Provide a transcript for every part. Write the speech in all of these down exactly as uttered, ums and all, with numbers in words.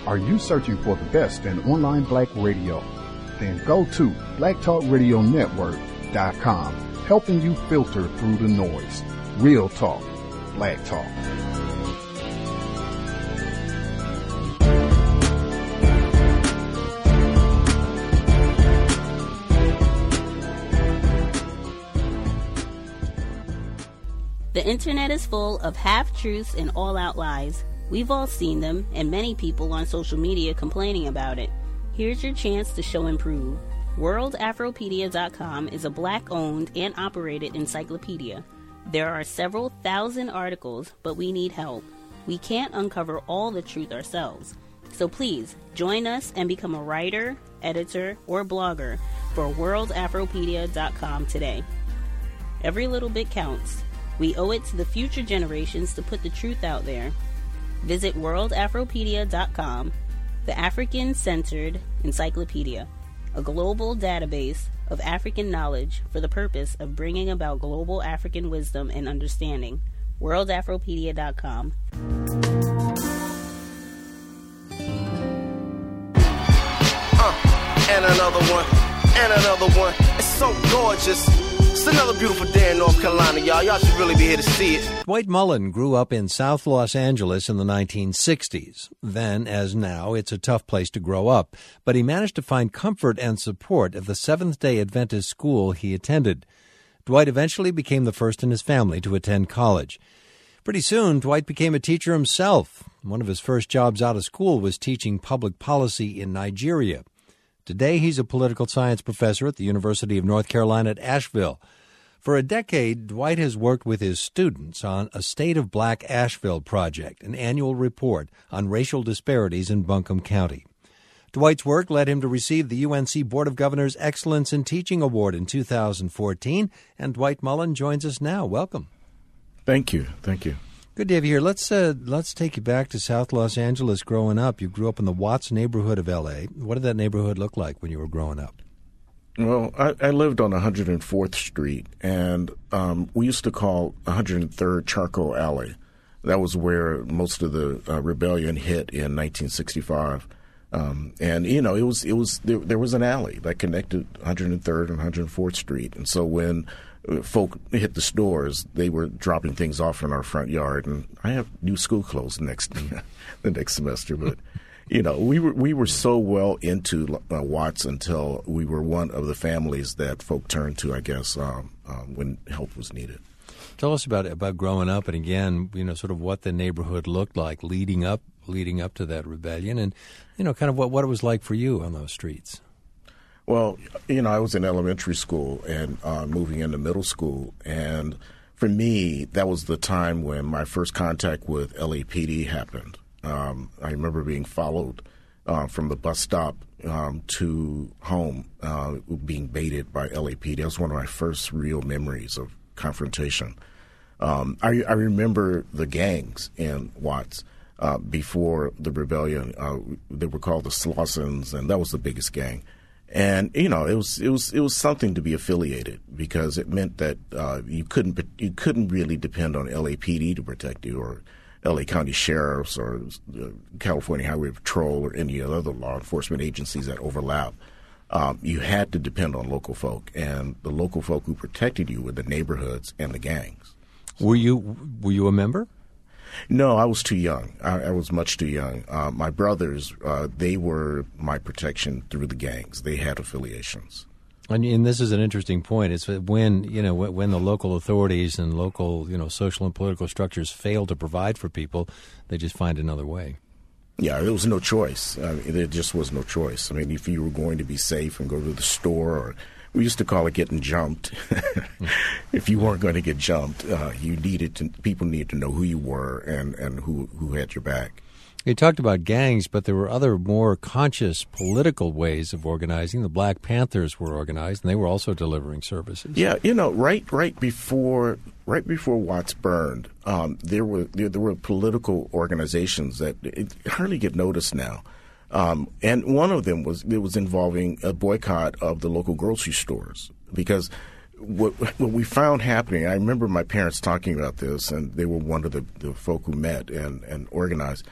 Are you searching for the best in online black radio? Then go to black talk radio network dot com, helping you filter through the noise. Real talk, black talk. The internet is full of half-truths and all-out lies. We've all seen them, and many people on social media complaining about it. Here's your chance to show and prove. world afropedia dot com is a black-owned and operated encyclopedia. There are several thousand articles, but we need help. We can't uncover all the truth ourselves. So please, join us and become a writer, editor, or blogger for world afropedia dot com today. Every little bit counts. We owe it to the future generations to put the truth out there. Visit world afropedia dot com, the African-centered encyclopedia, a global database of African knowledge for the purpose of bringing about global African wisdom and understanding. world afropedia dot com. Uh, and another one, and another one. It's so gorgeous. It's another beautiful day in North Carolina, y'all. Y'all should really be here to see it. Dwight Mullen grew up in South Los Angeles in the nineteen sixties. Then, as now, it's a tough place to grow up. But he managed to find comfort and support at the Seventh-day Adventist school he attended. Dwight eventually became the first in his family to attend college. Pretty soon, Dwight became a teacher himself. One of his first jobs out of school was teaching public policy in Nigeria. Today, he's a political science professor at the University of North Carolina at Asheville. For a decade, Dwight has worked with his students on a State of Black Asheville project, an annual report on racial disparities in Buncombe County. Dwight's work led him to receive the U N C Board of Governors Excellence in Teaching Award in two thousand fourteen, and Dwight Mullen joins us now. Welcome. Thank you. Thank you. Good to have you here. Let's uh, let's take you back to South Los Angeles growing up. You grew up in the Watts neighborhood of L A. What did that neighborhood look like when you were growing up? Well, I, I lived on one hundred fourth Street, and um, we used to call one hundred third Charcoal Alley. That was where most of the uh, rebellion hit in nineteen sixty-five. Um, and, you know, it was it was there, there was an alley that connected one hundred third and one hundred fourth Street. And so when folk hit the stores, they were dropping things off in our front yard. And I have new school clothes next the next semester. But, you know, we were we were so well into uh, Watts until we were one of the families that folk turned to, I guess, um, um, when help was needed. Tell us about about growing up, and again, you know, sort of what the neighborhood looked like leading up leading up to that rebellion, and you know, kind of what, what it was like for you on those streets. Well, you know, I was in elementary school and uh, moving into middle school, and for me, that was the time when my first contact with L A P D happened. Um, I remember being followed uh, from the bus stop um, to home, uh, being baited by L A P D. That was one of my first real memories of confrontation. Um, I, I remember the gangs in Watts uh, before the rebellion. Uh, they were called the Slossons, and that was the biggest gang. And you know, it was it was it was something to be affiliated because it meant that uh, you couldn't you couldn't really depend on L A P D to protect you, or L A County sheriffs, or uh, California Highway Patrol, or any other law enforcement agencies that overlap. Um, you had to depend on local folk, and the local folk who protected you were the neighborhoods and the gangs. Were you were you a member? No, I was too young. I, I was much too young. Uh, my brothers, uh, they were my protection through the gangs. They had affiliations. And, and this is an interesting point. It's when you know when the local authorities and local you know social and political structures fail to provide for people, they just find another way. Yeah, there was no choice. I mean, there just was no choice. I mean, if you were going to be safe and go to the store, or we used to call it getting jumped. If you weren't going to get jumped, uh, you needed to. People needed to know who you were and, and who who had your back. You talked about gangs, but there were other more conscious political ways of organizing. The Black Panthers were organized, and they were also delivering services. Yeah, you know, right, right before, right before Watts burned, um, there were there, there were political organizations that it hardly get noticed now, um, and one of them was it was involving a boycott of the local grocery stores because what what we found happening. I remember my parents talking about this, and they were one of the, the folk who met and and organized.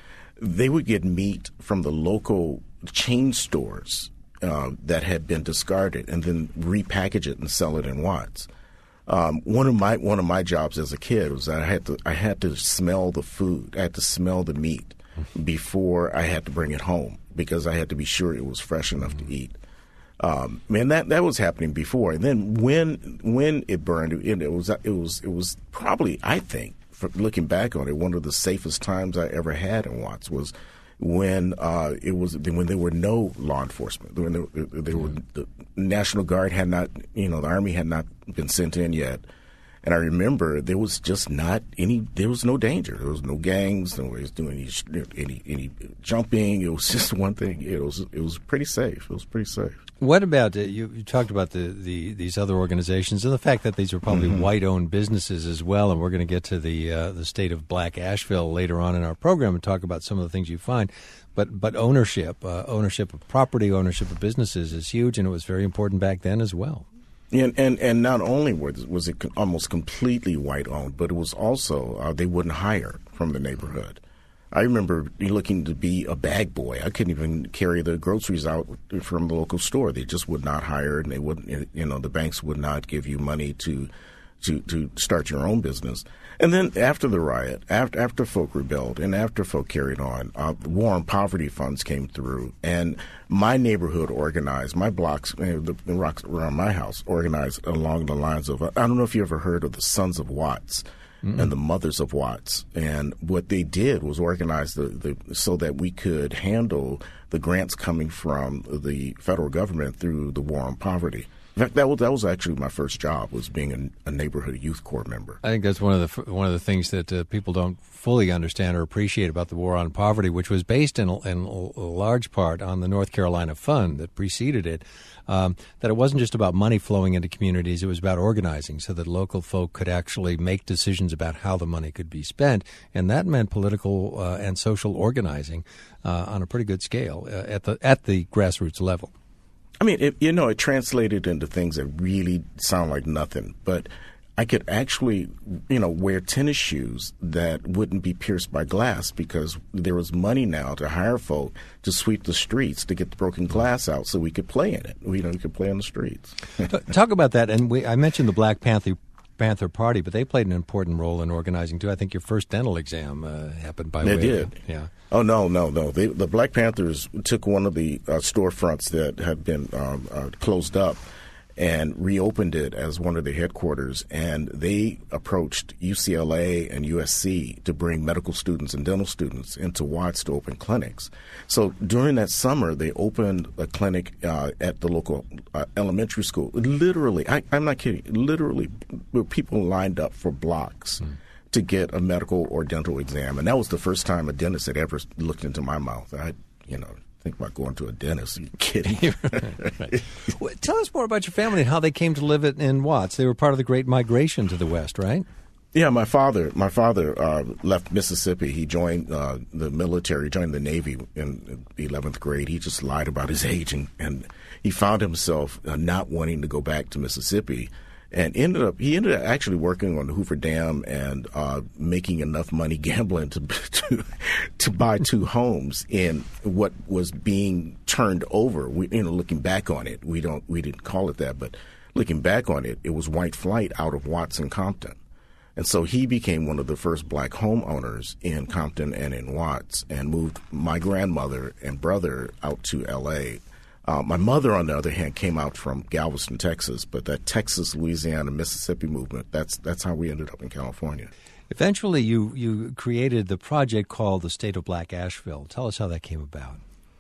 they would get meat from the local chain stores uh, that had been discarded and then repackage it and sell it in Watts. Um, one of my one of my jobs as a kid was that I had to I had to smell the food. I had to smell the meat before I had to bring it home because I had to be sure it was fresh enough to eat. Um, and that that was happening before. And then when when it burned, it, it was it was it was probably, I think, for looking back on it, one of the safest times I ever had in Watts was when uh, it was when there were no law enforcement. When there, there were, the National Guard had not, you know, the Army had not been sent in yet. And I remember there was just not any, there was no danger. There was no gangs, nobody was doing any, any, any jumping. It was just one thing. It was, it was pretty safe. It was pretty safe. What about, uh, you, you talked about the, the these other organizations and the fact that these are probably mm-hmm. white-owned businesses as well, and we're going to get to the uh, the state of Black Asheville later on in our program and talk about some of the things you find. But but ownership, uh, ownership of property, ownership of businesses is huge, and it was very important back then as well. And, and and not only was, was it almost completely white-owned, but it was also, uh, they wouldn't hire from the neighborhood. I remember looking to be a bag boy. I couldn't even carry the groceries out from the local store. They just would not hire, and they wouldn't, you know, the banks would not give you money to to, to start your own business. And then after the riot, after after folk rebelled and after folk carried on, uh, the War on Poverty funds came through, and my neighborhood organized, my blocks, you know, the, the rocks around my house organized along the lines of, I don't know if you ever heard of the Sons of Watts. Mm-hmm. And the Mothers of Watts. And what they did was organize the, the so that we could handle the grants coming from the federal government through the War on Poverty. In fact, that was that was actually my first job, was being a, a neighborhood youth corps member. I think that's one of the one of the things that uh, people don't fully understand or appreciate about the War on Poverty, which was based in, in a large part on the North Carolina Fund that preceded it. Um, that it wasn't just about money flowing into communities; it was about organizing, so that local folk could actually make decisions about how the money could be spent, and that meant political uh, and social organizing uh, on a pretty good scale uh, at the at the grassroots level. I mean, it, you know, it translated into things that really sound like nothing, but I could actually, you know, wear tennis shoes that wouldn't be pierced by glass because there was money now to hire folk to sweep the streets to get the broken glass out so we could play in it. We, you know, we could play on the streets. Talk about that. And we, I mentioned the Black Panther Panther Party, but they played an important role in organizing too. I think your first dental exam uh, happened by they way did. of it. Yeah. Oh no, no, no! They, the Black Panthers took one of the uh, storefronts that had been um, uh, closed up and reopened it as one of their headquarters. And they approached U C L A and U S C to bring medical students and dental students into Watts to open clinics. So during that summer, they opened a clinic uh, at the local uh, elementary school. Literally, I, I'm not kidding. Literally, people lined up for blocks mm. to get a medical or dental exam, and that was the first time a dentist had ever looked into my mouth. I, you know. Think about going to a dentist. Are you kidding? right, right. Well, tell us more about your family and how they came to live in Watts. They were part of the Great Migration to the West, right? Yeah, my father. My father uh, left Mississippi. He joined uh, the military, joined the Navy in the eleventh grade. He just lied about his age, and, and he found himself uh, not wanting to go back to Mississippi. And ended up, he ended up actually working on the Hoover Dam and uh, making enough money gambling to, to to buy two homes in what was being turned over. We, you know, looking back on it, we don't we didn't call it that, but looking back on it, it was white flight out of Watts and Compton. And so he became one of the first black homeowners in Compton and in Watts, and moved my grandmother and brother out to L A. Uh, my mother, on the other hand, came out from Galveston, Texas, but that Texas, Louisiana, Mississippi movement, that's that's how we ended up in California. Eventually, you, you created the project called the State of Black Asheville. Tell us how that came about.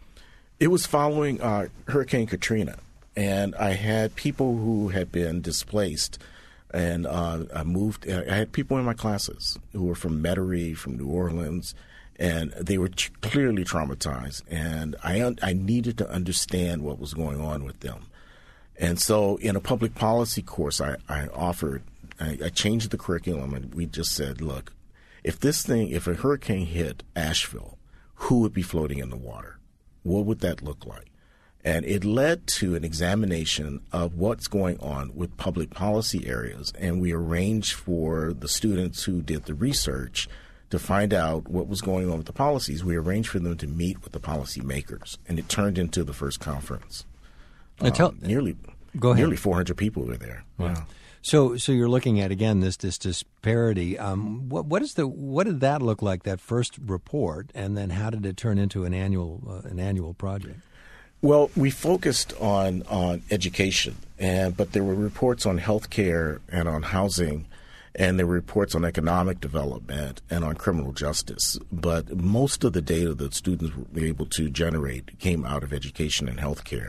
It was following uh, Hurricane Katrina, and I had people who had been displaced, and uh, I moved. I had people in my classes who were from Metairie, from New Orleans, and they were ch- clearly traumatized, and I un- I needed to understand what was going on with them. And so in a public policy course, I, I offered, I, I changed the curriculum, and we just said, look, if this thing, if a hurricane hit Asheville, who would be floating in the water? What would that look like? And it led to an examination of what's going on with public policy areas, and we arranged for the students who did the research to find out what was going on with the policies. We arranged for them to meet with the policymakers, and it turned into the first conference. Um, tell, nearly, go ahead. nearly four hundred people were there. Wow. Yeah. So, so you're looking at again this this disparity. Um, what what is the what did that look like, that first report, and then how did it turn into an annual uh, an annual project? Well, we focused on on education, and but there were reports on healthcare and on housing, and there were reports on economic development and on criminal justice. But most of the data that students were able to generate came out of education and healthcare,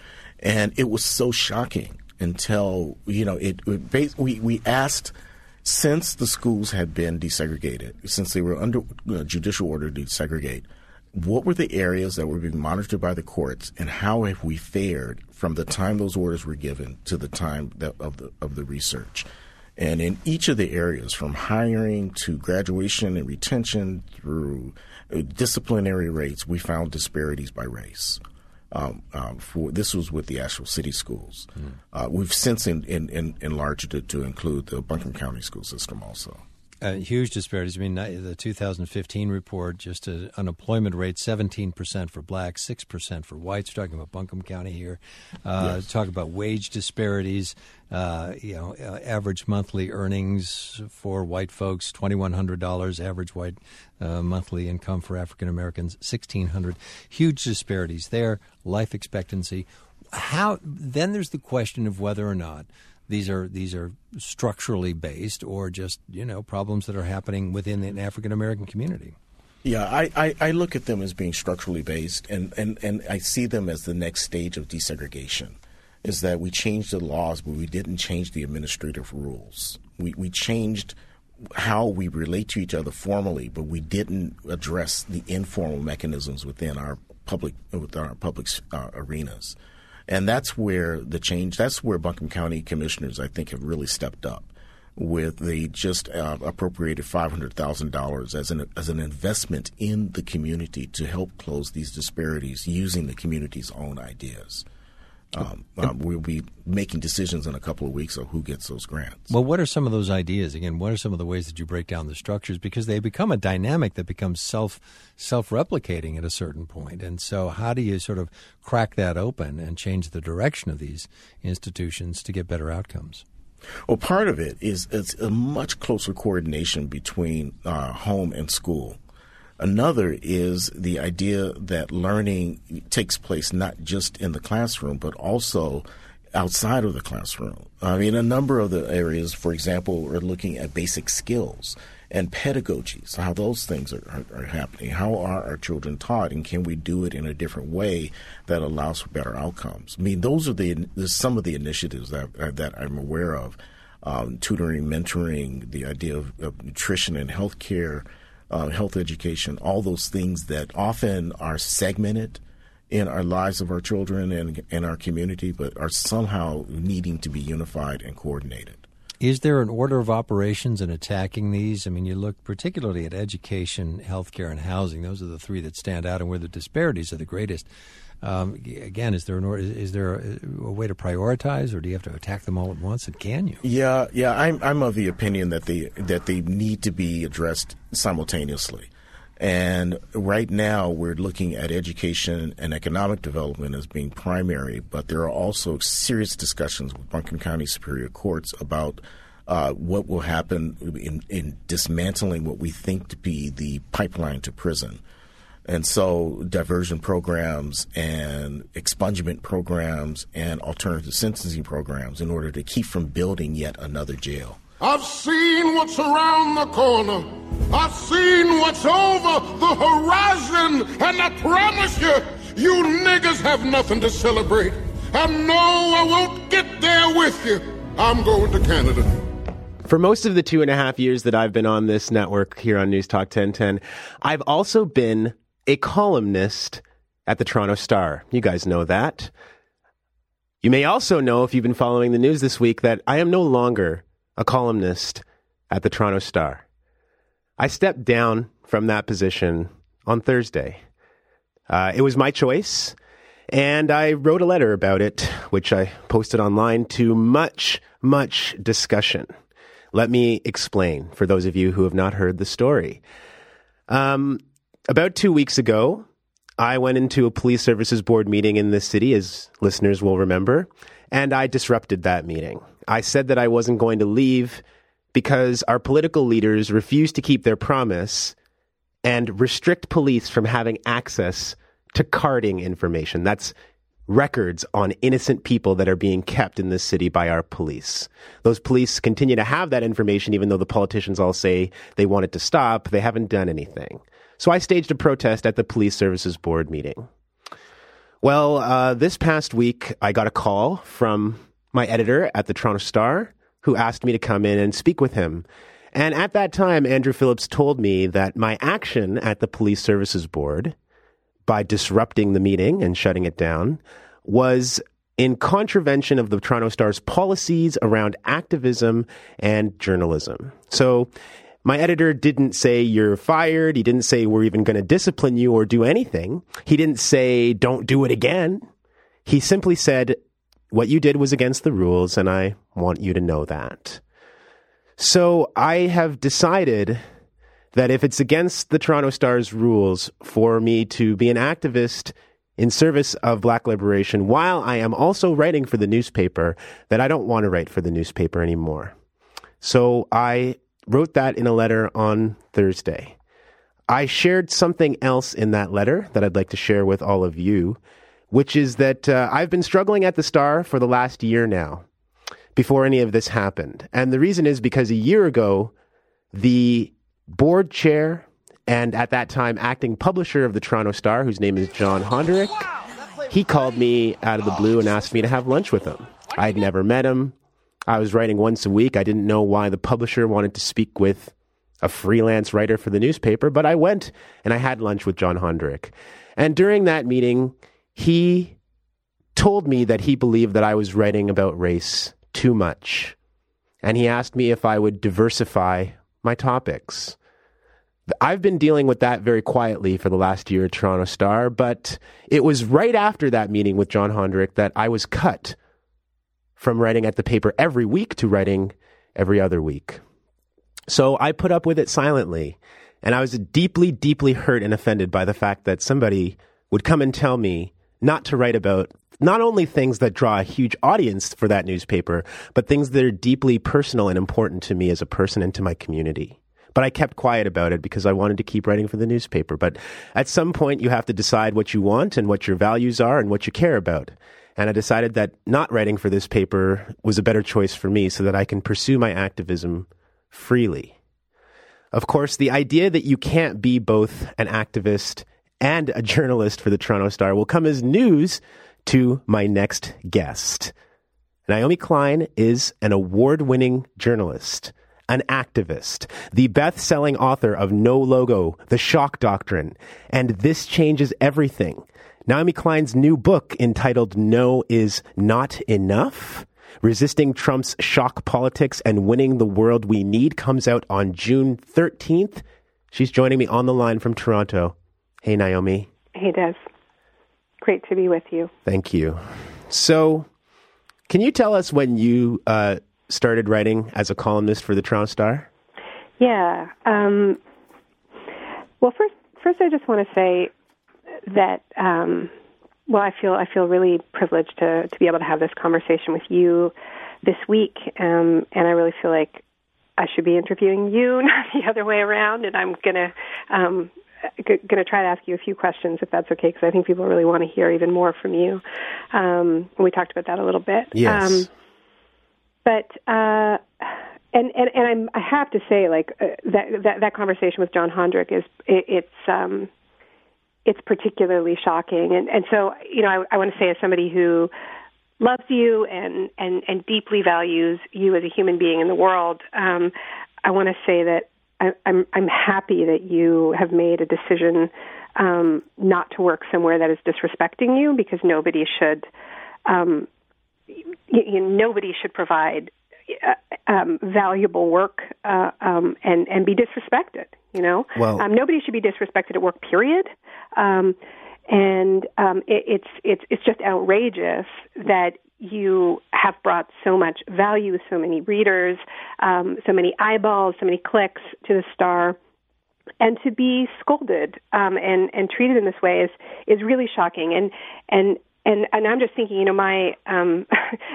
and it was so shocking. Until, you know, it, it we, we asked, since the schools had been desegregated, since they were under uh, judicial order to desegregate, what were the areas that were being monitored by the courts, and how have we fared from the time those orders were given to the time that, of the of the research? And in each of the areas, from hiring to graduation and retention through uh, disciplinary rates, we found disparities by race. Um, um, for this was with the actual city schools. Mm. Uh, we've since in, in, in enlarged it to include the Buncombe County school system also. Uh, huge disparities. I mean, the two thousand fifteen report, just an unemployment rate, seventeen percent for blacks, six percent for whites. We're talking about Buncombe County here. Uh, yes. Talk about wage disparities. Uh, you know, uh, average monthly earnings for white folks, twenty-one hundred dollars. Average white uh, monthly income for African Americans, sixteen hundred dollars. Huge disparities there. Life expectancy. How then? There's the question of whether or not These are these are structurally based, or just, you know, problems that are happening within the African American community. Yeah, I, I, I look at them as being structurally based, and, and, and I see them as the next stage of desegregation, is that we changed the laws, but we didn't change the administrative rules. We we changed how we relate to each other formally, but we didn't address the informal mechanisms within our public within our public uh, arenas. And that's where the change, that's where Buncombe County commissioners, I think, have really stepped up with the just uh, appropriated five hundred thousand dollars as an as an investment in the community to help close these disparities using the community's own ideas. Um, um, we'll be making decisions in a couple of weeks of who gets those grants. Well, what are some of those ideas? Again, what are some of the ways that you break down the structures? Because they become a dynamic that becomes self, self-replicating at a certain point. And so how do you sort of crack that open and change the direction of these institutions to get better outcomes? Well, part of it is it's a much closer coordination between uh, home and school. Another is the idea that learning takes place not just in the classroom, but also outside of the classroom. I mean, a number of the areas, for example, we're looking at basic skills and pedagogies, how those things are, are, are happening. How are our children taught, and can we do it in a different way that allows for better outcomes? I mean, those are the some of the initiatives that, that I'm aware of, um, tutoring, mentoring, the idea of, of nutrition and health care, Uh, health education, all those things that often are segmented in our lives of our children and in our community, but are somehow needing to be unified and coordinated. Is there an order of operations in attacking these? I mean, you look particularly at education, healthcare, and housing. Those are the three that stand out and where the disparities are the greatest. Um, again, is there an or, is there a, a way to prioritize, or do you have to attack them all at once? And can you? Yeah, yeah. I'm I'm of the opinion that they that they need to be addressed simultaneously. And right now, we're looking at education and economic development as being primary, but there are also serious discussions with Buncombe County Superior Courts about uh, what will happen in, in dismantling what we think to be the pipeline to prison. And so diversion programs and expungement programs and alternative sentencing programs in order to keep from building yet another jail. I've seen what's around the corner. I've seen what's over the horizon. And I promise you, you niggas have nothing to celebrate. And no, I won't get there with you. I'm going to Canada. For most of the two and a half years that I've been on this network here on News Talk ten ten, I've also been a columnist at the Toronto Star. You guys know that. You may also know, if you've been following the news this week, that I am no longer a columnist at the Toronto Star. I stepped down from that position on Thursday. Uh, it was my choice, and I wrote a letter about it, which I posted online to much, much discussion. Let me explain for those of you who have not heard the story. Um, about two weeks ago, I went into a police services board meeting in this city, as listeners will remember, and I disrupted that meeting. I said that I wasn't going to leave because our political leaders refused to keep their promise and restrict police from having access to carding information. That's records on innocent people that are being kept in this city by our police. Those police continue to have that information even though the politicians all say they want it to stop. They haven't done anything. So I staged a protest at the Police Services Board meeting. Well, uh, this past week, I got a call from my editor at the Toronto Star who asked me to come in and speak with him. And at that time, Andrew Phillips told me that my action at the Police Services Board, by disrupting the meeting and shutting it down, was in contravention of the Toronto Star's policies around activism and journalism. So my editor didn't say you're fired. He didn't say we're even going to discipline you or do anything. He didn't say don't do it again. He simply said what you did was against the rules, and I want you to know that. So I have decided that if it's against the Toronto Star's rules for me to be an activist in service of Black liberation while I am also writing for the newspaper, that I don't want to write for the newspaper anymore. So I wrote that in a letter on Thursday. I shared something else in that letter that I'd like to share with all of you, which is that uh, I've been struggling at the Star for the last year now, before any of this happened. And the reason is because a year ago, the board chair and at that time acting publisher of the Toronto Star, whose name is John Honderick, he called me out of the blue and asked me to have lunch with him. I'd never met him. I was writing once a week. I didn't know why the publisher wanted to speak with a freelance writer for the newspaper, but I went and I had lunch with John Honderick. And during that meeting, he told me that he believed that I was writing about race too much. And he asked me if I would diversify my topics. I've been dealing with that very quietly for the last year at Toronto Star, but it was right after that meeting with John Honderick that I was cut from writing at the paper every week to writing every other week. So I put up with it silently, and I was deeply, deeply hurt and offended by the fact that somebody would come and tell me not to write about not only things that draw a huge audience for that newspaper, but things that are deeply personal and important to me as a person and to my community. But I kept quiet about it because I wanted to keep writing for the newspaper. But at some point, you have to decide what you want and what your values are and what you care about. And I decided that not writing for this paper was a better choice for me so that I can pursue my activism freely. Of course, the idea that you can't be both an activist and a journalist for the Toronto Star will come as news to my next guest. Naomi Klein is an award-winning journalist, an activist, the best-selling author of No Logo, The Shock Doctrine, and This Changes Everything. Naomi Klein's new book entitled No Is Not Enough, Resisting Trump's Shock Politics and Winning the World We Need, comes out on June thirteenth. She's joining me on the line from Toronto. Hey, Naomi. Hey, Des. Great to be with you. Thank you. So, can you tell us when you uh, started writing as a columnist for the Toronto Star? Yeah. Um, well, first, first, I just want to say that, um, well, I feel I feel really privileged to to be able to have this conversation with you this week, um, and I really feel like I should be interviewing you, not the other way around. And I'm gonna um, g- gonna try to ask you a few questions, if that's okay, because I think people really want to hear even more from you. Um, we talked about that a little bit. Yes. Um, but uh, and and and I'm, I have to say, like uh, that, that that conversation with John Honderick is it, it's. Um, It's particularly shocking. And, and so, you know, I, I want to say as somebody who loves you and, and, and deeply values you as a human being in the world, um, I want to say that I, I'm, I'm happy that you have made a decision um, not to work somewhere that is disrespecting you, because nobody should, um, you, you know, nobody should provide uh, um, valuable work uh, um, and, and be disrespected. You know, well, um, nobody should be disrespected at work, period. Um, and um, it, it's it's it's just outrageous that you have brought so much value, so many readers, um, so many eyeballs, so many clicks to the Star, and to be scolded um, and and treated in this way is is really shocking. And and and and I'm just thinking, you know, my um,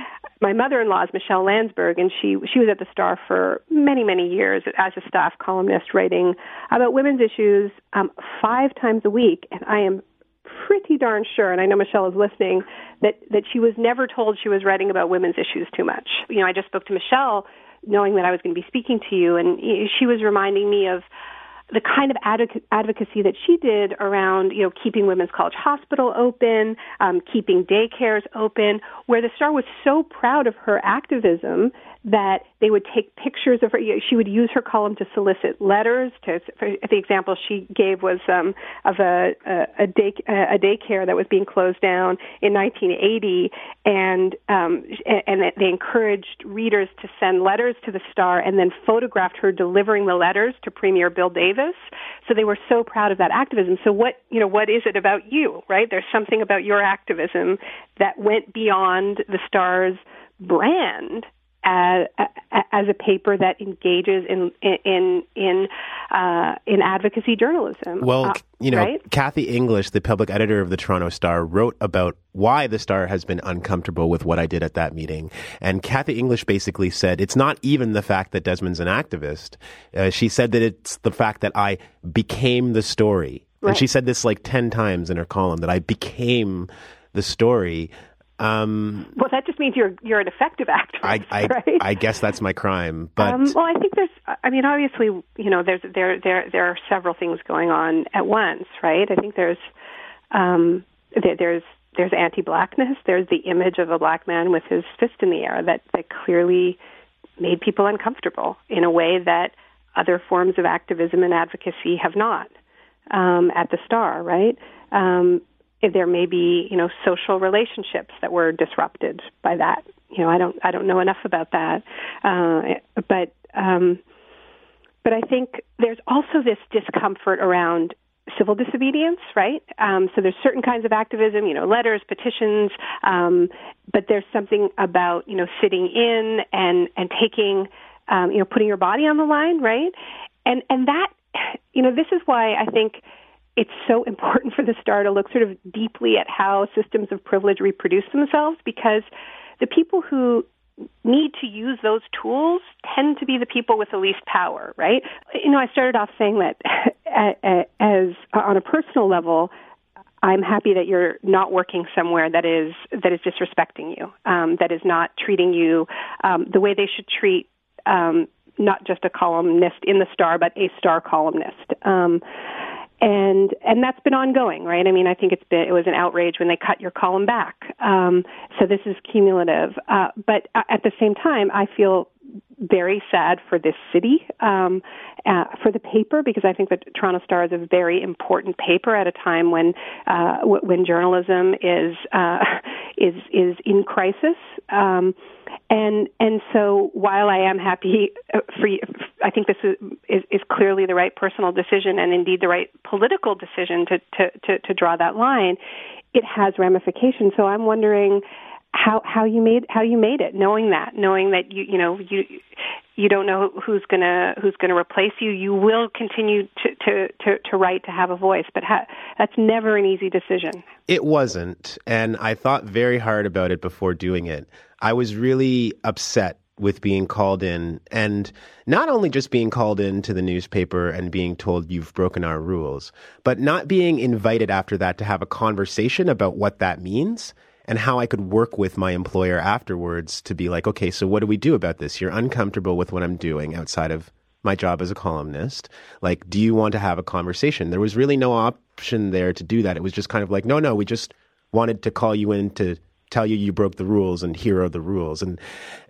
my mother-in-law is Michelle Landsberg, and she she was at the Star for many many years as a staff columnist, writing about women's issues um, five times a week. And I am pretty darn sure, and I know Michelle is listening, that that she was never told she was writing about women's issues too much. You know, I just spoke to Michelle, knowing that I was going to be speaking to you, and she was reminding me of the kind of advoc- advocacy that she did around, you know, keeping Women's College Hospital open, um, keeping daycares open, where the Star was so proud of her activism that they would take pictures of her. You know, she would use her column to solicit letters. To, for the example she gave was um, of a, a, a, day, a daycare that was being closed down in nineteen eighty, and um, and they encouraged readers to send letters to the Star, and then photographed her delivering the letters to Premier Bill Davis. So they were so proud of that activism. So what you know, what is it about you, right? There's something about your activism that went beyond the Star's brand as, as a paper that engages in in in uh, in advocacy journalism. Well, uh, you know, right? Kathy English, the public editor of the Toronto Star, wrote about why the Star has been uncomfortable with what I did at that meeting. And Kathy English basically said it's not even the fact that Desmond's an activist. Uh, she said that it's the fact that I became the story. Right. And she said this like ten times in her column, that I became the story. Um, well, that just means you're you're an effective activist, I, I, right? I guess that's my crime. But um, well, I think there's. I mean, obviously, you know, there's there there there are several things going on at once, right? I think there's um, there, there's there's anti-blackness. There's the image of a black man with his fist in the air that that clearly made people uncomfortable in a way that other forms of activism and advocacy have not um, at the Star, right? Um, There may be, you know, social relationships that were disrupted by that. You know, I don't, I don't know enough about that, uh, but, um, but I think there's also this discomfort around civil disobedience, right? Um, so there's certain kinds of activism, you know, letters, petitions, um, but there's something about, you know, sitting in and and taking, um, you know, putting your body on the line, right? And and that, you know, this is why I think it's so important for the Star to look sort of deeply at how systems of privilege reproduce themselves, because the people who need to use those tools tend to be the people with the least power, right? You know, I started off saying that as on a personal level, I'm happy that you're not working somewhere that is that is disrespecting you, um, that is not treating you um, the way they should treat um, not just a columnist in the Star, but a Star columnist. Um, And and that's been ongoing, right? I mean, I think it's been it was an outrage when they cut your column back. Um, so this is cumulative. Uh, but at the same time, I feel very sad for this city, um, uh, for the paper, because I think that Toronto Star is a very important paper at a time when uh, w- when journalism is uh, is is in crisis. Um, And and so while I am happy for you, I think this is, is, is clearly the right personal decision and indeed the right political decision to, to, to, to draw that line, it has ramifications. So I'm wondering how how you made how you made it, knowing that, knowing that you you know you you don't know who's gonna who's gonna replace you. You will continue to to to, to write, to have a voice, but ha- that's never an easy decision. It wasn't, and I thought very hard about it before doing it. I was really upset with being called in, and not only just being called in to the newspaper and being told you've broken our rules, but not being invited after that to have a conversation about what that means and how I could work with my employer afterwards to be like, okay, so what do we do about this? You're uncomfortable with what I'm doing outside of my job as a columnist. Like, do you want to have a conversation? There was really no option there to do that. It was just kind of like, no, no, we just wanted to call you in to tell you you broke the rules, and here are the rules. And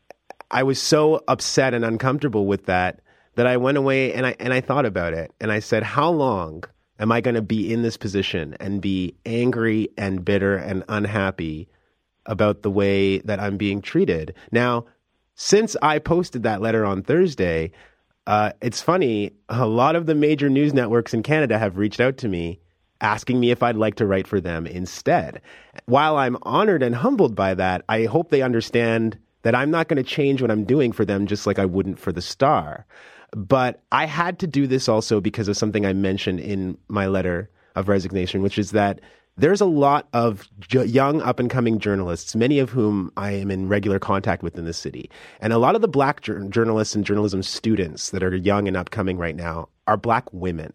I was so upset and uncomfortable with that that I went away and I and I thought about it. And I said, how long am I going to be in this position and be angry and bitter and unhappy about the way that I'm being treated? Now, since I posted that letter on Thursday, uh, it's funny, a lot of the major news networks in Canada have reached out to me asking me if I'd like to write for them instead. While I'm honored and humbled by that, I hope they understand that I'm not going to change what I'm doing for them just like I wouldn't for the Star. But I had to do this also because of something I mentioned in my letter of resignation, which is that there's a lot of j- young up-and-coming journalists, many of whom I am in regular contact with in the city. And a lot of the black jur- journalists and journalism students that are young and upcoming right now are black women.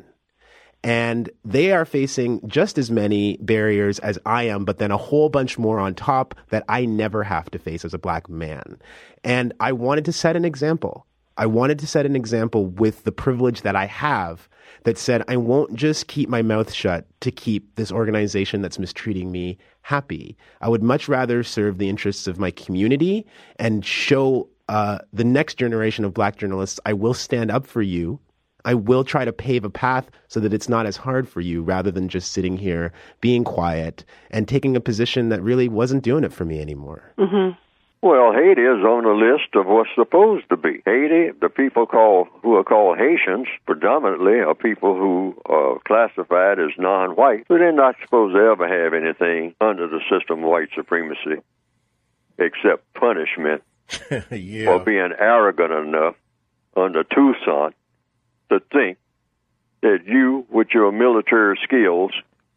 And they are facing just as many barriers as I am, but then a whole bunch more on top that I never have to face as a black man. And I wanted to set an example. I wanted to set an example with the privilege that I have that said, I won't just keep my mouth shut to keep this organization that's mistreating me happy. I would much rather serve the interests of my community and show uh, the next generation of black journalists, I will stand up for you. I will try to pave a path so that it's not as hard for you, rather than just sitting here, being quiet, and taking a position that really wasn't doing it for me anymore. Mm-hmm. Well, Haiti is on the list of what's supposed to be. Haiti, the people call, who are called Haitians, predominantly are people who are classified as non-white, so they're not supposed to ever have anything under the system of white supremacy except punishment yeah. for being arrogant enough under Toussaint to think that you, with your military skills,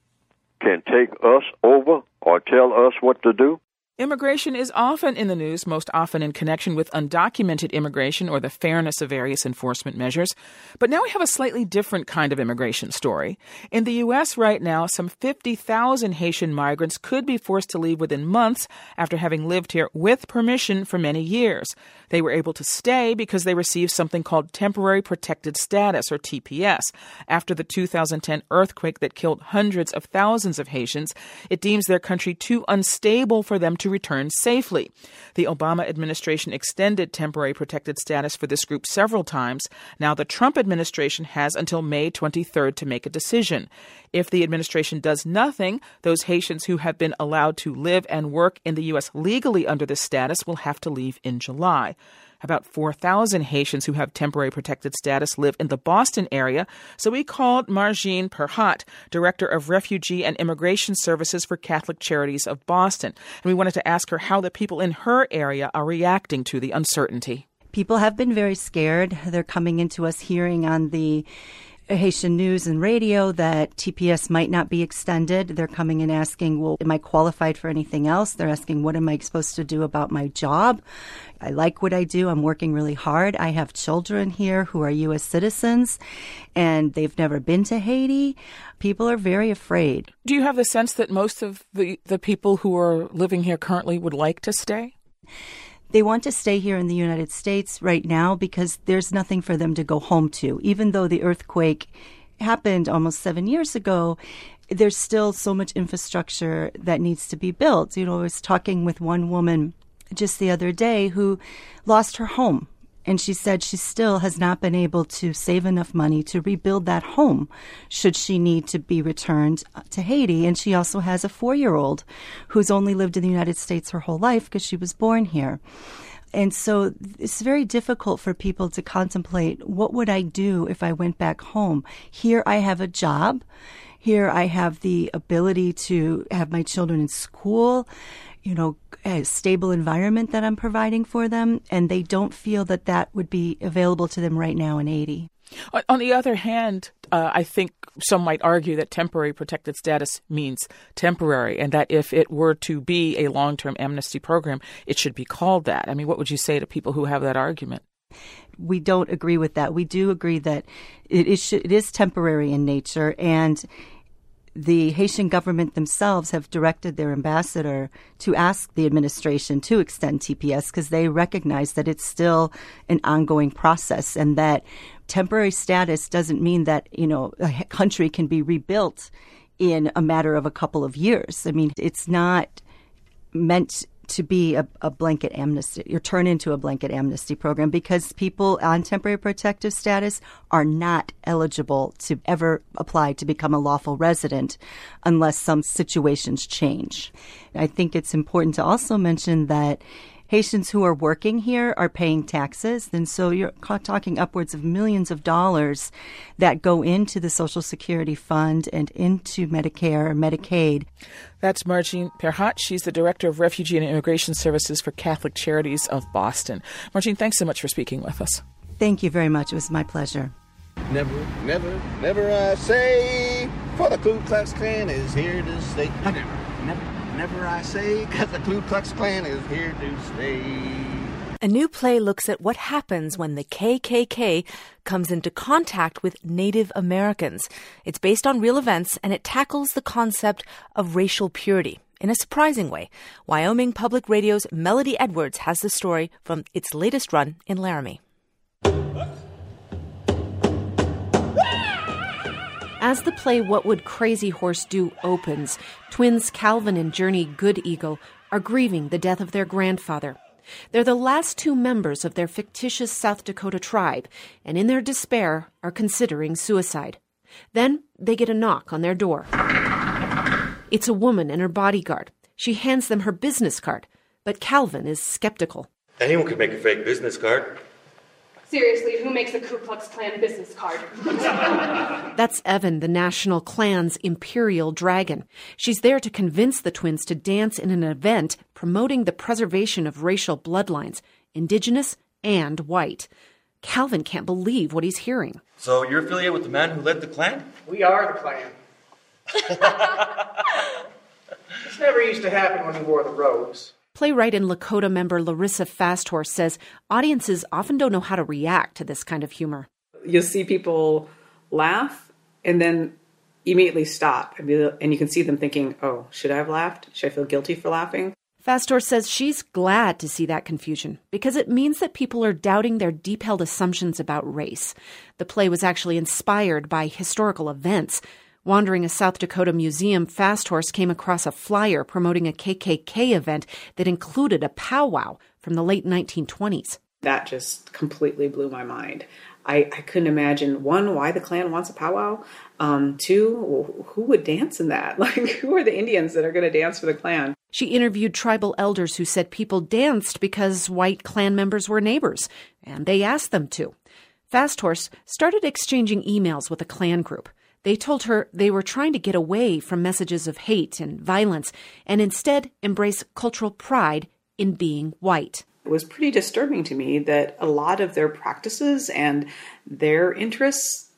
can take us over or tell us what to do? Immigration is often in the news, most often in connection with undocumented immigration or the fairness of various enforcement measures. But now we have a slightly different kind of immigration story. In the U S right now, some fifty thousand Haitian migrants could be forced to leave within months after having lived here with permission for many years. They were able to stay because they received something called Temporary Protected Status, or T P S. After the two thousand ten earthquake that killed hundreds of thousands of Haitians, it deems their country too unstable for them to return safely. The Obama administration extended temporary protected status for this group several times. Now the Trump administration has until May twenty-third to make a decision. If the administration does nothing, those Haitians who have been allowed to live and work in the U S legally under this status will have to leave in July. About four thousand Haitians who have temporary protected status live in the Boston area, so we called Margine Perhat, Director of Refugee and Immigration Services for Catholic Charities of Boston. And we wanted to ask her how the people in her area are reacting to the uncertainty. People have been very scared. They're coming into us hearing on the Haitian news and radio that T P S might not be extended. They're coming and asking, well, am I qualified for anything else? They're asking, what am I supposed to do about my job? I like what I do. I'm working really hard. I have children here who are U S citizens, and they've never been to Haiti. People are very afraid. Do you have the sense that most of the, the people who are living here currently would like to stay? They want to stay here in the United States right now because there's nothing for them to go home to. Even though the earthquake happened almost seven years ago, there's still so much infrastructure that needs to be built. You know, I was talking with one woman just the other day who lost her home. And she said she still has not been able to save enough money to rebuild that home should she need to be returned to Haiti. And she also has a four-year-old who's only lived in the United States her whole life because she was born here. And so it's very difficult for people to contemplate, what would I do if I went back home? Here I have a job. Here I have the ability to have my children in school, you know, a stable environment that I'm providing for them, and they don't feel that that would be available to them right now in Haiti. On the other hand, uh, I think some might argue that temporary protected status means temporary, and that if it were to be a long-term amnesty program, it should be called that. I mean, what would you say to people who have that argument? We don't agree with that. We do agree that it is, it is temporary in nature, and the Haitian government themselves have directed their ambassador to ask the administration to extend T P S because they recognize that it's still an ongoing process, and that temporary status doesn't mean that, you know, a country can be rebuilt in a matter of a couple of years. I mean, it's not meant to be a, a blanket amnesty or turn into a blanket amnesty program, because people on temporary protective status are not eligible to ever apply to become a lawful resident unless some situations change. I think it's important to also mention that Haitians who are working here are paying taxes, and so you're talking upwards of millions of dollars that go into the Social Security Fund and into Medicare, Medicaid. That's Margine Perhat. She's the Director of Refugee and Immigration Services for Catholic Charities of Boston. Margine, thanks so much for speaking with us. Thank you very much. It was my pleasure. Never, never, never I say, for the Ku Klux Klan is here to stay. Never, never, never I say, because the Ku Klux Klan is here to stay. A new play looks at what happens when the K K K comes into contact with Native Americans. It's based on real events, and it tackles the concept of racial purity in a surprising way. Wyoming Public Radio's Melody Edwards has the story from its latest run in Laramie. As the play What Would Crazy Horse Do opens, twins Calvin and Journey Good Eagle are grieving the death of their grandfather. They're the last two members of their fictitious South Dakota tribe, and in their despair are considering suicide. Then they get a knock on their door. It's a woman and her bodyguard. She hands them her business card, but Calvin is skeptical. Anyone could make a fake business card. Seriously, who makes a Ku Klux Klan business card? That's Evan, the National Klan's imperial dragon. She's there to convince the twins to dance in an event promoting the preservation of racial bloodlines, indigenous and white. Calvin can't believe what he's hearing. So you're affiliated with the man who led the Klan? We are the Klan. This never used to happen when we wore the robes. Playwright and Lakota member Larissa Fasthorse says audiences often don't know how to react to this kind of humor. You'll see people laugh and then immediately stop. And you can see them thinking, oh, should I have laughed? Should I feel guilty for laughing? Fasthorse says she's glad to see that confusion because it means that people are doubting their deep-held assumptions about race. The play was actually inspired by historical events. Wandering a South Dakota museum, Fasthorse came across a flyer promoting a K K K event that included a powwow from the late nineteen twenties. That just completely blew my mind. I, I couldn't imagine, one, why the Klan wants a powwow. Um, two, who would dance in that? Like, who are the Indians that are going to dance for the Klan? She interviewed tribal elders who said people danced because white Klan members were neighbors, and they asked them to. Fasthorse started exchanging emails with a Klan group. They told her they were trying to get away from messages of hate and violence and instead embrace cultural pride in being white. It was pretty disturbing to me that a lot of their practices and their interests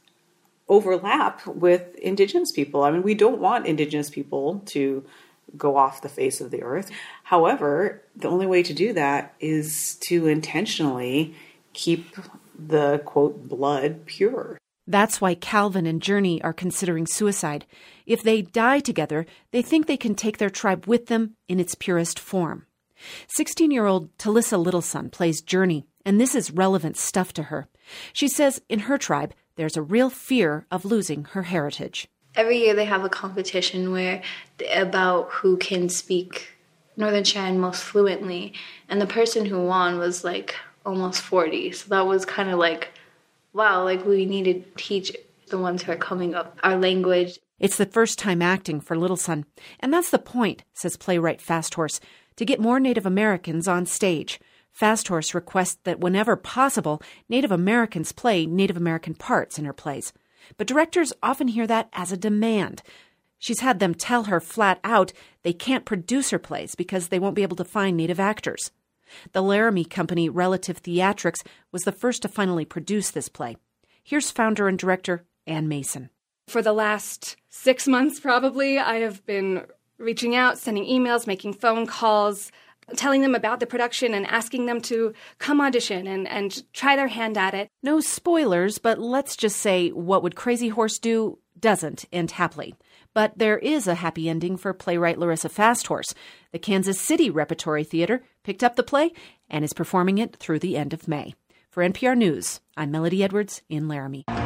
overlap with Indigenous people. I mean, we don't want Indigenous people to go off the face of the earth. However, the only way to do that is to intentionally keep the, quote, blood pure. That's why Calvin and Journey are considering suicide. If they die together, they think they can take their tribe with them in its purest form. sixteen-year-old Talissa Littleson plays Journey, and this is relevant stuff to her. She says in her tribe, there's a real fear of losing her heritage. Every year they have a competition where about who can speak Northern Cheyenne most fluently, and the person who won was like almost forty, so that was kind of like, wow, like we need to teach the ones who are coming up our language. It's the first time acting for Littleson, and that's the point, says playwright Fasthorse, to get more Native Americans on stage. Fasthorse requests that whenever possible, Native Americans play Native American parts in her plays. But directors often hear that as a demand. She's had them tell her flat out they can't produce her plays because they won't be able to find Native actors. The Laramie company Relative Theatrics was the first to finally produce this play. Here's founder and director Ann Mason. For the last six months, probably, I have been reaching out, sending emails, making phone calls, telling them about the production and asking them to come audition and, and try their hand at it. No spoilers, but let's just say What Would Crazy Horse Do doesn't end happily. But there is a happy ending for playwright Larissa Fasthorse. The Kansas City Repertory Theater picked up the play and is performing it through the end of May. For N P R News, I'm Melody Edwards in Laramie. All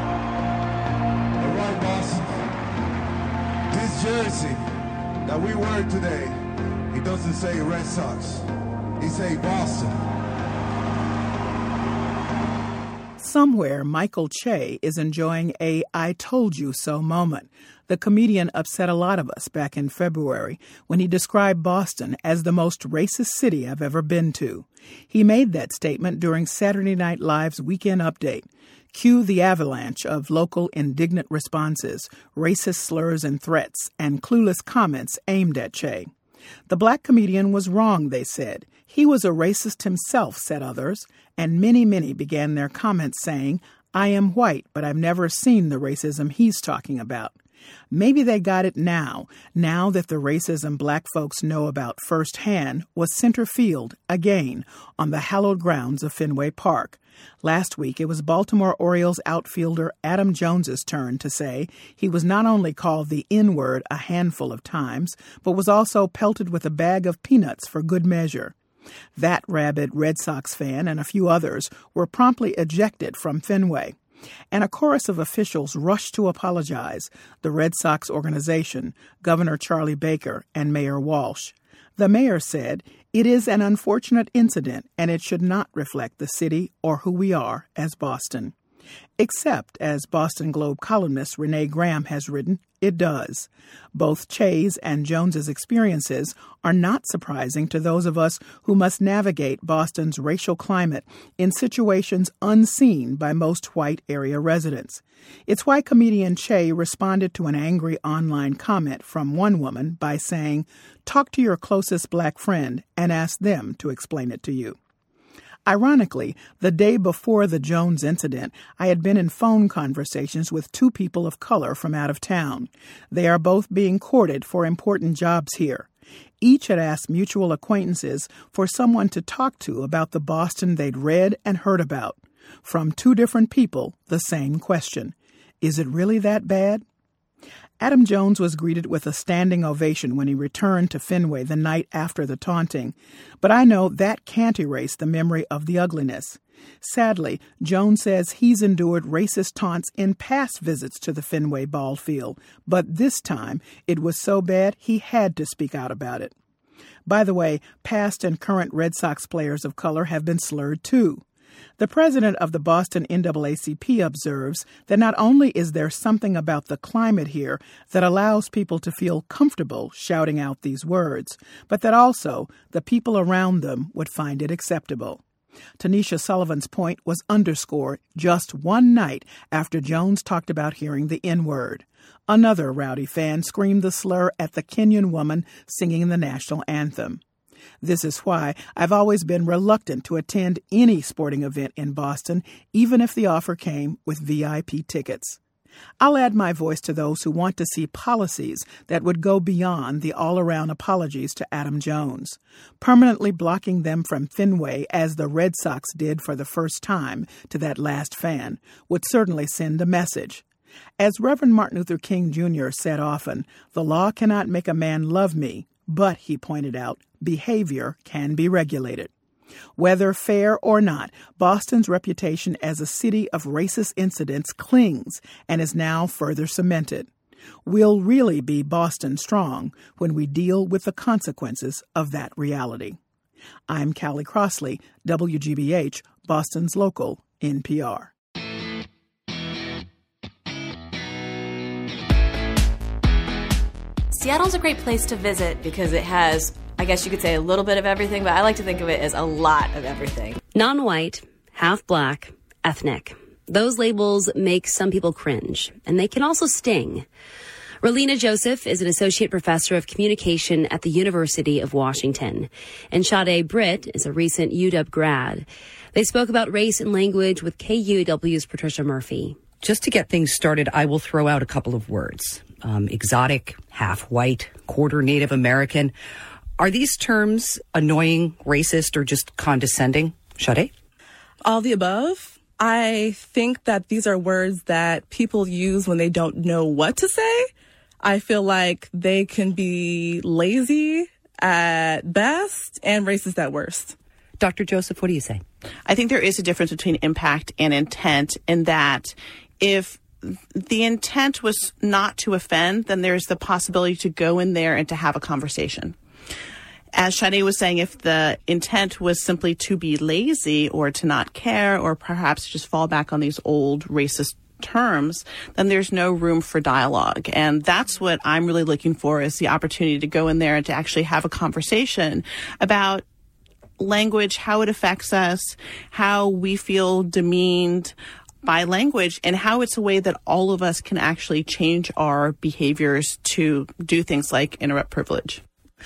right, boss. This jersey that we wear today, it doesn't say Red Sox. It say Boston. Somewhere, Michael Che is enjoying a I told you so moment. The comedian upset a lot of us back in February when he described Boston as the most racist city I've ever been to. He made that statement during Saturday Night Live's Weekend Update. Cue the avalanche of local indignant responses, racist slurs and threats, and clueless comments aimed at Che. The black comedian was wrong, they said. He was a racist himself, said others, and many, many began their comments saying, I am white, but I've never seen the racism he's talking about. Maybe they got it now, now that the racism black folks know about firsthand was center field, again, on the hallowed grounds of Fenway Park. Last week, it was Baltimore Orioles outfielder Adam Jones's turn to say he was not only called the N-word a handful of times, but was also pelted with a bag of peanuts for good measure. That rabid Red Sox fan and a few others were promptly ejected from Fenway. And a chorus of officials rushed to apologize, the Red Sox organization, Governor Charlie Baker, and Mayor Walsh. The mayor said, it is an unfortunate incident and it should not reflect the city or who we are as Boston. Except, as Boston Globe columnist Renee Graham has written, it does. Both Che's and Jones's experiences are not surprising to those of us who must navigate Boston's racial climate in situations unseen by most white area residents. It's why comedian Che responded to an angry online comment from one woman by saying, talk to your closest black friend and ask them to explain it to you. Ironically, the day before the Jones incident, I had been in phone conversations with two people of color from out of town. They are both being courted for important jobs here. Each had asked mutual acquaintances for someone to talk to about the Boston they'd read and heard about. From two different people, the same question. Is it really that bad? Adam Jones was greeted with a standing ovation when he returned to Fenway the night after the taunting, but I know that can't erase the memory of the ugliness. Sadly, Jones says he's endured racist taunts in past visits to the Fenway ball field, but this time it was so bad he had to speak out about it. By the way, past and current Red Sox players of color have been slurred too. The president of the Boston N double A C P observes that not only is there something about the climate here that allows people to feel comfortable shouting out these words, but that also the people around them would find it acceptable. Tanisha Sullivan's point was underscored just one night after Jones talked about hearing the N-word. Another rowdy fan screamed the slur at the Kenyan woman singing the national anthem. This is why I've always been reluctant to attend any sporting event in Boston, even if the offer came with V I P tickets. I'll add my voice to those who want to see policies that would go beyond the all-around apologies to Adam Jones. Permanently blocking them from Fenway, as the Red Sox did for the first time to that last fan, would certainly send a message. As Reverend Martin Luther King Junior said often, the law cannot make a man love me, but, he pointed out, behavior can be regulated. Whether fair or not, Boston's reputation as a city of racist incidents clings and is now further cemented. We'll really be Boston strong when we deal with the consequences of that reality. I'm Callie Crossley, W G B H, Boston's local N P R. Seattle's a great place to visit because it has, I guess you could say, a little bit of everything, but I like to think of it as a lot of everything. Non-white, half black, ethnic. Those labels make some people cringe, and they can also sting. Relina Joseph is an associate professor of communication at the University of Washington, and Sade Britt is a recent U W grad. They spoke about race and language with K U W's Patricia Murphy. Just to get things started, I will throw out a couple of words. Um, exotic, half white, quarter Native American. Are these terms annoying, racist, or just condescending? Sade? All the above. I think that these are words that people use when they don't know what to say. I feel like they can be lazy at best and racist at worst. Doctor Joseph, what do you say? I think there is a difference between impact and intent in that if the intent was not to offend, then there's the possibility to go in there and to have a conversation. As Sade was saying, if the intent was simply to be lazy or to not care or perhaps just fall back on these old racist terms, then there's no room for dialogue. And that's what I'm really looking for, is the opportunity to go in there and to actually have a conversation about language, how it affects us, how we feel demeaned by language, and how it's a way that all of us can actually change our behaviors to do things like interrupt privilege.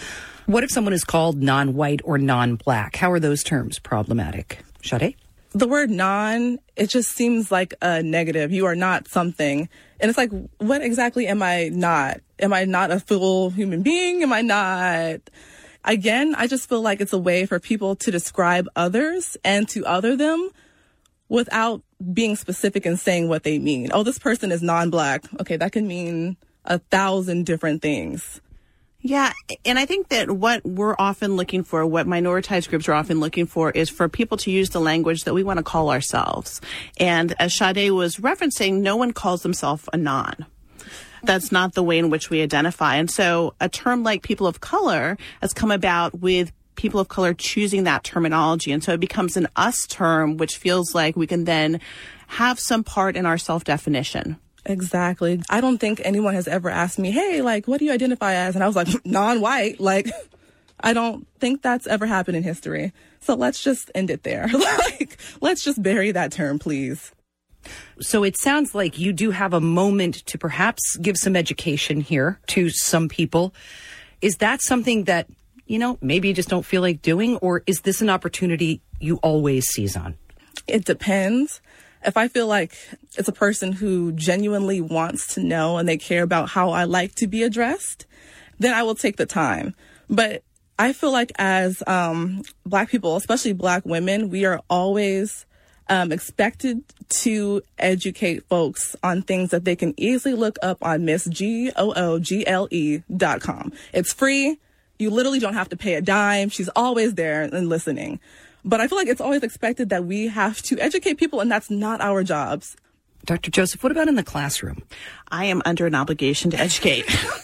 What if someone is called non-white or non-black? How are those terms problematic? Sade? The word non, it just seems like a negative. You are not something. And it's like, what exactly am I not? Am I not a full human being? Am I not? Again, I just feel like it's a way for people to describe others and to other them without being specific and saying what they mean. Oh, this person is non-black. Okay, that can mean a thousand different things. Yeah, and I think that what we're often looking for, what minoritized groups are often looking for, is for people to use the language that we want to call ourselves. And as Sade was referencing, no one calls themselves a non. That's not the way in which we identify. And so a term like people of color has come about with people of color choosing that terminology. And so it becomes an us term, which feels like we can then have some part in our self-definition. Exactly. I don't think anyone has ever asked me, hey, like, what do you identify as? And I was like, non-white. Like, I don't think that's ever happened in history. So let's just end it there. Like, let's just bury that term, please. So it sounds like you do have a moment to perhaps give some education here to some people. Is that something that, you know, maybe you just don't feel like doing? Or is this an opportunity you always seize on? It depends. If I feel like it's a person who genuinely wants to know and they care about how I like to be addressed, then I will take the time. But I feel like as um, Black people, especially Black women, we are always um, expected to educate folks on things that they can easily look up on Miss G O O G L E dot com. It's free. You literally don't have to pay a dime. She's always there and listening. But I feel like it's always expected that we have to educate people, and that's not our jobs. Doctor Joseph, what about in the classroom? I am under an obligation to educate.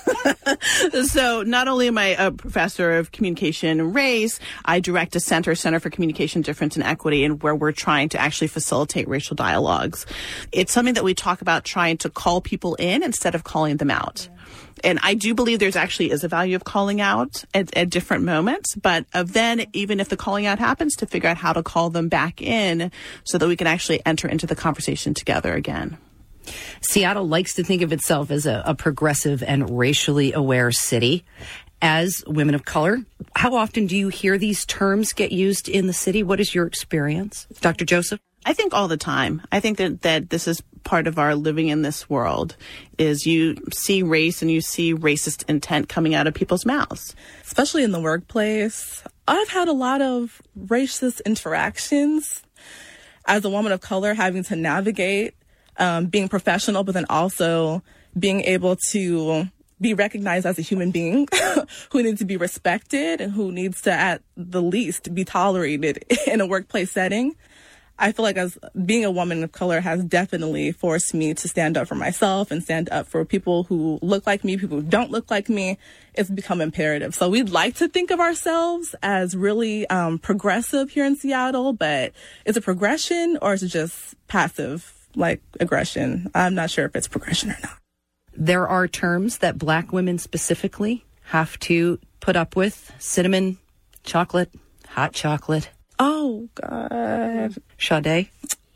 So not only am I a professor of communication and race, I direct a center, Center for Communication, Difference, and Equity, and where we're trying to actually facilitate racial dialogues. It's something that we talk about trying to call people in instead of calling them out. Yeah. And I do believe there's actually is a value of calling out at, at different moments, but of then, even if the calling out happens, to figure out how to call them back in so that we can actually enter into the conversation together again. Seattle likes to think of itself as a, a progressive and racially aware city. As women of color, how often do you hear these terms get used in the city? What is your experience? Doctor Joseph? I think all the time. I think that, that this is part of our living in this world, is you see race and you see racist intent coming out of people's mouths. Especially in the workplace. I've had a lot of racist interactions as a woman of color, having to navigate um, being professional, but then also being able to be recognized as a human being who needs to be respected and who needs to, at the least, be tolerated in a workplace setting. I feel like as being a woman of color has definitely forced me to stand up for myself and stand up for people who look like me, people who don't look like me. It's become imperative. So we'd like to think of ourselves as really um, progressive here in Seattle, but is it progression or is it just passive, like aggression? I'm not sure if it's progression or not. There are terms that Black women specifically have to put up with. Cinnamon, chocolate, hot chocolate. Oh, God. Sade?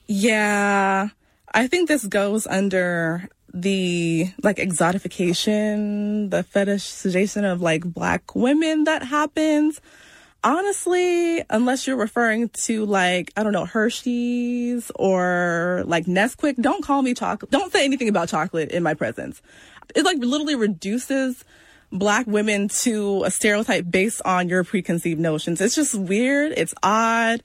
Yeah. I think this goes under the, like, exotification, the fetishization of, like, Black women that happens. Honestly, unless you're referring to, like, I don't know, Hershey's or, like, Nesquik, don't call me chocolate. Don't say anything about chocolate in my presence. It, like, literally reduces Black women to a stereotype based on your preconceived notions. It's just weird. It's odd.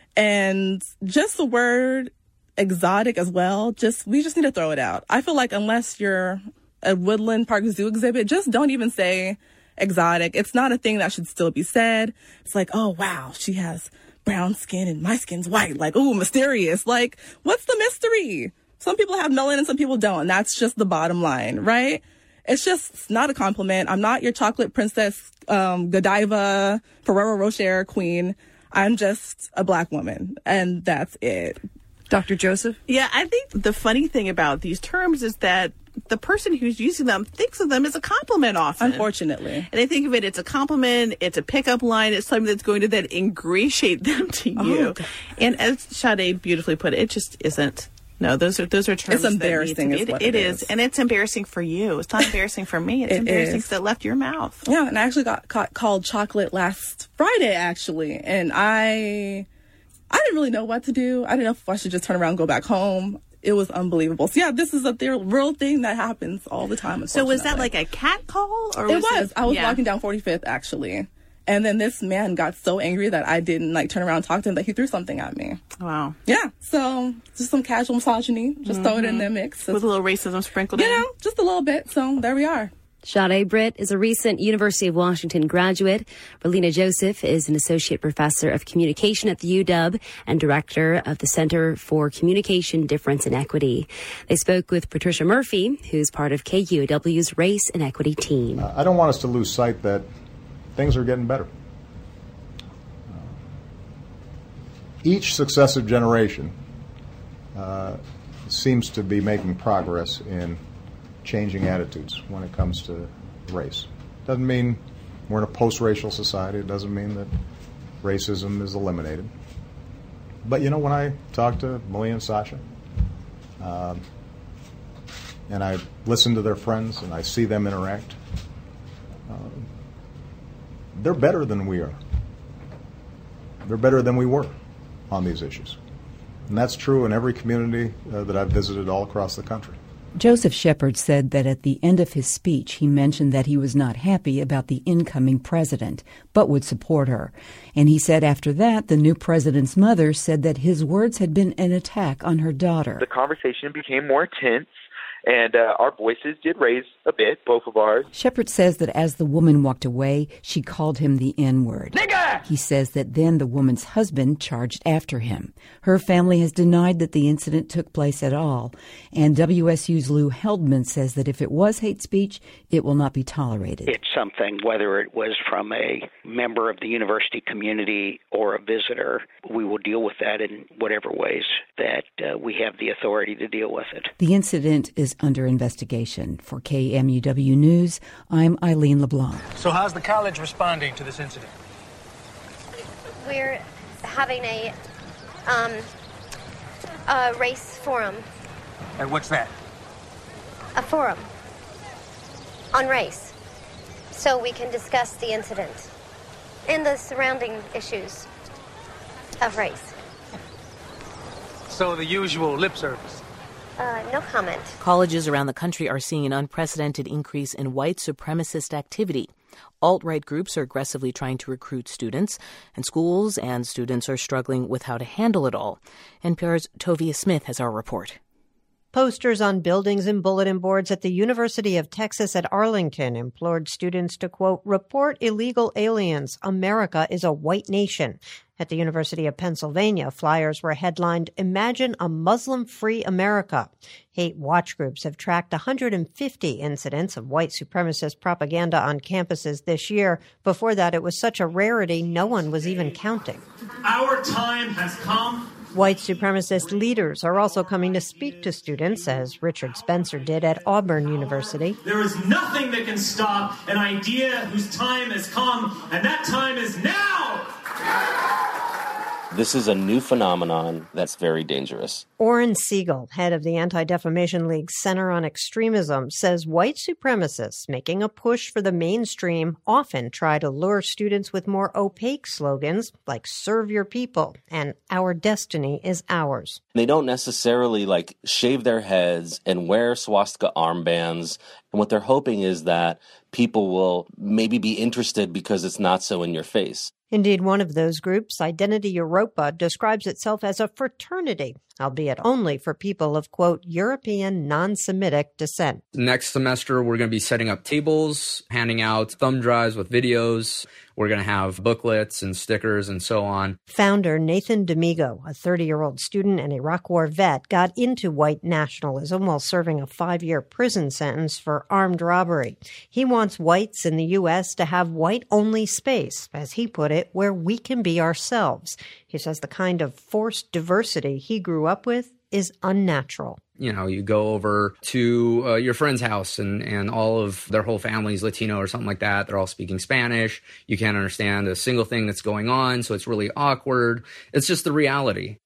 And just the word exotic as well, just, we just need to throw it out. I feel like unless you're a Woodland Park Zoo exhibit, just don't even say exotic. It's not a thing that should still be said. It's like, oh, wow, she has brown skin and my skin's white. Like, ooh, mysterious. Like, what's the mystery? Some people have melanin and some people don't. And that's just the bottom line, right? It's just not a compliment. I'm not your chocolate princess, um, Godiva, Ferrero Rocher queen. I'm just a Black woman, and that's it. Doctor Joseph? Yeah, I think the funny thing about these terms is that the person who's using them thinks of them as a compliment often. Unfortunately. And they think of it, it's a compliment, it's a pickup line, it's something that's going to then ingratiate them to you. Oh, and as Sade beautifully put it, it just isn't No, those are those are terms. It's embarrassing. That need to be, is what it, it is. is, and it's embarrassing for you. It's not embarrassing for me. It's it embarrassing is. because it left your mouth. Yeah, and I actually got caught, called chocolate last Friday, actually, and I, I didn't really know what to do. I didn't know if I should just turn around and go back home. It was unbelievable. So yeah, this is a their real thing that happens all the time. So was that like a cat call, or it was was? It, I was yeah. walking down forty-fifth actually. And then this man got so angry that I didn't like turn around and talk to him that he threw something at me. Wow. Yeah. So just some casual misogyny. Just mm-hmm. throw it in the mix. With a little racism sprinkled you in. You know, just a little bit. So there we are. Sade Britt is a recent University of Washington graduate. Relina Joseph is an associate professor of communication at the U W and director of the Center for Communication, Difference, and Equity. They spoke with Patricia Murphy, who's part of K U O W's Race and Equity team. Uh, I don't want us to lose sight that things are getting better. Uh, each successive generation uh, seems to be making progress in changing attitudes when it comes to race. Doesn't mean we're in a post-racial society. It doesn't mean that racism is eliminated. But, you know, when I talk to Malia and Sasha, um, and I listen to their friends and I see them interact, uh, they're better than we are. They're better than we were on these issues. And that's true in every community uh, that I've visited all across the country. Joseph Shepard said that at the end of his speech, he mentioned that he was not happy about the incoming president, but would support her. And he said after that, the new president's mother said that his words had been an attack on her daughter. The conversation became more tense. And uh, our voices did raise a bit, both of ours. Shepard says that as the woman walked away, she called him the N-word. Nigga! He says that then the woman's husband charged after him. Her family has denied that the incident took place at all. And W S U's Lou Heldman says that if it was hate speech, it will not be tolerated. It's something, whether it was from a member of the university community or a visitor, we will deal with that in whatever ways that uh, we have the authority to deal with it. The incident is under investigation. For K M U W News, I'm Eileen LeBlanc. So how's the college responding to this incident? We're having a, um, a race forum. And what's that? A forum on race, so we can discuss the incident and the surrounding issues of race. So the usual lip service. Uh, no comment. Colleges around the country are seeing an unprecedented increase in white supremacist activity. Alt-right groups are aggressively trying to recruit students, and schools and students are struggling with how to handle it all. N P R's Tovia Smith has our report. Posters on buildings and bulletin boards at the University of Texas at Arlington implored students to, quote, report illegal aliens. America is a white nation. At the University of Pennsylvania, flyers were headlined, Imagine a Muslim-Free America. Hate watch groups have tracked one hundred fifty incidents of white supremacist propaganda on campuses this year. Before that, it was such a rarity, no one was even counting. Our time has come. White supremacist leaders are also coming to speak to students, as Richard Spencer did at Auburn University. There is nothing that can stop an idea whose time has come, and that time is now! This is a new phenomenon that's very dangerous. Oren Siegel, head of the Anti-Defamation League's Center on Extremism, says white supremacists making a push for the mainstream often try to lure students with more opaque slogans like serve your people and our destiny is ours. They don't necessarily like shave their heads and wear swastika armbands. And what they're hoping is that people will maybe be interested because it's not so in your face. Indeed, one of those groups, Identity Europa, describes itself as a fraternity, albeit only for people of, quote, European non-Semitic descent. Next semester, we're going to be setting up tables, handing out thumb drives with videos. We're going to have booklets and stickers and so on. Founder Nathan D'Amigo, a thirty-year-old student and Iraq War vet, got into white nationalism while serving a five-year prison sentence for armed robbery. He wants whites in the U S to have white-only space, as he put it, where we can be ourselves. He says the kind of forced diversity he grew up with is unnatural. You know, you go over to uh, your friend's house and, and all of their whole family's Latino or something like that. They're all speaking Spanish. You can't understand a single thing that's going on, so it's really awkward. It's just the reality.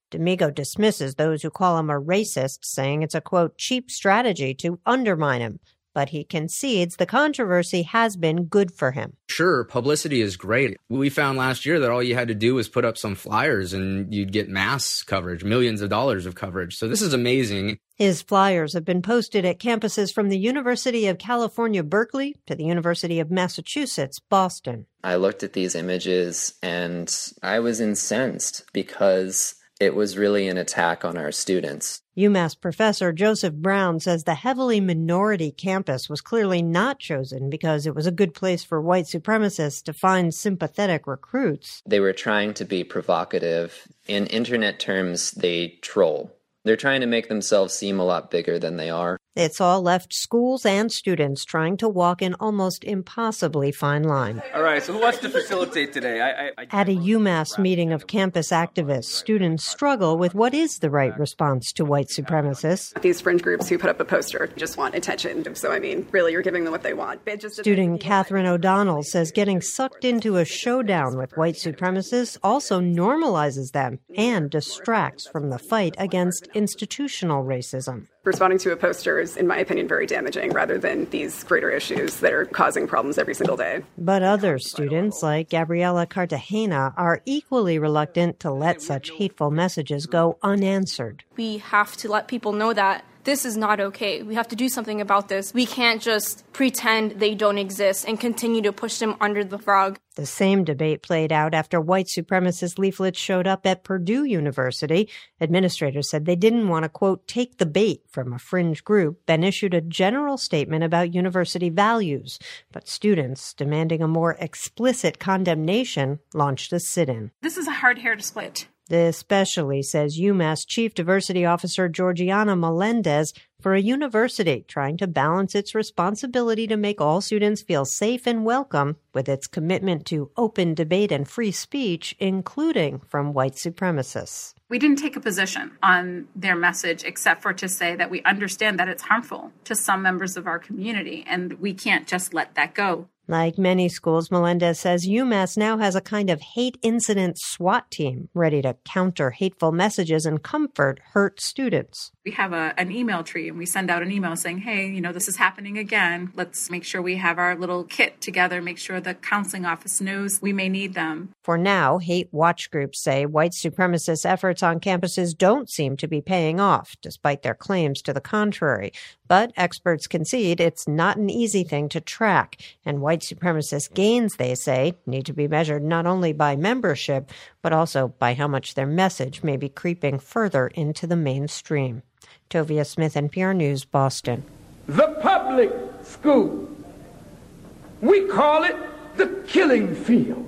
D'Amico dismisses those who call him a racist, saying it's a, quote, cheap strategy to undermine him. But he concedes the controversy has been good for him. Sure, publicity is great. We found last year that all you had to do was put up some flyers and you'd get mass coverage, millions of dollars of coverage. So this is amazing. His flyers have been posted at campuses from the University of California, Berkeley, to the University of Massachusetts, Boston. I looked at these images and I was incensed because it was really an attack on our students. UMass professor Joseph Brown says the heavily minority campus was clearly not chosen because it was a good place for white supremacists to find sympathetic recruits. They were trying to be provocative. In internet terms, they troll. They're trying to make themselves seem a lot bigger than they are. It's all left schools and students trying to walk an almost impossibly fine line. All right, so who wants to facilitate today? I, I, I... At a UMass meeting of campus activists, students struggle with what is the right response to white supremacists. These fringe groups who put up a poster just want attention. So, I mean, really, you're giving them what they want. Just Student Catherine O'Donnell says getting sucked into a showdown with white supremacists also normalizes them and distracts from the fight against institutional racism. Responding to a poster is, in my opinion, very damaging rather than these greater issues that are causing problems every single day. But other students, like Gabriela Cartagena, are equally reluctant to let such hateful messages go unanswered. We have to let people know that this is not okay. We have to do something about this. We can't just pretend they don't exist and continue to push them under the rug. The same debate played out after white supremacist leaflets showed up at Purdue University. Administrators said they didn't want to, quote, take the bait from a fringe group and issued a general statement about university values. But students, demanding a more explicit condemnation, launched a sit-in. This is a hard hair to split. Especially, says UMass Chief Diversity Officer Georgiana Melendez, for a university trying to balance its responsibility to make all students feel safe and welcome with its commitment to open debate and free speech, including from white supremacists. We didn't take a position on their message except for to say that we understand that it's harmful to some members of our community, and we can't just let that go. Like many schools, Melendez says UMass now has a kind of hate incident SWAT team ready to counter hateful messages and comfort hurt students. We have a, an email tree, and we send out an email saying, hey, you know, this is happening again. Let's make sure we have our little kit together, make sure the counseling office knows we may need them. For now, hate watch groups say white supremacist efforts on campuses don't seem to be paying off, despite their claims to the contrary. But experts concede it's not an easy thing to track, and white supremacist gains, they say, need to be measured not only by membership, but also by how much their message may be creeping further into the mainstream. Tovia Smith, N P R News, Boston. The public school. We call it the killing fields.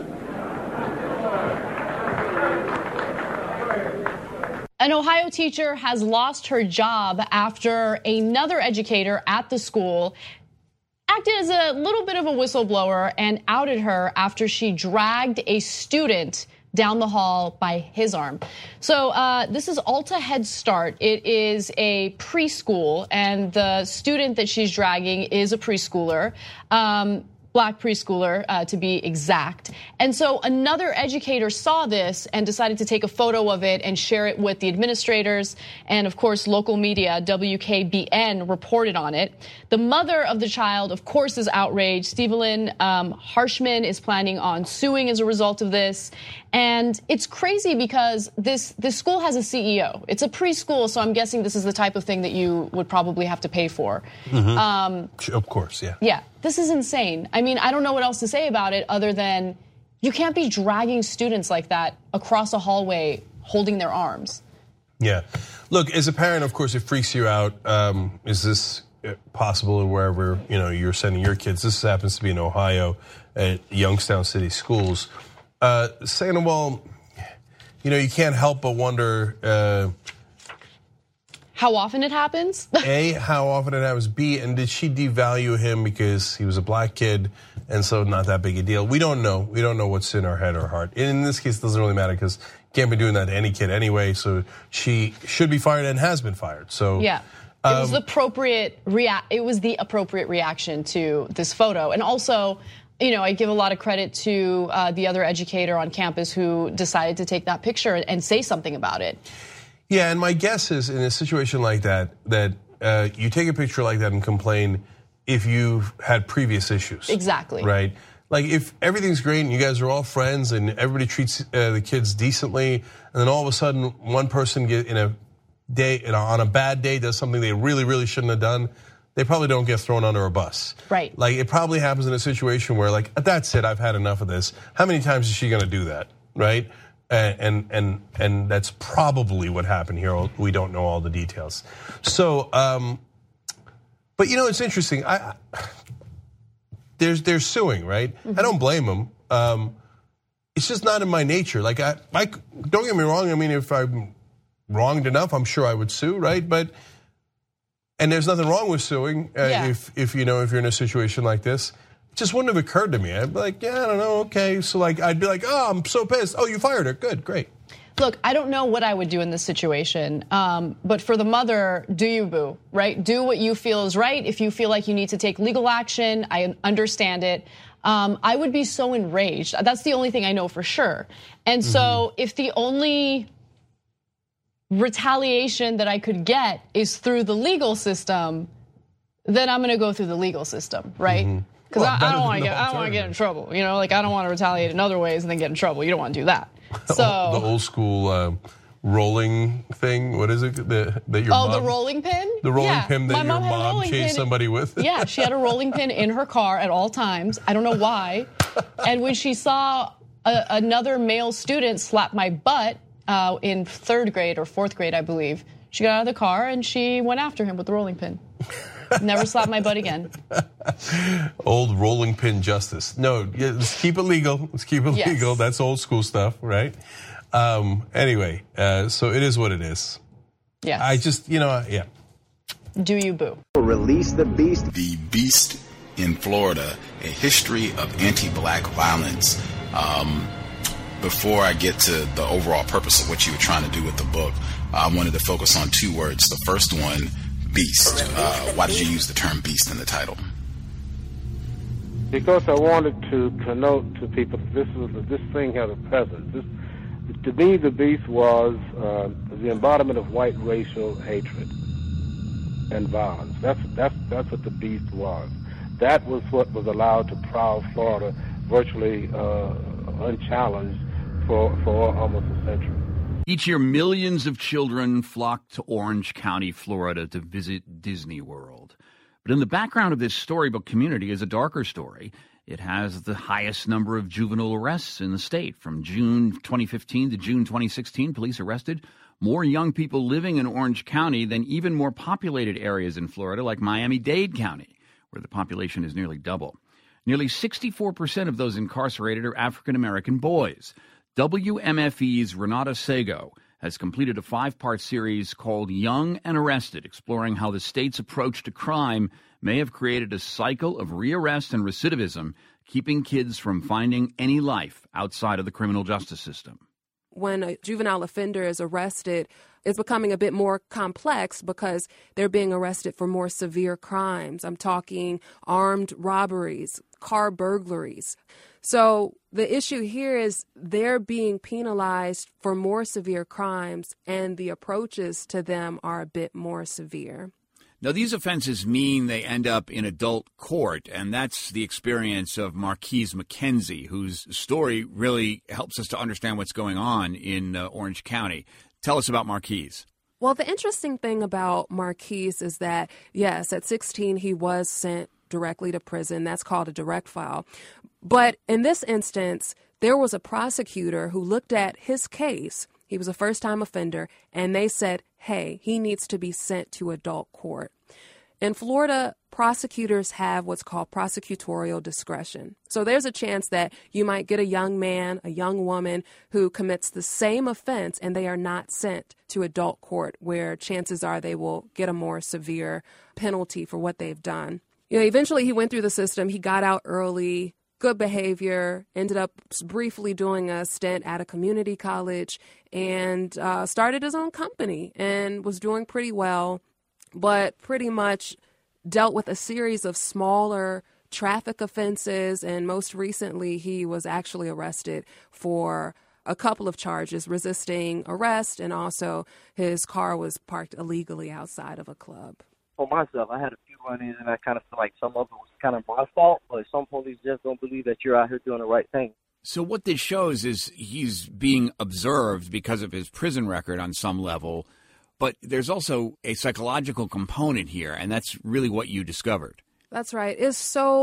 An Ohio teacher has lost her job after another educator at the school acted as a little bit of a whistleblower and outed her after she dragged a student down the hall by his arm. So uh, this is Alta Head Start. It is a preschool, and the student that she's dragging is a preschooler. Um, Black preschooler, uh, to be exact. And so another educator saw this and decided to take a photo of it and share it with the administrators. And of course, local media, W K B N, reported on it. The mother of the child, of course, is outraged. Stevelyn um, Harshman is planning on suing as a result of this. And it's crazy because this, this school has a C E O. It's a preschool, so I'm guessing this is the type of thing that you would probably have to pay for. Mm-hmm. Um, of course, yeah. Yeah, this is insane. I mean, I don't know what else to say about it other than you can't be dragging students like that across a hallway holding their arms. Yeah. Look, as a parent, of course, it freaks you out. Um, is this possible wherever, you know, you're sending your kids? This happens to be in Ohio at Youngstown City Schools. Uh, Sandoval, you know, you can't help but wonder. Uh, how often it happens? A, how often it happens. B, and did she devalue him because he was a black kid and so not that big a deal? We don't know. We don't know what's in her head or heart. In this case, it doesn't really matter because can't be doing that to any kid anyway. So she should be fired and has been fired. So yeah. It was the appropriate rea- It was the appropriate reaction to this photo, and also you know, I give a lot of credit to uh, the other educator on campus who decided to take that picture and say something about it. Yeah, and my guess is in a situation like that, that uh, you take a picture like that and complain if you've had previous issues. Exactly. Right? Like if everything's great and you guys are all friends and everybody treats uh, the kids decently, and then all of a sudden one person get in a day, you know, on a bad day does something they really, really shouldn't have done, they probably don't get thrown under a bus. Right. Like it probably happens in a situation where like, that's it, I've had enough of this. How many times is she gonna do that, right? And and and that's probably what happened here. We don't know all the details. So, um, but you know, it's interesting. I, there's they're suing, right? Mm-hmm. I don't blame them. Um, it's just not in my nature. Like I, I, don't get me wrong. I mean, if I'm wronged enough, I'm sure I would sue, right? But and there's nothing wrong with suing uh, yeah. if if you know if you're in a situation like this. Just wouldn't have occurred to me. I'd be like, yeah, I don't know, okay. So like, I'd be like, oh, I'm so pissed. Oh, you fired her. Good, great. Look, I don't know what I would do in this situation, um, but for the mother, do you, boo, right? Do what you feel is right. If you feel like you need to take legal action, I understand it. Um, I would be so enraged. That's the only thing I know for sure. And so mm-hmm. if the only retaliation that I could get is through the legal system, then I'm going to go through the legal system, right? Mm-hmm. Because well, I, I don't want to get, I don't want to get in trouble. You know, like I don't want to retaliate in other ways and then get in trouble. You don't want to do that. So the old school uh, rolling thing. What is it that, that your oh mom? the rolling pin? The rolling yeah. pin that My your mom, mom chased pin. somebody with. Yeah, she had a rolling pin in her car at all times. I don't know why. And when she saw a, another male student slap my butt uh, in third grade or fourth grade, I believe, she got out of the car and she went after him with the rolling pin. Never slap my butt again. Old rolling pin justice. No, yeah, let's keep it legal. Let's keep it yes. legal. That's old school stuff, right? Um, anyway, uh, so it is what it is. Yeah. I just, you know, yeah. Do you, boo? Release the beast. The Beast in Florida, a history of anti-black violence. Um, before I get to the overall purpose of what you were trying to do with the book, I wanted to focus on two words. The first one, beast. Uh, why did you use the term beast in the title? Because I wanted to connote to people that this was this thing had a presence. This, to me, the beast was uh, the embodiment of white racial hatred and violence. That's that's that's what the beast was. That was what was allowed to prowl Florida virtually uh, unchallenged for for almost a century. Each year, millions of children flock to Orange County, Florida to visit Disney World. But in the background of this storybook community is a darker story. It has the highest number of juvenile arrests in the state. From June twenty fifteen to June twenty sixteen, police arrested more young people living in Orange County than even more populated areas in Florida like Miami-Dade County, where the population is nearly double. Nearly sixty-four percent of those incarcerated are African-American boys. W M F E's Renata Sego has completed a five-part series called Young and Arrested, exploring how the state's approach to crime may have created a cycle of rearrest and recidivism, keeping kids from finding any life outside of the criminal justice system. When a juvenile offender is arrested, it's becoming a bit more complex because they're being arrested for more severe crimes. I'm talking armed robberies, car burglaries. So the issue here is they're being penalized for more severe crimes, and the approaches to them are a bit more severe. Now, these offenses mean they end up in adult court, and that's the experience of Marquise McKenzie, whose story really helps us to understand what's going on in uh, Orange County. Tell us about Marquise. Well, the interesting thing about Marquise is that, yes, at sixteen, he was sent directly to prison. That's called a direct file. But in this instance, there was a prosecutor who looked at his case. He was a first-time offender, and they said, hey, he needs to be sent to adult court. In Florida, prosecutors have what's called prosecutorial discretion. So there's a chance that you might get a young man, a young woman who commits the same offense, and they are not sent to adult court, where chances are they will get a more severe penalty for what they've done. You know, eventually he went through the system. He got out early, good behavior, ended up briefly doing a stint at a community college, and uh, started his own company and was doing pretty well, but pretty much dealt with a series of smaller traffic offenses, and most recently he was actually arrested for a couple of charges, resisting arrest, and also his car was parked illegally outside of a club. For myself, I had a few run-ins, and I kind of feel like some of it was kind of my fault, but some police just don't believe that you're out here doing the right thing. So what this shows is he's being observed because of his prison record on some level, but there's also a psychological component here, and that's really what you discovered. That's right. It's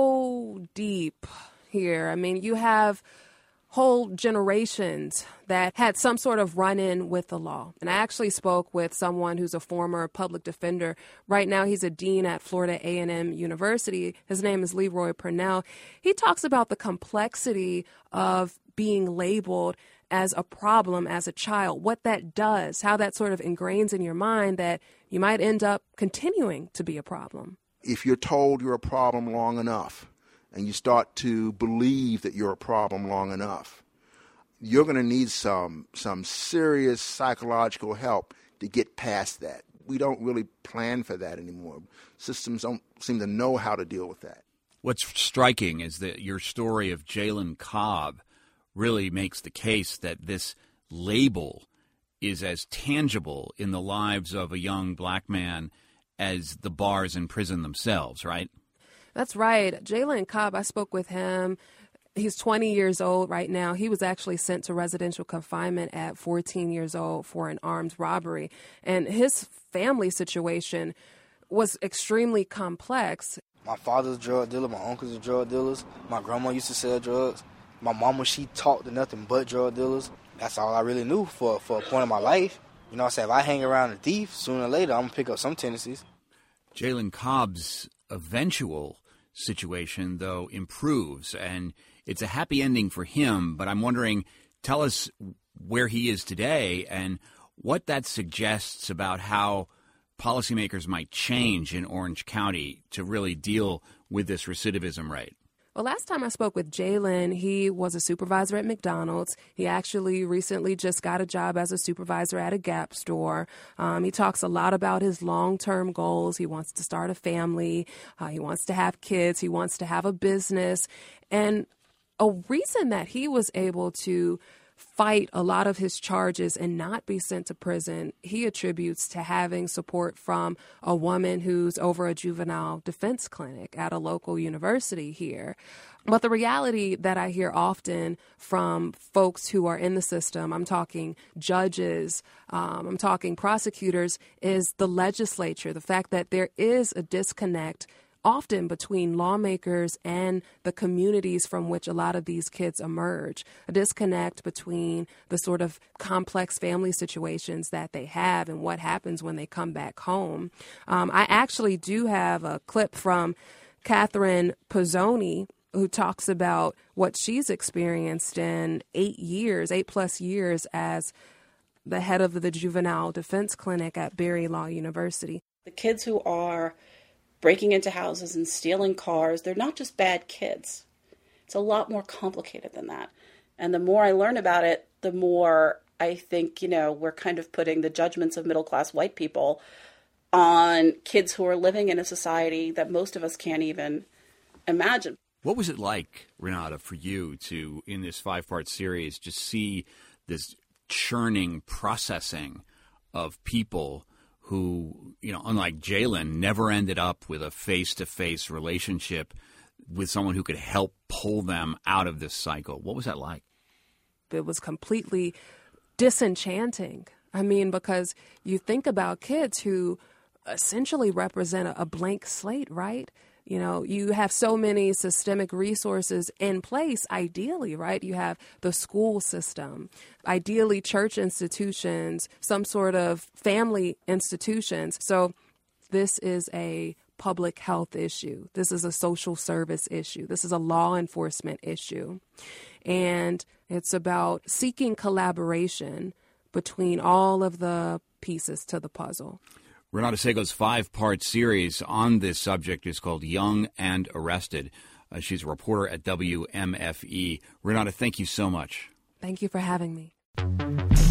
so deep here. I mean, you have whole generations that had some sort of run-in with the law. And I actually spoke with someone who's a former public defender. Right now, he's a dean at Florida A and M University. His name is Leroy Purnell. He talks about the complexity of being labeled as a problem as a child, what that does, how that sort of ingrains in your mind that you might end up continuing to be a problem. If you're told you're a problem long enough, and you start to believe that you're a problem long enough, you're going to need some some serious psychological help to get past that. We don't really plan for that anymore. Systems don't seem to know how to deal with that. What's striking is that your story of Jalen Cobb really makes the case that this label is as tangible in the lives of a young black man as the bars in prison themselves, right? That's right. Jalen Cobb, I spoke with him. He's twenty years old right now. He was actually sent to residential confinement at fourteen years old for an armed robbery. And his family situation was extremely complex. My father's a drug dealer. My uncles are drug dealers. My grandma used to sell drugs. My mama, she talked to nothing but drug dealers. That's all I really knew for, for a point in my life. You know what I'm saying? If I hang around a thief, sooner or later, I'm going to pick up some tendencies. Jalen Cobb's eventual situation, though, improves, and it's a happy ending for him. But I'm wondering, tell us where he is today and what that suggests about how policymakers might change in Orange County to really deal with this recidivism rate. Well, last time I spoke with Jalen, he was a supervisor at McDonald's. He actually recently just got a job as a supervisor at a Gap store. Um, he talks a lot about his long-term goals. He wants to start a family. Uh, he wants to have kids. He wants to have a business. And a reason that he was able to fight a lot of his charges and not be sent to prison, he attributes to having support from a woman who's over a juvenile defense clinic at a local university here. But the reality that I hear often from folks who are in the system, I'm talking judges, um, I'm talking prosecutors, is the legislature, the fact that there is a disconnect often between lawmakers and the communities from which a lot of these kids emerge, a disconnect between the sort of complex family situations that they have and what happens when they come back home. Um, I actually do have a clip from Catherine Pizzoni, who talks about what she's experienced in eight years, eight plus years as the head of the juvenile defense clinic at Berry Law University. The kids who are breaking into houses and stealing cars, they're not just bad kids. It's a lot more complicated than that. And the more I learn about it, the more I think, you know, we're kind of putting the judgments of middle-class white people on kids who are living in a society that most of us can't even imagine. What was it like, Renata, for you to, in this five-part series, just see this churning processing of people who, you know, unlike Jalen, never ended up with a face-to-face relationship with someone who could help pull them out of this cycle? What was that like? It was completely disenchanting. I mean, because you think about kids who essentially represent a blank slate, right? You know, you have so many systemic resources in place, ideally, right? You have the school system, ideally church institutions, some sort of family institutions. So this is a public health issue. This is a social service issue. This is a law enforcement issue. And it's about seeking collaboration between all of the pieces to the puzzle. Renata Sego's five-part series on this subject is called Young and Arrested. Uh, she's a reporter at W M F E. Renata, thank you so much. Thank you for having me.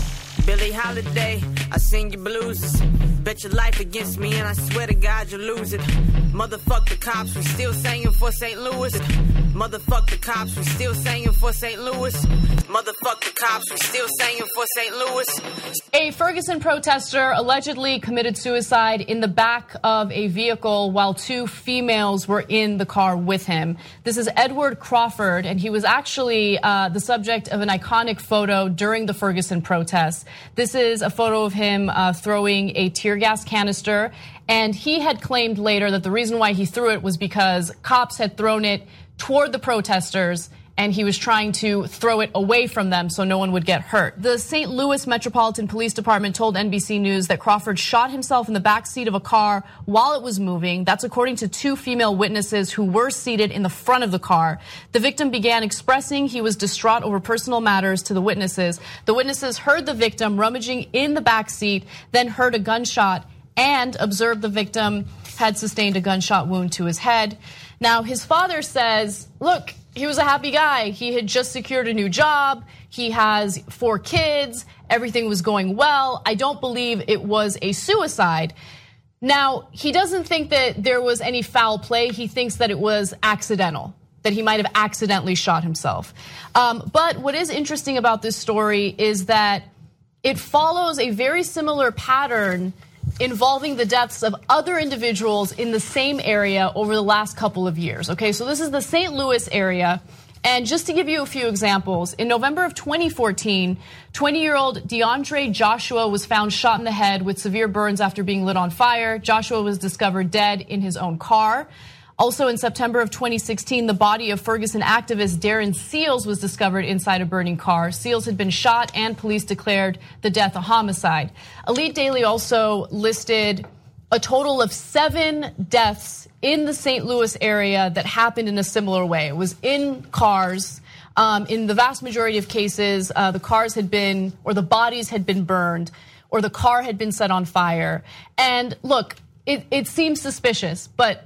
Billie Holiday, I sing your blues. Bet your life against me and I swear to God you'll lose it. Motherfuck the cops, we still singing for Saint Louis. Motherfuck the cops, we still singing for Saint Louis. Motherfuck the cops, we still singing for Saint Louis. A Ferguson protester allegedly committed suicide in the back of a vehicle while two females were in the car with him. This is Edward Crawford, and he was actually uh, the subject of an iconic photo during the Ferguson protests. This is a photo of him uh, throwing a tear gas canister, and he had claimed later that the reason why he threw it was because cops had thrown it toward the protesters, and he was trying to throw it away from them so no one would get hurt. The Saint Louis Metropolitan Police Department told N B C News that Crawford shot himself in the back seat of a car while it was moving. That's according to two female witnesses who were seated in the front of the car. The victim began expressing he was distraught over personal matters to the witnesses. The witnesses heard the victim rummaging in the back seat, then heard a gunshot and observed the victim had sustained a gunshot wound to his head. Now, his father says, look, he was a happy guy. He had just secured a new job. He has four kids. Everything was going well. I don't believe it was a suicide. Now, he doesn't think that there was any foul play. He thinks that it was accidental, that he might have accidentally shot himself. Um, but what is interesting about this story is that it follows a very similar pattern involving the deaths of other individuals in the same area over the last couple of years. Okay, so this is the Saint Louis area. And just to give you a few examples, in November of twenty fourteen, twenty-year-old DeAndre Joshua was found shot in the head with severe burns after being lit on fire. Joshua was discovered dead in his own car. Also in September of twenty sixteen, the body of Ferguson activist Darren Seals was discovered inside a burning car. Seals had been shot and police declared the death a homicide. Elite Daily also listed a total of seven deaths in the Saint Louis area that happened in a similar way. It was in cars. Um, in the vast majority of cases, uh, the cars had been, or the bodies had been burned, or the car had been set on fire. And look, it, it seems suspicious, but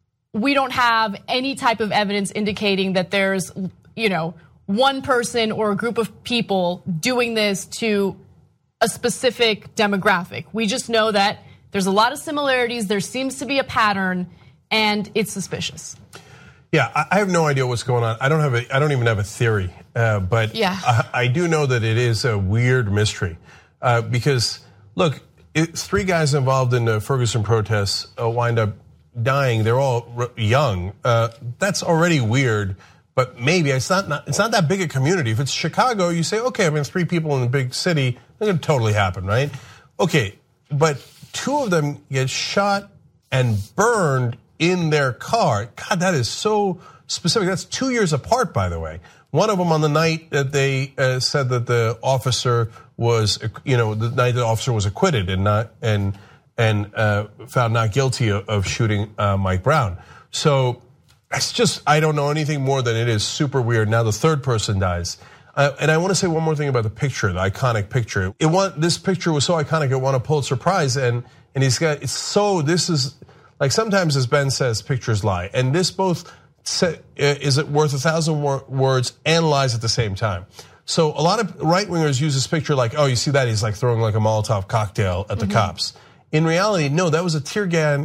we don't have any type of evidence indicating that there's, you know, one person or a group of people doing this to a specific demographic. We just know that there's a lot of similarities, there seems to be a pattern, and it's suspicious. Yeah, I have no idea what's going on. I don't have a, I don't even have a theory, uh, but yeah. I, I do know that it is a weird mystery uh, because look, it's three guys involved in the Ferguson protests uh, wind up dying. They're all young. Uh, that's already weird. But maybe it's not, not it's not that big a community. If it's Chicago, you say, okay, I mean, three people in a big city, that could totally happen, right? Okay, but two of them get shot and burned in their car. God, that is so specific. That's two years apart, by the way. One of them on the night that they uh, said that the officer was, you know, the night the officer was acquitted and not and and uh, found not guilty of, of shooting uh, Mike Brown. So it's just, I don't know anything more than it is super weird. Now the third person dies. Uh, and I want to say one more thing about the picture, the iconic picture. It won, this picture was so iconic, it won a Pulitzer Prize. And, and he's got, it's so, this is, like sometimes as Ben says, pictures lie. And this both say, is it worth a thousand words and lies at the same time. So a lot of right-wingers use this picture like, oh, you see that? He's like throwing like a Molotov cocktail at the mm-hmm. cops. In reality, no, that was a tear gas,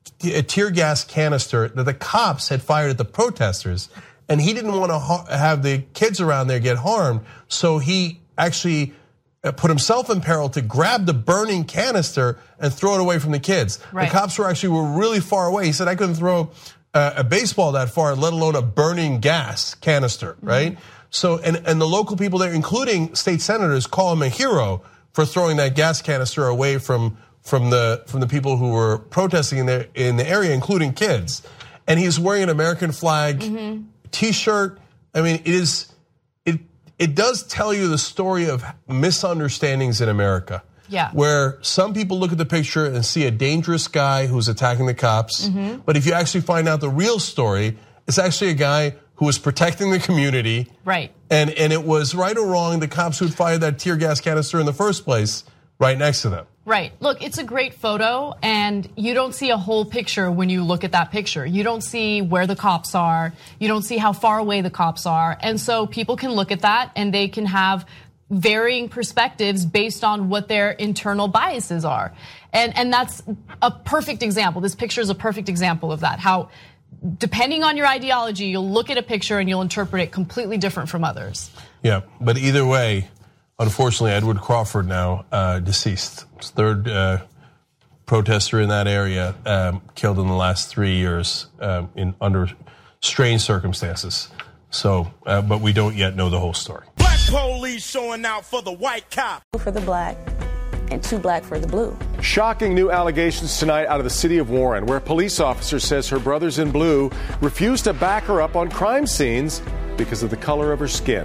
a tear gas canister that the cops had fired at the protesters, and he didn't want to ha- have the kids around there get harmed, so he actually put himself in peril to grab the burning canister and throw it away from the kids. Right. The cops were actually were really far away. He said, I couldn't throw a, a baseball that far, let alone a burning gas canister, mm-hmm. right? So, and, and the local people there, including state senators, call him a hero for throwing that gas canister away from from the from the people who were protesting in the in the area, including kids. And he's wearing an American flag mm-hmm. T-shirt. I mean, it is it it does tell you the story of misunderstandings in America. Yeah. Where some people look at the picture and see a dangerous guy who's attacking the cops. Mm-hmm. But if you actually find out the real story, it's actually a guy who was protecting the community. Right. And and it was right or wrong, the cops who'd fired that tear gas canister in the first place right next to them. Right. Look, it's a great photo, and you don't see a whole picture when you look at that picture. You don't see where the cops are. You don't see how far away the cops are. And so people can look at that and they can have varying perspectives based on what their internal biases are. And, and that's a perfect example. This picture is a perfect example of that, how depending on your ideology, you'll look at a picture and you'll interpret it completely different from others. Yeah, but either way, unfortunately, Edward Crawford now uh, deceased. Third uh, protester in that area um, killed in the last three years um, in under strange circumstances. So, uh, but we don't yet know the whole story. Black police showing out for the white cop. For the black and two black for the blue. Shocking new allegations tonight out of the city of Warren, where a police officer says her brothers in blue refused to back her up on crime scenes because of the color of her skin.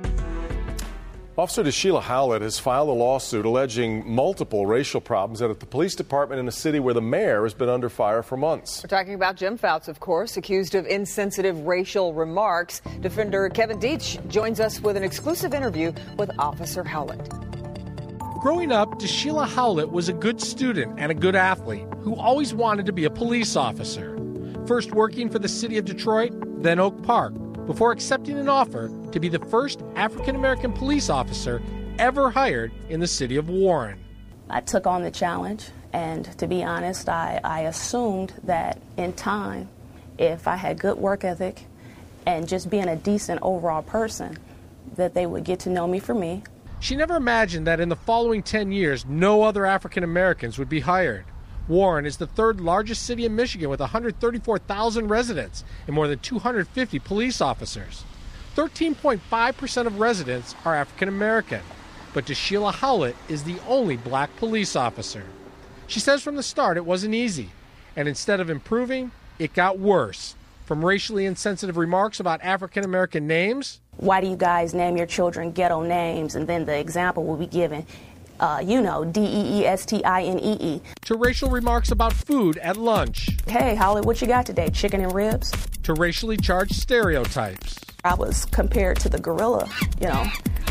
Officer DeSheila Howlett has filed a lawsuit alleging multiple racial problems at the police department in a city where the mayor has been under fire for months. We're talking about Jim Fouts, of course, accused of insensitive racial remarks. Defender Kevin Dietz joins us with an exclusive interview with Officer Howlett. Growing up, DeSheila Howlett was a good student and a good athlete who always wanted to be a police officer. First working for the city of Detroit, then Oak Park, before accepting an offer to be the first African-American police officer ever hired in the city of Warren. I took on the challenge, and to be honest, I, I assumed that in time, if I had good work ethic and just being a decent overall person, that they would get to know me for me. She never imagined that in the following ten years, no other African-Americans would be hired. Warren is the third largest city in Michigan with one hundred thirty-four thousand residents and more than two hundred fifty police officers. thirteen point five percent of residents are African American, but DeSheila Howlett is the only black police officer. She says from the start it wasn't easy, and instead of improving, it got worse. From racially insensitive remarks about African American names. Why do you guys name your children ghetto names? And then the example will be given. Uh, you know, D E E S T I N E E. To racial remarks about food at lunch. Hey, Holly, what you got today? Chicken and ribs? To racially charged stereotypes. I was compared to the gorilla, you know,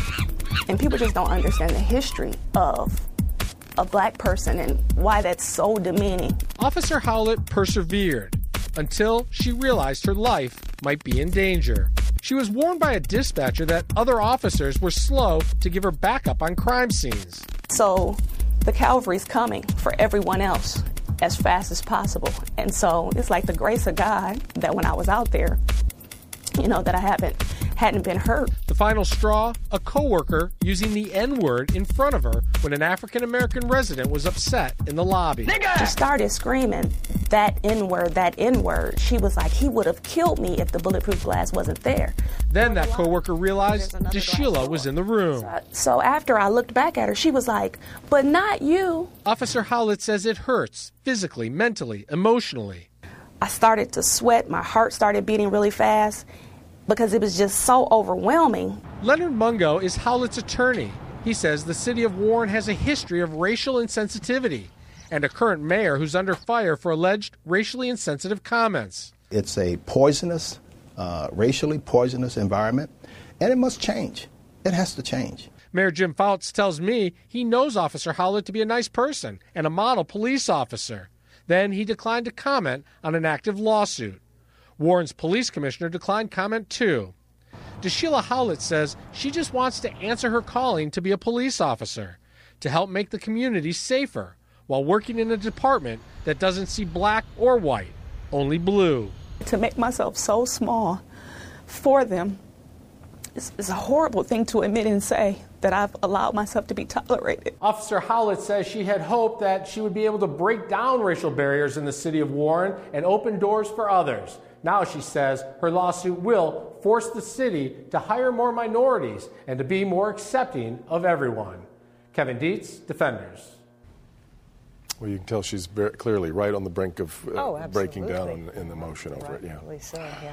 and people just don't understand the history of a black person and why that's so demeaning. Officer Howlett persevered until she realized her life might be in danger. She was warned by a dispatcher that other officers were slow to give her backup on crime scenes. So the cavalry's coming for everyone else as fast as possible. And so it's like the grace of God that when I was out there, you know, that I haven't hadn't been hurt. The final straw, a coworker using the N-word in front of her when an African-American resident was upset in the lobby. Nigga! She started screaming, that N-word, that N-word. She was like, he would have killed me if the bulletproof glass wasn't there. Then that coworker realized DeSheila was in the room. So after I looked back at her, she was like, but not you. Officer Howlett says it hurts, physically, mentally, emotionally. I started to sweat. My heart started beating really fast because it was just so overwhelming. Leonard Mungo is Howlett's attorney. He says the city of Warren has a history of racial insensitivity and a current mayor who's under fire for alleged racially insensitive comments. It's a poisonous, uh, racially poisonous environment, and it must change. It has to change. Mayor Jim Fouts tells me he knows Officer Howlett to be a nice person and a model police officer. Then he declined to comment on an active lawsuit. Warren's police commissioner declined comment too. DeSheila Howlett says she just wants to answer her calling to be a police officer, to help make the community safer while working in a department that doesn't see black or white, only blue. To make myself so small for them is, is a horrible thing to admit and say, that I've allowed myself to be tolerated. Officer Howlett says she had hoped that she would be able to break down racial barriers in the city of Warren and open doors for others. Now, she says, her lawsuit will force the city to hire more minorities and to be more accepting of everyone. Kevin Dietz, Defenders. Well, you can tell she's very clearly right on the brink of uh, oh, breaking down in, in the motion over it. Yeah. So, yeah.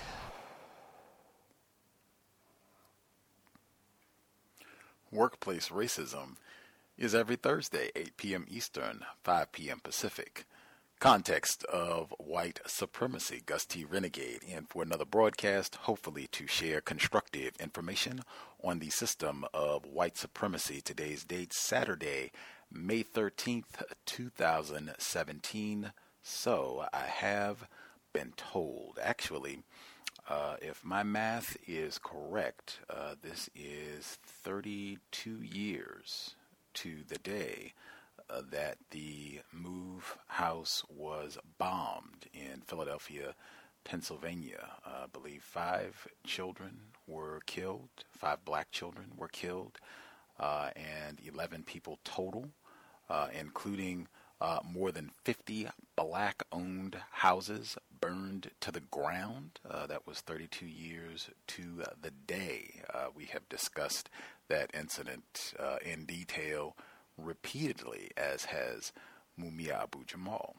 Workplace racism is every Thursday, eight p.m. Eastern, five p.m. Pacific. Context of white supremacy, Gus T. Renegade, in for another broadcast, hopefully to share constructive information on the system of white supremacy. Today's date, Saturday, May thirteenth, two thousand seventeen. So I have been told. Actually, Uh, if my math is correct, uh, this is thirty-two years to the day uh, that the Move House was bombed in Philadelphia, Pennsylvania. Uh, I believe five children were killed, five black children were killed, uh, and eleven people total, uh, including uh, more than fifty black-owned houses burned to the ground. Uh, that was thirty-two years to uh, the day. Uh, we have discussed that incident uh, in detail repeatedly, as has Mumia Abu-Jamal.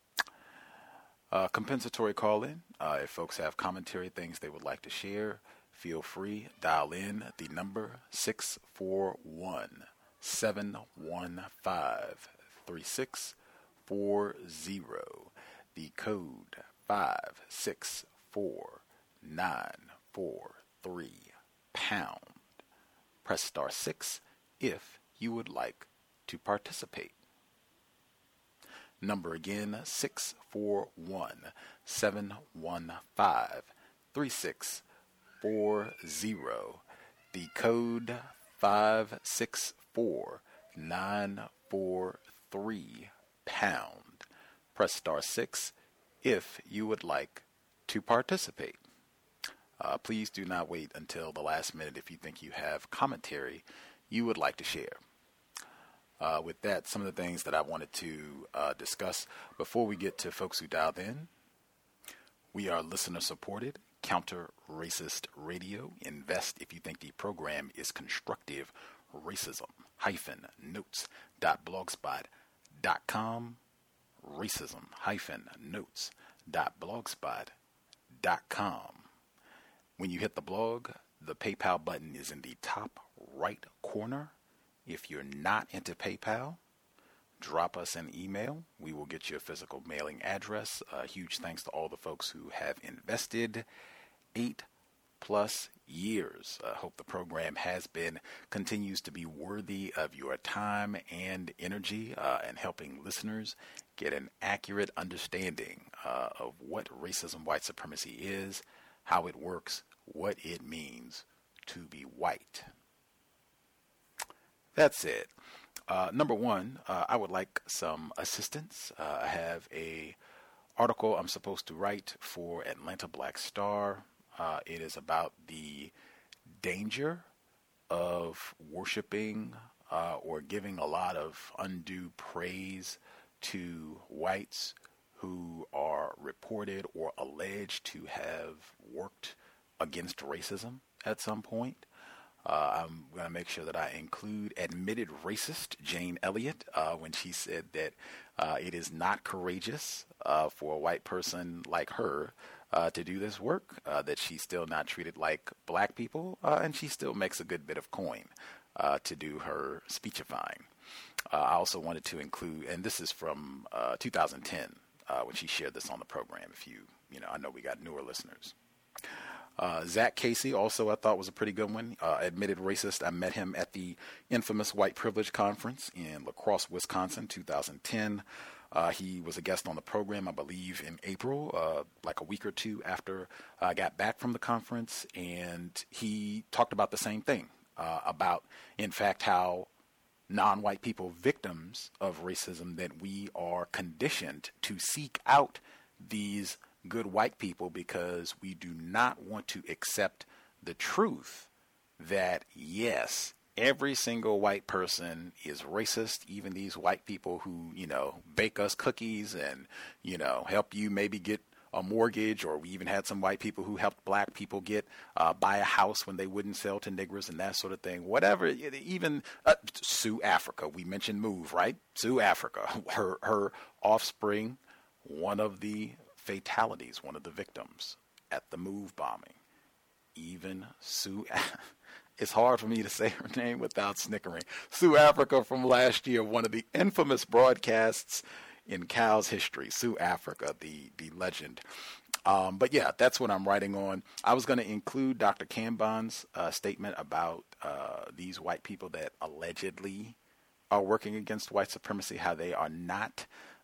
Uh, compensatory call-in. Uh, if folks have commentary, things they would like to share, feel free. Dial in the number six four one, seven one five, three six four zero. The code five six four nine four three pound. Press star six if you would like to participate. Number again, six four one, seven one five, three six four zero. The code five six four nine four three pound. Press star six if you would like to participate. Uh, please do not wait until the last minute if you think you have commentary you would like to share. Uh, with that, some of the things that I wanted to uh, discuss before we get to folks who dialed in. We are listener supported, counter racist radio. Invest if you think the program is constructive. Racism hyphen notes dot blogspot dot com. Racism hyphen notes dot blogspot dot com. When you hit the blog, the PayPal button is in the top right corner. If you're not into PayPal, drop us an email. We will get you a physical mailing address. Uh, huge thanks to all the folks who have invested eight plus years. I uh, hope the program has been, continues to be worthy of your time and energy uh, and helping listeners get an accurate understanding uh, of what racism, white supremacy is, how it works, what it means to be white. That's it. Uh, number one, uh, I would like some assistance. Uh, I have a article I'm supposed to write for Atlanta Black Star. Uh, it is about the danger of worshiping uh, or giving a lot of undue praise to whites who are reported or alleged to have worked against racism at some point. Uh, I'm going to make sure that I include admitted racist Jane Elliott uh, when she said that uh, it is not courageous uh, for a white person like her uh, to do this work, uh, that she's still not treated like black people, uh, and she still makes a good bit of coin uh, to do her speechifying. Uh, I also wanted to include, and this is from uh, two thousand ten uh, when she shared this on the program. If you, you know, I know we got newer listeners. Uh, Zach Casey also I thought was a pretty good one. Uh, admitted racist. I met him at the infamous White Privilege Conference in La Crosse, Wisconsin, two thousand ten. Uh, he was a guest on the program, I believe, in April, uh, like a week or two after I got back from the conference. And he talked about the same thing, uh, about, in fact, how non-white people, victims of racism, that we are conditioned to seek out these good white people because we do not want to accept the truth that, yes, every single white person is racist. Even these white people who, you know, bake us cookies and, you know, help you maybe get a mortgage, or we even had some white people who helped black people get uh, buy a house when they wouldn't sell to niggers and that sort of thing. Whatever, even uh, Sue Africa. We mentioned Move, right? Sue Africa, her her offspring, one of the fatalities, one of the victims at the Move bombing. Even Sue, it's hard for me to say her name without snickering. Sue Africa from last year, one of the infamous broadcasts in Cal's history. Sue Africa, the the legend. Um, but yeah, that's what I'm writing on. I was going to include Doctor Cambon's uh, statement about uh, these white people that allegedly are working against white supremacy, how they are not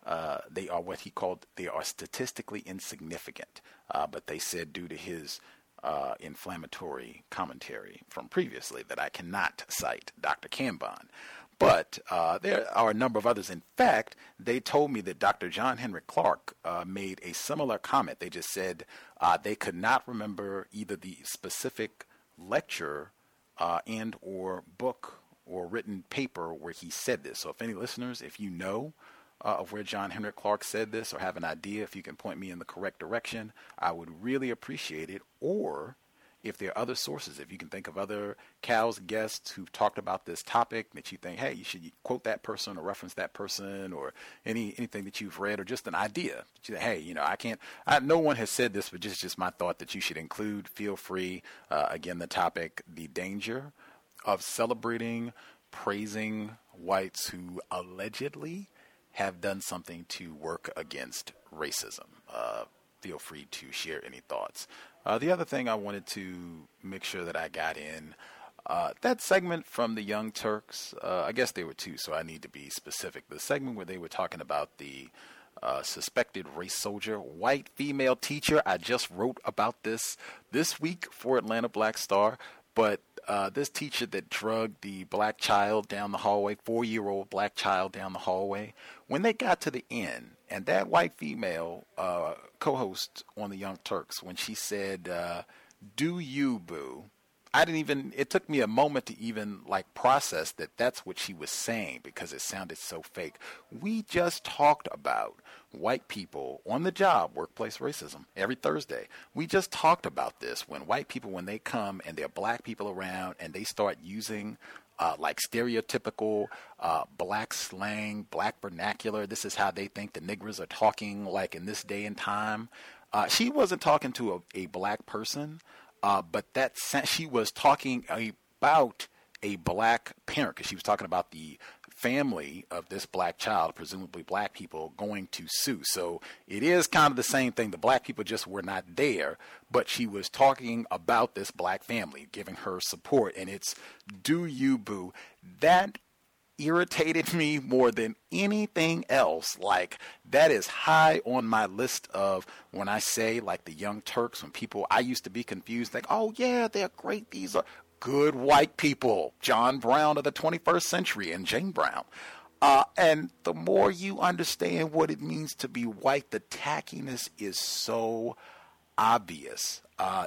uh, they are what he called, they are statistically insignificant. Uh, but they said due to his uh, inflammatory commentary from previously that I cannot cite Doctor Cambon. But uh, there are a number of others. In fact, they told me that Doctor John Henry Clarke uh, made a similar comment. They just said uh, they could not remember either the specific lecture uh, and or book or written paper where he said this. So if any listeners, if you know uh, of where John Henry Clarke said this or have an idea, if you can point me in the correct direction, I would really appreciate it. Or if there are other sources, if you can think of other Cal's guests who've talked about this topic that you think, hey, you should quote that person or reference that person, or any anything that you've read, or just an idea. That you think, hey, you know, I can't, I, no one has said this, but just, just my thought that you should include. Feel free. Uh, again, the topic, the danger of celebrating, praising whites who allegedly have done something to work against racism. Uh, feel free to share any thoughts. Uh, the other thing I wanted to make sure that I got in, uh, that segment from the Young Turks, uh, I guess there were two, so I need to be specific. The segment where they were talking about the uh, suspected race soldier, white female teacher. I just wrote about this this week for Atlanta Black Star, but uh, this teacher that drugged the black child down the hallway, four-year-old black child down the hallway, when they got to the end, and that white female uh, co-host on the Young Turks, when she said, uh, do you, boo? I didn't even, it took me a moment to even like process that that's what she was saying, because it sounded so fake. We just talked about white people on the job, workplace racism, every Thursday. We just talked about this when white people, when they come and there are black people around and they start using Uh, like stereotypical uh, black slang, black vernacular. This is how they think the niggers are talking, like in this day and time. Uh, she wasn't talking to a, a black person, uh, but that she was talking about a black parent, because she was talking about the family of this black child, presumably black people, going to sue. So it is kind of the same thing. The black people just were not there, but she was talking about this black family, giving her support. And it's, do you, boo? That irritated me more than anything else. Like, that is high on my list of when I say, like, the Young Turks, when people, I used to be confused, like, oh yeah, they're great. These are good white people, John Brown of the twenty-first century and Jane Brown. Uh, and the more you understand what it means to be white, the tackiness is so obvious. Uh,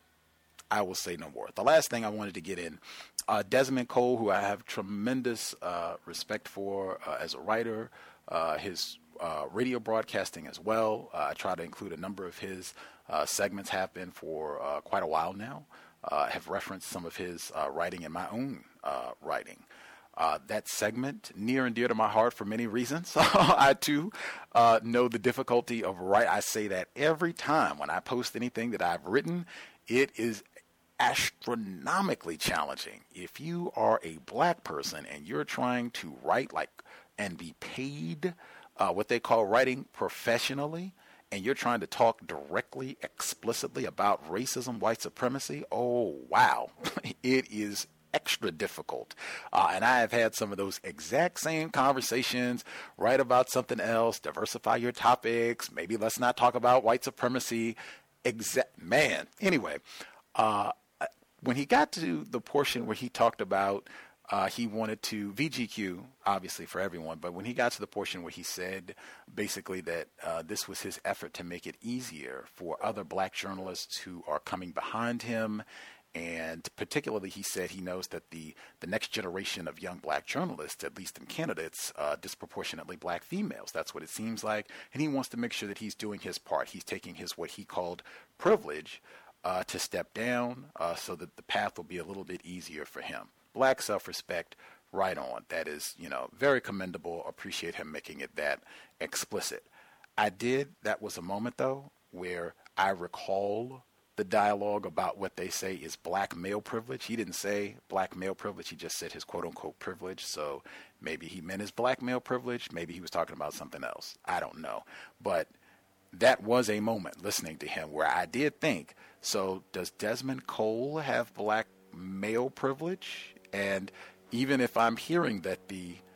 I will say no more. The last thing I wanted to get in, uh, Desmond Cole, who I have tremendous uh, respect for uh, as a writer, uh, his uh, radio broadcasting as well. Uh, I try to include a number of his uh, segments, have been for uh, quite a while now. Uh, have referenced some of his uh, writing in my own uh, writing. Uh, that segment, near and dear to my heart for many reasons. I, too, uh, know the difficulty of writing. I say that every time when I post anything that I've written. It is astronomically challenging. If you are a black person and you're trying to write like and be paid uh, what they call writing professionally, and you're trying to talk directly, explicitly about racism, white supremacy, oh, wow. It is extra difficult. Uh, and I have had some of those exact same conversations, write about something else, diversify your topics, maybe let's not talk about white supremacy. Exact Man, anyway, uh, when he got to the portion where he talked about Uh, he wanted to, V G Q, obviously for everyone, but when he got to the portion where he said basically that uh, this was his effort to make it easier for other black journalists who are coming behind him, and particularly he said he knows that the, the next generation of young black journalists, at least in Canada, it's uh, disproportionately black females. That's what it seems like, and he wants to make sure that he's doing his part. He's taking his, what he called privilege, uh, to step down uh, so that the path will be a little bit easier for him. Black self-respect, right on. That is, you know, very commendable. Appreciate him making it that explicit. I did, that was a moment, though, where I recall the dialogue about what they say is black male privilege. He didn't say black male privilege. He just said his quote-unquote privilege. So maybe he meant his black male privilege. Maybe he was talking about something else. I don't know. But that was a moment listening to him where I did think, so does Desmond Cole have black male privilege? And even if I'm hearing that the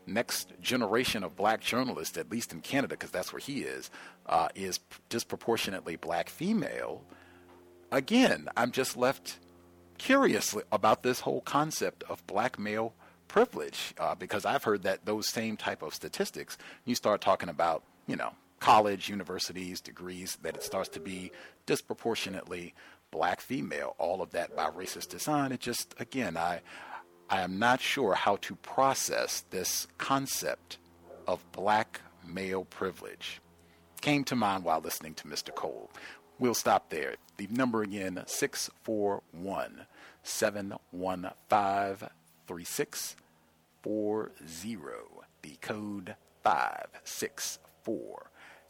next generation of black journalists, at least in Canada, because that's where he is, uh, is disproportionately black female, again, I'm just left curious about this whole concept of black male privilege, uh, because I've heard that those same type of statistics, you start talking about, you know, college, universities, degrees, that it starts to be disproportionately black female, all of that by racist design. It just, again, I I am not sure how to process this concept of black male privilege. Came to mind while listening to Mister Cole. We'll stop there. The number again, six four one, seven one five, three six four zero. The code five six four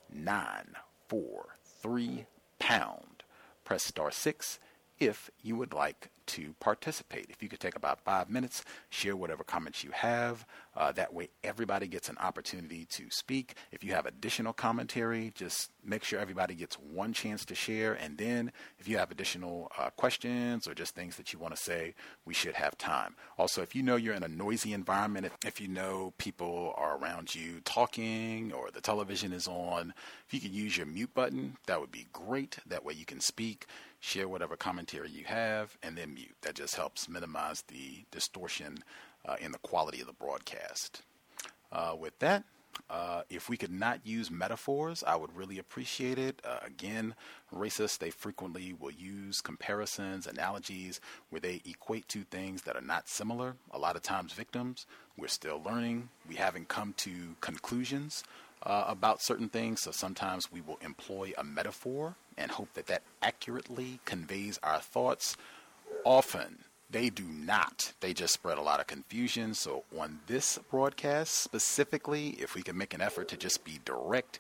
nine four three pound. Press star six if you would like to participate. If you could take about five minutes, share whatever comments you have. Uh, that way everybody gets an opportunity to speak. If you have additional commentary, just make sure everybody gets one chance to share. And then if you have additional uh, questions or just things that you want to say, we should have time. Also, if you know you're in a noisy environment, if, if you know people are around you talking or the television is on, if you could use your mute button, that would be great. That way you can speak, share whatever commentary you have, and then mute. That just helps minimize the distortion uh, in the quality of the broadcast. Uh, with that, uh, if we could not use metaphors, I would really appreciate it. Uh, again, racists, they frequently will use comparisons, analogies, where they equate two things that are not similar. A lot of times victims, we're still learning. We haven't come to conclusions Uh, about certain things, so sometimes we will employ a metaphor and hope that that accurately conveys our thoughts. Often, they do not. They just spread a lot of confusion. So on this broadcast specifically, if we can make an effort to just be direct,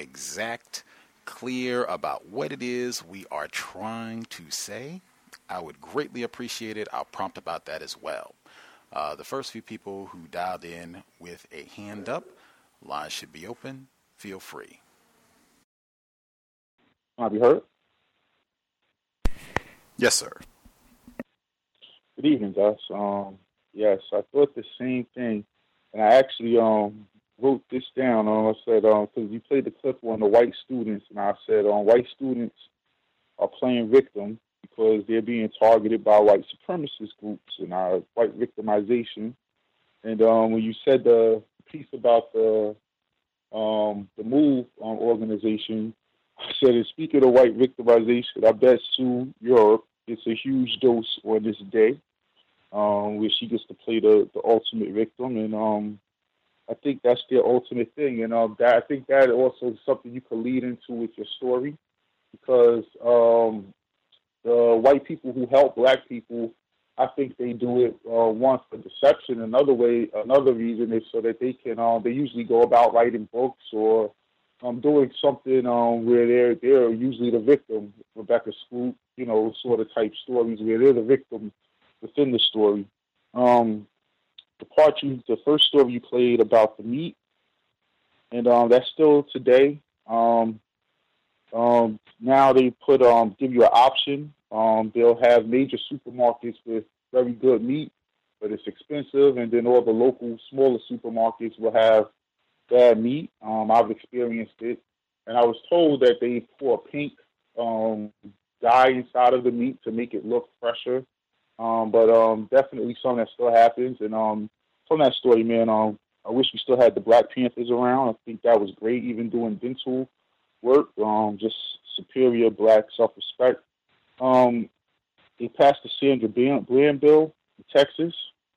exact, clear about what it is we are trying to say, I would greatly appreciate it. I'll prompt about that as well. Uh, the first few people who dialed in with a hand up, lines should be open. Feel free. Have you heard? Yes, sir. Good evening, guys. Um, yes, I thought the same thing, and I actually um wrote this down. Um, I said um because you played the clip on the white students, and I said um white students are playing victim because they're being targeted by white supremacist groups and our white victimization. And um, when you said the piece about the um, the MOVE um, organization, I said, and speaking of white victimization, I bet Sue Europe gets a huge dose on this day, um, where she gets to play the, the ultimate victim, and um, I think that's their ultimate thing, and um, that, I think that also is something you can lead into with your story, because um, the white people who help black people, I think they do it, uh, one, for deception. Another way, another reason is so that they can, um, they usually go about writing books or um, doing something um, where they're, they're usually the victim, Rebecca Skloot, you know, sort of type stories where they're the victim within the story. Um, the part you, the first story you played about the meat, and um, that's still today. Um, um, now they put, um, give you an option. Um, they'll have major supermarkets with very good meat, but it's expensive, and then all the local smaller supermarkets will have bad meat. Um, I've experienced it, and I was told that they pour pink um, dye inside of the meat to make it look fresher. Um, but um, definitely something that still happens. And um, from that story, man, um, I wish we still had the Black Panthers around. I think that was great, even doing dental work, um, just superior black self-respect. Um, they passed the Sandra Bland bill in Texas,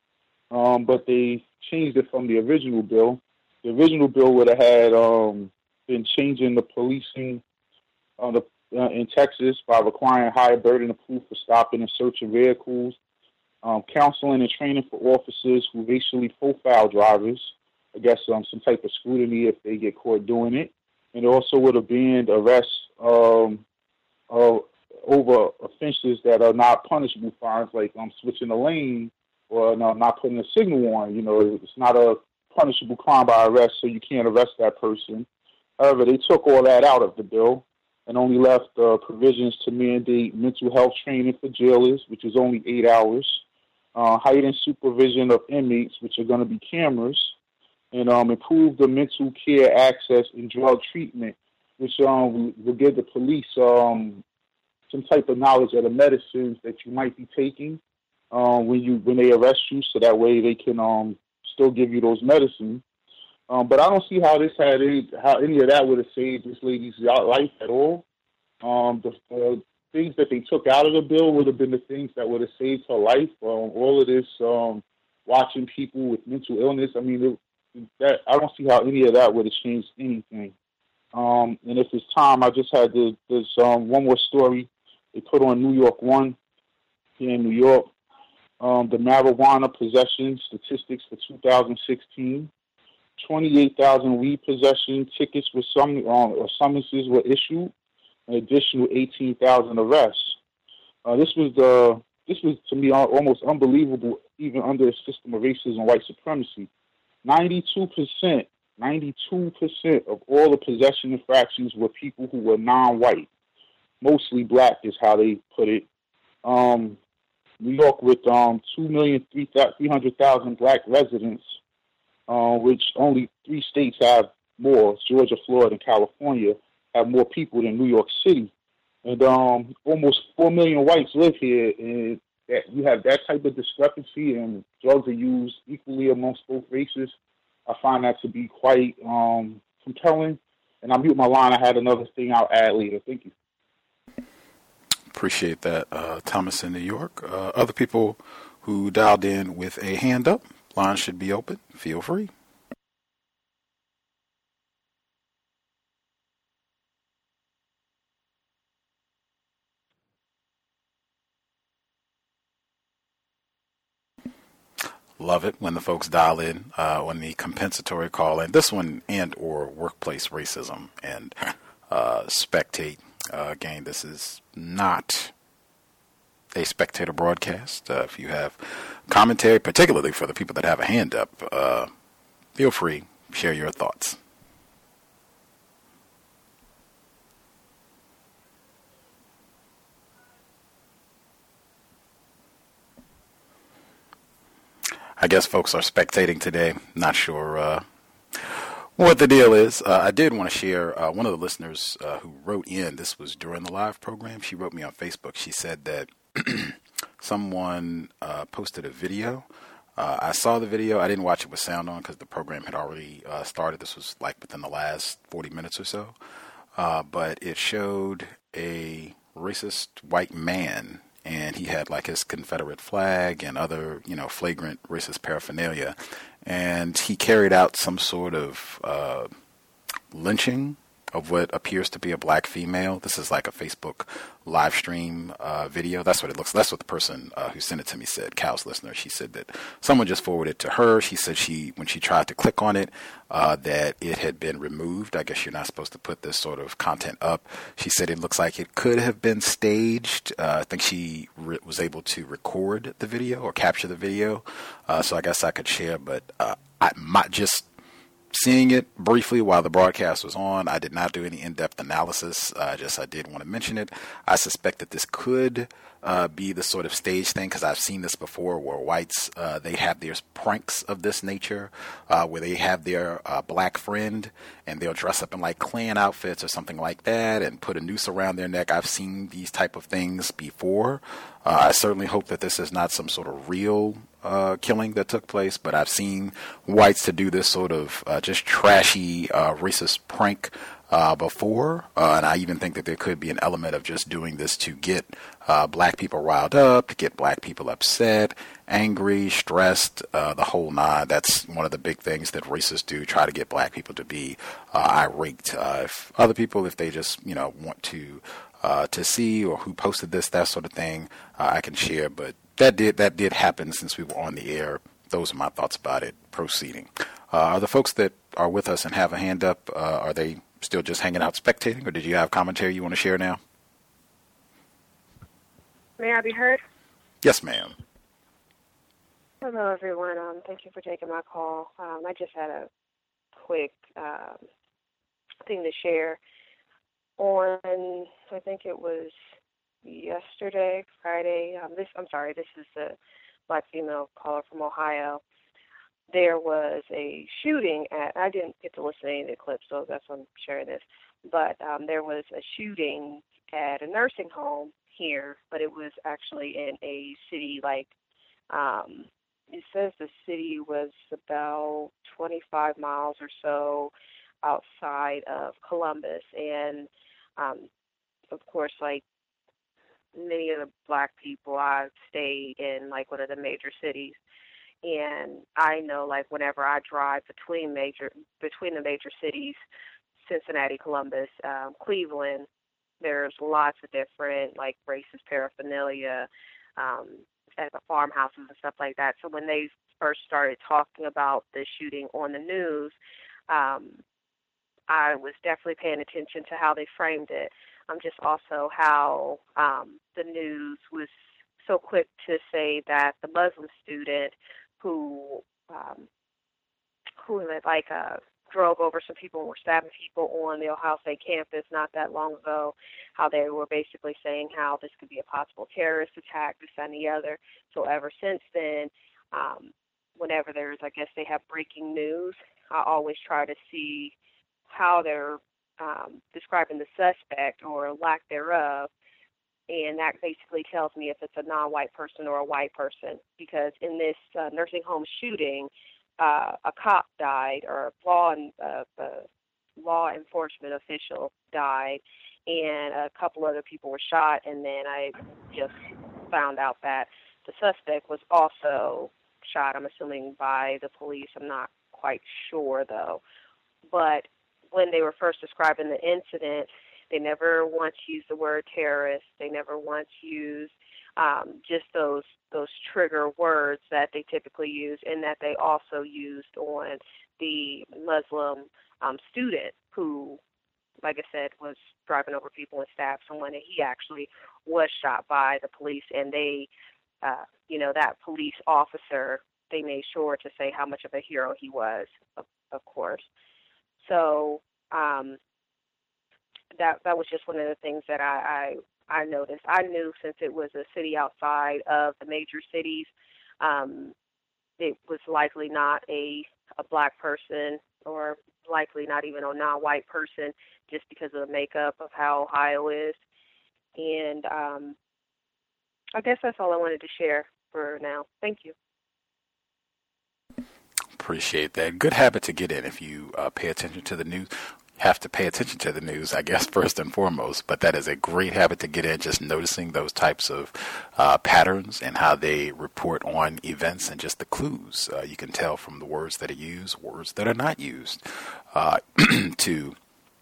um, but they changed it from the original bill. The original bill would have had um, been changing the policing uh, the, uh, in Texas by requiring higher burden of proof for stopping and searching vehicles, um, counseling and training for officers who racially profile drivers, I guess um, some type of scrutiny if they get caught doing it. And it also would have banned arrests um, uh, over offenses that are not punishable fines, like um, switching a lane or no, not putting a signal on. You know, it's not a punishable crime by arrest, so you can't arrest that person. However, they took all that out of the bill and only left uh, provisions to mandate mental health training for jailers, which is only eight hours, uh, heightened supervision of inmates, which are going to be cameras, and um, improve the mental care access and drug treatment, which um, will give the police um, some type of knowledge of the medicines that you might be taking um, when you when they arrest you, so that way they can um, still give you those medicines. Um, but I don't see how this had any, how any of that would have saved this lady's life at all. Um, the, the things that they took out of the bill would have been the things that would have saved her life. Um, all of this, um, watching people with mental illness, I mean, it, that I don't see how any of that would have changed anything. Um, and if it's time, I just had to, there's um, one more story they put on New York One here in New York. Um, the marijuana possession statistics for two thousand sixteen. twenty-eight thousand weed possession tickets with some um, or summonses were issued. An additional eighteen thousand arrests. Uh, this was the this was to me almost unbelievable, even under a system of racism and white supremacy. Ninety-two percent, ninety-two percent of all the possession infractions were people who were non-white, mostly black, is how they put it. Um, New York, with um, two million three hundred thousand black residents, uh, which only three states have more, Georgia, Florida, and California, have more people than New York City. And um, almost four million whites live here, and that you have that type of discrepancy, and drugs are used equally amongst both races. I find that to be quite um, compelling. And I'll mute my line. I had another thing I'll add later. Thank you. Appreciate that, uh, Thomas in New York. Uh, other people who dialed in with a hand up, line should be open. Feel free. Love it when the folks dial in uh, on the compensatory call, and this one and or workplace racism and uh, spectate. Uh, again, this is not a spectator broadcast. Uh, if you have commentary, particularly for the people that have a hand up, uh, feel free, share your thoughts. I guess folks are spectating today. Not sure uh, what the deal is. Uh, I did want to share uh, one of the listeners uh, who wrote in. This was during the live program. She wrote me on Facebook. She said that someone uh, posted a video. Uh, I saw the video. I didn't watch it with sound on because the program had already uh, started. This was like within the last forty minutes or so. Uh, but it showed a racist white man, and he had like his Confederate flag and other, you know, flagrant racist paraphernalia. And he carried out some sort of uh, lynching of what appears to be a black female. This is like a Facebook live stream uh, video. That's what it looks. That's what the person uh, who sent it to me said. Cal's listener. She said that someone just forwarded it to her. She said she, when she tried to click on it, uh, that it had been removed. I guess you're not supposed to put this sort of content up. She said it looks like it could have been staged. Uh, I think she re- was able to record the video or capture the video. Uh, so I guess I could share, but uh, I might just. Seeing it briefly while the broadcast was on, I did not do any in-depth analysis. Uh, just I did want to mention it. I suspect that this could uh, be the sort of stage thing, because I've seen this before where whites, uh, they have their pranks of this nature, uh, where they have their uh, black friend and they'll dress up in like Klan outfits or something like that and put a noose around their neck. I've seen these type of things before. Uh, I certainly hope that this is not some sort of real uh, killing that took place, but I've seen whites to do this sort of uh, just trashy uh, racist prank uh, before, uh, and I even think that there could be an element of just doing this to get uh, black people riled up, to get black people upset, angry, stressed, uh, the whole nine. That's one of the big things that racists do, try to get black people to be uh, irate. Uh, if other people, if they just, you know, want to uh, to see or who posted this, that sort of thing, uh, I can share, but that did that did happen since we were on the air. Those are my thoughts about it. Proceeding. Uh, are the folks that are with us and have a hand up, uh, are they still just hanging out spectating, or did you have commentary you want to share now? May I be heard? Yes, ma'am. Hello, everyone. Um, thank you for taking my call. Um, I just had a quick um, thing to share. On, I think it was yesterday, Friday. Um, this, I'm sorry, this is the black female caller from Ohio. there was a shooting at, I didn't get to listen to any of the clips, so that's why I'm sharing this, but um, there was a shooting at a nursing home here, but it was actually in a city like, um, it says the city was about twenty-five miles or so outside of Columbus, and um, of course, like many of the black people, I've stayed in like one of the major cities. And I know, like, whenever I drive between major between the major cities, Cincinnati, Columbus, um, Cleveland, there's lots of different, like, racist paraphernalia um, at the farmhouses and stuff like that. So when they first started talking about the shooting on the news, um, I was definitely paying attention to how they framed it. Um, just also how um, the news was so quick to say that the Muslim student who um, who like uh, drove over some people and were stabbing people on the Ohio State campus not that long ago, how they were basically saying how this could be a possible terrorist attack, this and the other. So ever since then, um, whenever there's, I guess they have breaking news, I always try to see how they're um, describing the suspect or lack thereof. And that basically tells me if it's a non-white person or a white person. Because in this uh, nursing home shooting, uh, a cop died, or a law, uh, uh, law enforcement official died, and a couple other people were shot. And then I just found out that the suspect was also shot, I'm assuming by the police. I'm not quite sure, though. But when they were first describing the incident, they never once used the word terrorist. They never once used um, just those those trigger words that they typically use, and that they also used on the Muslim um, student who, like I said, was driving over people and stabbed someone, and he actually was shot by the police. And they, uh, you know, that police officer, they made sure to say how much of a hero he was, of, of course. So, um, That that was just one of the things that I, I I noticed. I knew since it was a city outside of the major cities, um, it was likely not a a black person, or likely not even a non-white person, just because of the makeup of how Ohio is. And um, I guess that's all I wanted to share for now. Thank you. Appreciate that. Good habit to get in if you uh, pay attention to the news. Have to pay attention to the news, I guess, first and foremost, but that is a great habit to get in, just noticing those types of uh, patterns and how they report on events and just the clues. Uh, you can tell from the words that are used, words that are not used, uh, to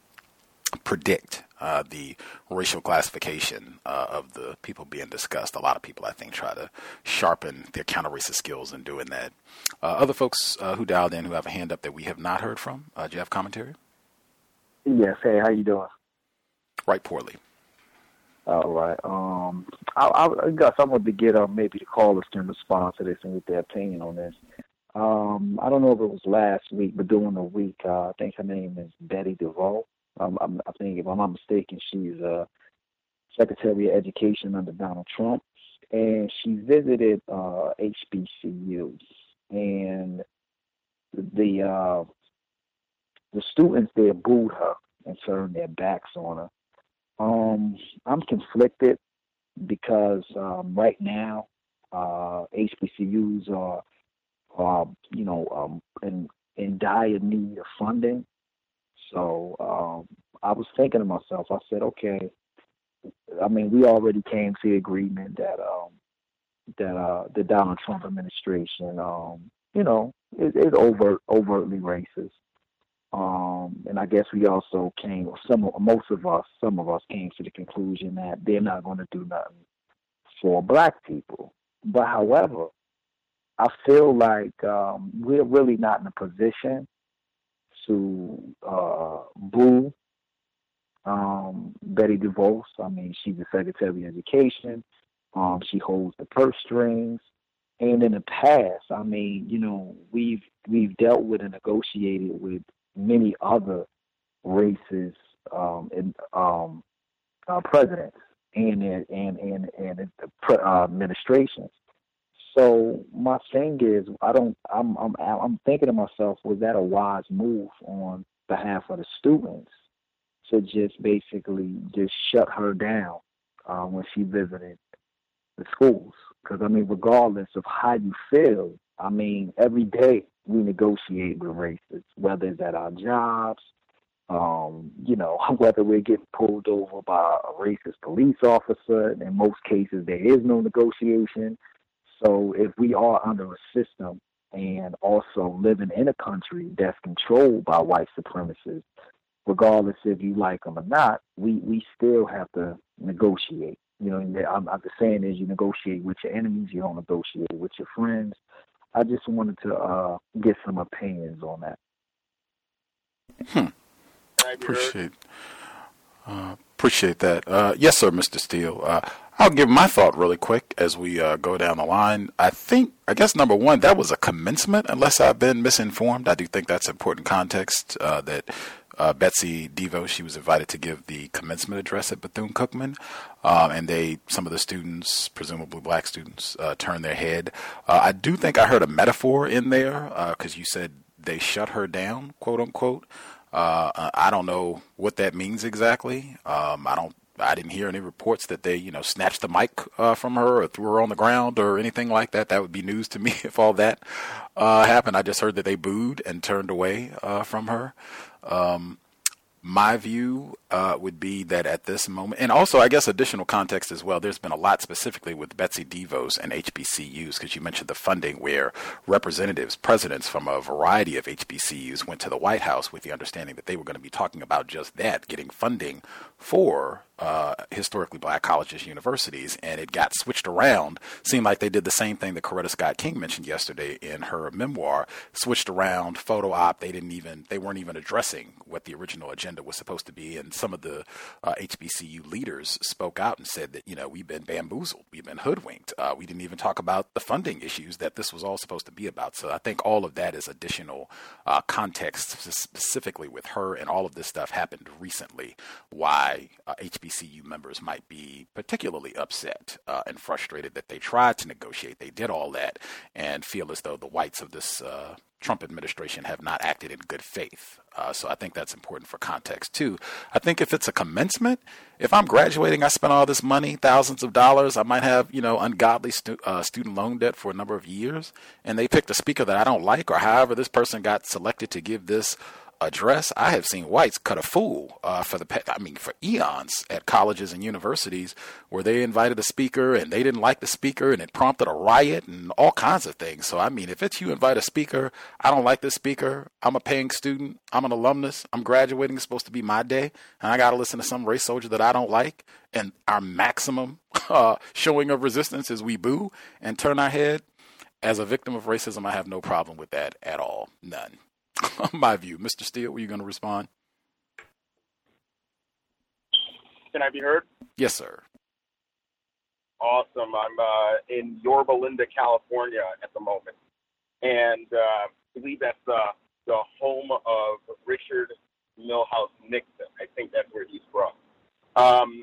predict uh, the racial classification uh, of the people being discussed. A lot of people, I think, try to sharpen their counter-racist skills in doing that. Uh, other folks uh, who dialed in who have a hand up that we have not heard from, uh, do you have commentary? Yes. Hey, how you doing? Right, poorly. All right. Um, I, I guess I'm going to get uh, maybe the callers can respond to this and get their opinion on this. Um, I don't know if it was last week, but during the week, uh, I think her name is Betty DeVoe. Um, I'm, I think, if I'm not mistaken, she's uh, Secretary of Education under Donald Trump, and she visited uh, H B C Us, and the uh, the students there booed her and turned their backs on her. Um, I'm conflicted because um, right now uh, H B C Us are, are you know, um, in in dire need of funding. So um, I was thinking to myself, I said, okay, I mean, we already came to the agreement that um, that uh, the Donald Trump administration, um, you know, is, is overt, overtly racist. Um, and I guess we also came, some, most of us, some of us came to the conclusion that they're not going to do nothing for black people. But however, I feel like um, we're really not in a position to uh, boo um, Betty DeVos. I mean, she's the Secretary of Education. Um, she holds the purse strings. And in the past, I mean, you know, we've we've dealt with and negotiated with many other races um, and um, uh, presidents and and and and, and uh, administrations. So my thing is, I don't. I'm I'm I'm thinking to myself, was that a wise move on behalf of the students to just basically just shut her down uh, when she visited the schools? Because I mean, regardless of how you feel, I mean, every day we negotiate with racists, whether it's at our jobs, um, you know, whether we're getting pulled over by a racist police officer. In most cases, there is no negotiation. So if we are under a system and also living in a country that's controlled by white supremacists, regardless if you like them or not, we, we still have to negotiate. You know, I'm, I'm the saying is you negotiate with your enemies, you don't negotiate with your friends. I just wanted to uh, get some opinions on that. Hmm. Appreciate uh, appreciate that. Uh, yes, sir, Mister Steele. Uh, I'll give my thought really quick as we uh, go down the line. I think, I guess, number one, that was a commencement, unless I've been misinformed. I do think that's important context uh, that uh, Betsy DeVos, she was invited to give the commencement address at Bethune-Cookman, um, and they, some of the students, presumably black students, uh, turned their head. Uh, I do think I heard a metaphor in there because uh, you said they shut her down, quote unquote. Uh, I don't know what that means exactly. Um, I don't. I didn't hear any reports that they, you know, snatched the mic uh, from her or threw her on the ground or anything like that. That would be news to me if all that uh, happened. I just heard that they booed and turned away uh, from her. Um, my view uh, would be that at this moment, and also I guess additional context as well, there's been a lot specifically with Betsy DeVos and H B C Us, because you mentioned the funding where representatives, presidents from a variety of H B C Us went to the White House with the understanding that they were going to be talking about just that, getting funding for uh, historically black colleges, universities, and it got switched around. Seemed like they did the same thing that Coretta Scott King mentioned yesterday in her memoir, switched around, photo op. They didn't even, they weren't even addressing what the original agenda was supposed to be. And some of the uh, H B C U leaders spoke out and said that, you know, we've been bamboozled, we've been hoodwinked. Uh, we didn't even talk about the funding issues that this was all supposed to be about. So I think all of that is additional uh, context, specifically with her, and all of this stuff happened recently. Why uh, H B C U members might be particularly upset uh, and frustrated that they tried to negotiate, they did all that, and feel as though the whites of this uh, Trump administration have not acted in good faith. Uh, so I think that's important for context too. I think if it's a commencement, if I'm graduating, I spent all this money, thousands of dollars, I might have, you know, ungodly stu- uh, student loan debt for a number of years, and they picked a speaker that I don't like, or however this person got selected to give this address. I have seen whites cut a fool uh, for the, I mean, for eons at colleges and universities where they invited a speaker and they didn't like the speaker and it prompted a riot and all kinds of things. So, I mean, if it's you invite a speaker, I don't like this speaker, I'm a paying student, I'm an alumnus, I'm graduating, it's supposed to be my day, and I got to listen to some race soldier that I don't like, and our maximum uh, showing of resistance is we boo and turn our head. As a victim of racism, I have no problem with that at all. None. My view. Mister Steele, were you going to respond? Can I be heard? Yes, sir. Awesome. I'm uh, in Yorba Linda, California at the moment. And uh, I believe that's uh, the home of Richard Milhouse Nixon. I think that's where he's from. Um,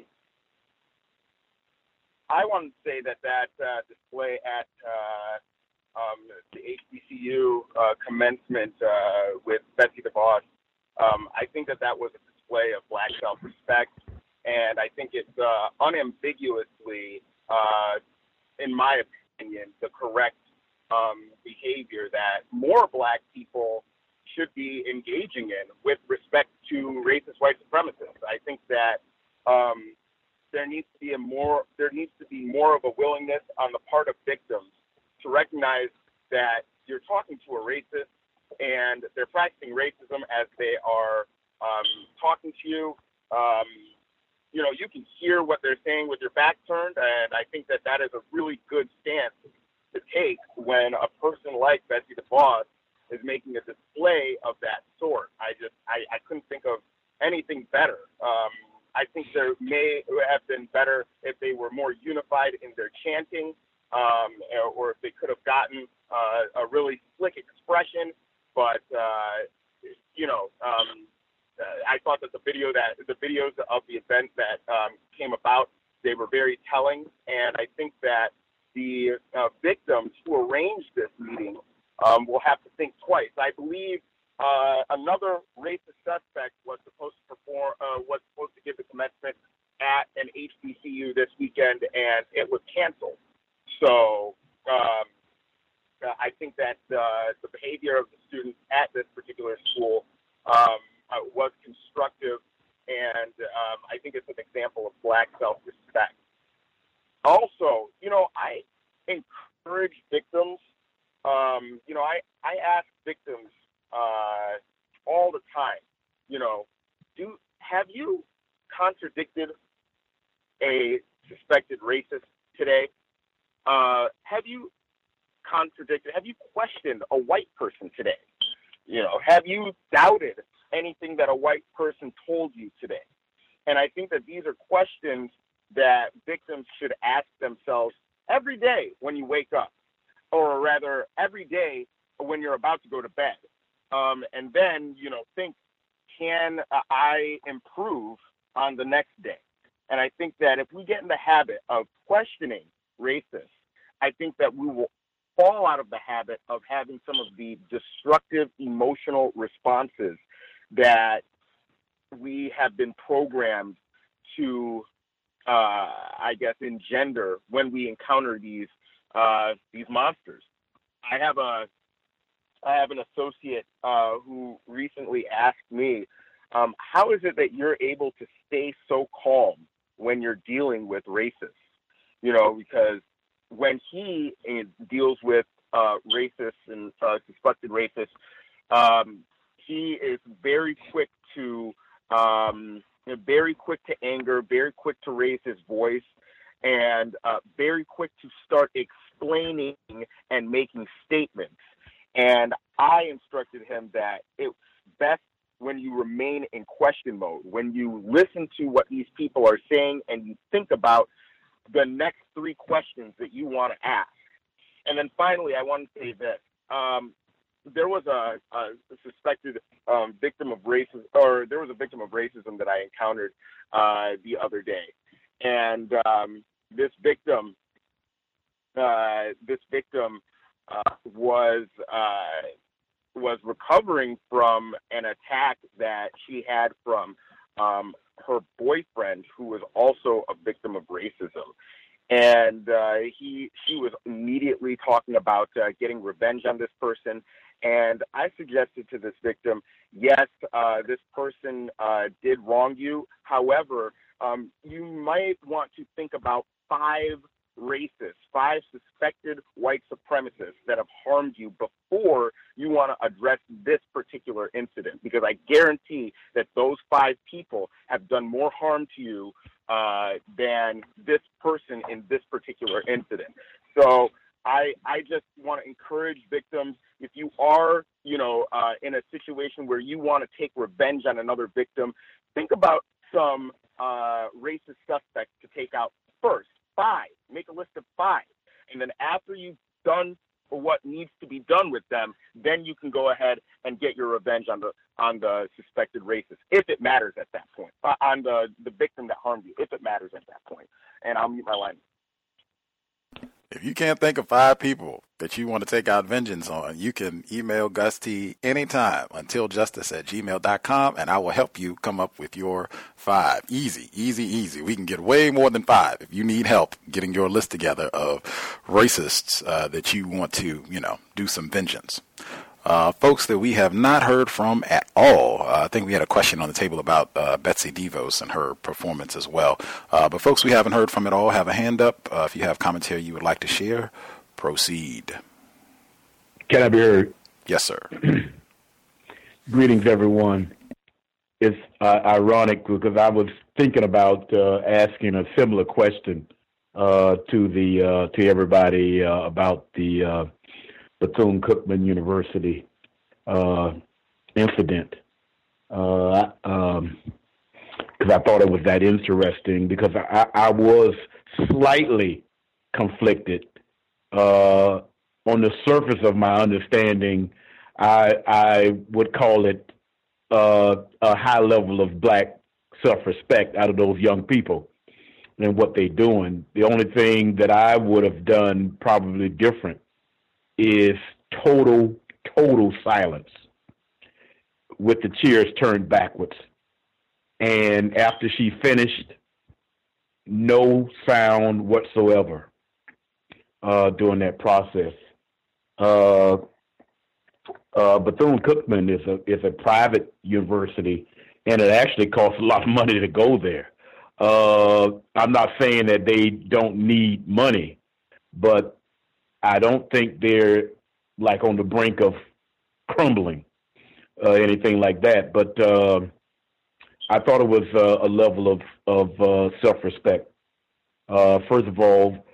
I want to say that that uh, display at uh, Um, the H B C U uh, commencement uh, with Betsy DeVos, um, I think that that was a display of black self-respect, and I think it's uh, unambiguously, uh, in my opinion, the correct um, behavior that more black people should be engaging in with respect to racist white supremacists. I think that um, there needs to be a more there needs to be more of a willingness on the part of victims to recognize that you're talking to a racist and they're practicing racism as they are um, talking to you. Um, you know, you can hear what they're saying with your back turned, and I think that that is a really good stance to take when a person like Betsy DeVos is making a display of that sort. I just, I, I couldn't think of anything better. Um, I think there may have been better if they were more unified in their chanting, Um, or if they could have gotten uh, a really slick expression, but uh, you know, um, I thought that the video that the videos of the event that um, came about, they were very telling, and I think that the uh, victims who arranged this meeting um, will have to think twice. I believe uh, another racist suspect was supposed to perform, uh, was supposed to give the commencement at an H B C U this weekend, and it was canceled. So um, I think that uh, the behavior of the students at this particular school um, uh, was constructive, and um, I think it's an example of Black self-respect. Also, you know, I encourage victims. Um, you know, I, I ask victims uh, all the time, you know, do have you contradicted a suspected racist today? Uh, have you contradicted, have you questioned a white person today? You know, have you doubted anything that a white person told you today? And I think that these are questions that victims should ask themselves every day when you wake up, or rather every day when you're about to go to bed. Um, and then, you know, think, can I improve on the next day? And I think that if we get in the habit of questioning racists, I think that we will fall out of the habit of having some of the destructive emotional responses that we have been programmed to, uh, I guess, engender when we encounter these uh, these monsters. I have a I have an associate uh, who recently asked me, um, how is it that you're able to stay so calm when you're dealing with racists? You know, because when he uh, deals with uh, racists and uh, suspected racists, um, he is very quick to um, very quick to anger, very quick to raise his voice, and uh, very quick to start explaining and making statements. And I instructed him that it's best when you remain in question mode, when you listen to what these people are saying and you think about the next three questions that you want to ask. And then finally, I want to say this. Um, there was a, a suspected um, victim of racism, or there was a victim of racism that I encountered uh, the other day. And um, this victim, uh, this victim uh, was uh, was recovering from an attack that she had from um, her boyfriend, who was also a victim of racism. And uh, he, she was immediately talking about uh, getting revenge on this person. And I suggested to this victim, yes, uh, this person uh, did wrong you. However, um, you might want to think about five racists, five suspected white supremacists that have harmed you before you want to address this particular incident, because I guarantee that those five people have done more harm to you uh, than this person in this particular incident. So I, I just want to encourage victims, if you are, you know, uh, in a situation where you want to take revenge on another victim, think about some uh, racist suspects to take out first. Five. Make a list of five. And then after you've done what needs to be done with them, then you can go ahead and get your revenge on the on the suspected racist, if it matters at that point, uh, on the, the victim that harmed you, if it matters at that point. And I'll mute my line. If you can't think of five people that you want to take out vengeance on, you can email Gus T anytime, until justice at gmail dot com, and I will help you come up with your five. Easy, easy, easy. We can get way more than five if you need help getting your list together of racists uh, that you want to, you know, do some vengeance. Uh, folks that we have not heard from at all. Uh, I think we had a question on the table about uh, Betsy DeVos and her performance as well. Uh, but folks we haven't heard from at all, have a hand up. Uh, if you have commentary you would like to share, proceed. Can I be heard? Yes, sir. Greetings, everyone. It's uh, ironic because I was thinking about uh, asking a similar question uh, to the uh, to everybody uh, about the uh, Bethune-Cookman University uh, incident, because uh, um, I thought it was that interesting, because I, I was slightly conflicted. Uh, on the surface of my understanding, I, I would call it uh, a high level of black self-respect out of those young people. than what they're doing. The only thing that I would have done probably different is total, total silence with the chairs turned backwards. And after she finished, no sound whatsoever uh, during that process. Uh, uh, Bethune-Cookman is a is a private university, and it actually costs a lot of money to go there. Uh, I'm not saying that they don't need money, but I don't think they're like on the brink of crumbling, uh, anything like that. But uh, I thought it was uh, a level of of uh, self-respect. Uh, first of all,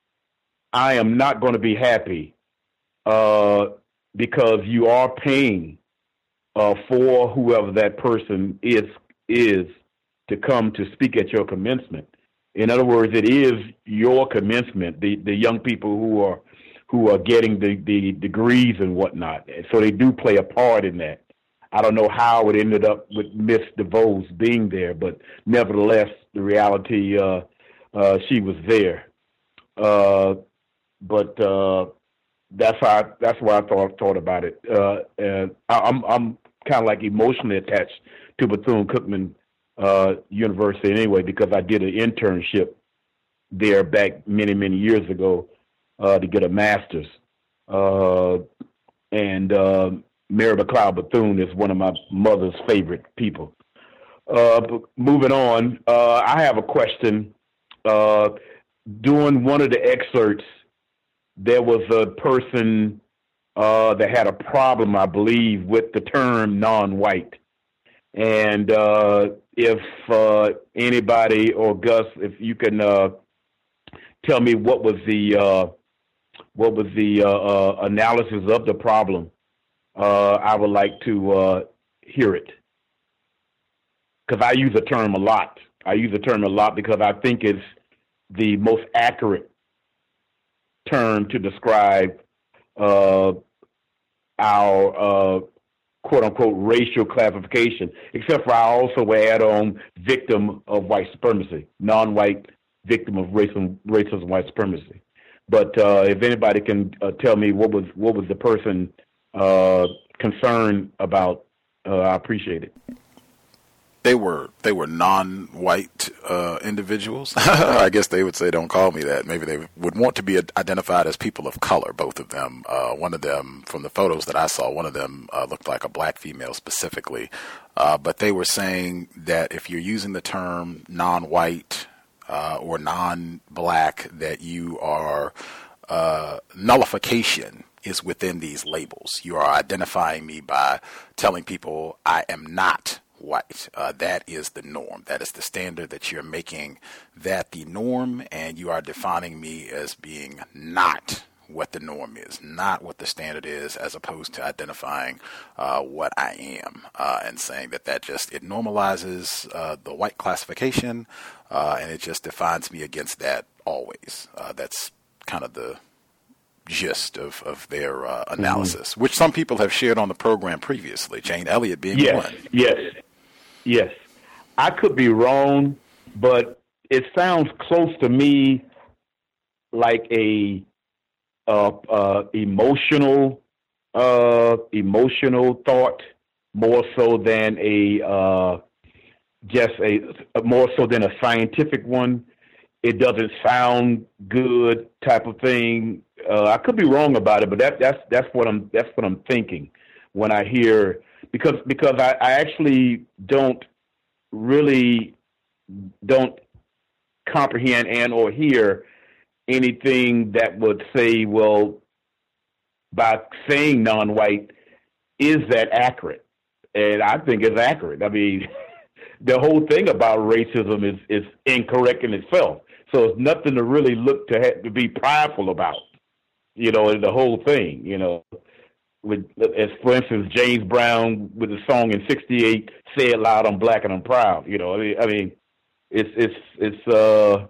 I am not going to be happy uh, because you are paying uh, for whoever that person is is to come to speak at your commencement. In other words, it is your commencement. The the young people who are who are getting the, the degrees and whatnot. So they do play a part in that. I don't know how it ended up with Miss DeVos being there, but nevertheless, the reality, uh, uh, she was there. Uh, but uh, that's how I, that's why I thought thought about it. Uh, and I, I'm I'm kind of like emotionally attached to Bethune-Cookman uh, University anyway, because I did an internship there back many many years ago uh, to get a master's, uh, and uh, Mary McLeod Bethune is one of my mother's favorite people. Uh, but moving on, uh, I have a question. Uh, during one of the excerpts, there was a person uh, that had a problem, I believe, with the term non-white. And uh, if uh, anybody or Gus, if you can uh, tell me what was the uh, what was the uh, uh, analysis of the problem, uh, I would like to uh, hear it. Because I use the term a lot. I use the term a lot because I think it's the most accurate term to describe uh, our uh, quote-unquote racial classification, except for I also add on victim of white supremacy, non-white victim of racism, racism, white supremacy. But uh, if anybody can uh, tell me what was what was the person uh, concerned about, uh, I appreciate it. They were they were non-white uh, individuals. I guess they would say, "Don't call me that." Maybe they would want to be identified as people of color. Both of them. Uh, one of them, from the photos that I saw, one of them uh, looked like a black female specifically. Uh, but they were saying that if you're using the term non-white uh, or non-black, that you are uh, nullification is within these labels. You are identifying me by telling people I am not white. Uh, that is the norm. That is the standard, that you're making that the norm, and you are defining me as being not what the norm is, not what the standard is, as opposed to identifying uh, what I am uh, and saying that that just, it normalizes uh, the white classification uh, and it just defines me against that always. Uh, that's kind of the gist of, of their uh, analysis, mm-hmm. which some people have shared on the program previously, Jane Elliott being yes, one. Yes, yes. I could be wrong, but it sounds close to me like a uh, uh, emotional, uh, emotional thought, more so than a uh, just a more so than a scientific one. It doesn't sound good, type of thing. Uh, I could be wrong about it, but that, that's that's what I'm that's what I'm thinking when I hear, because because I, I actually don't really don't comprehend and or hear anything that would say, well, by saying non-white, is that accurate? And I think it's accurate. I mean, the whole thing about racism is is incorrect in itself. So it's nothing to really look to have, to be prideful about, you know, the whole thing, you know. With, as for instance, James Brown with the song in sixty-eight, "Say It Loud, I'm Black and I'm Proud." You know, I mean, I mean it's it's it's uh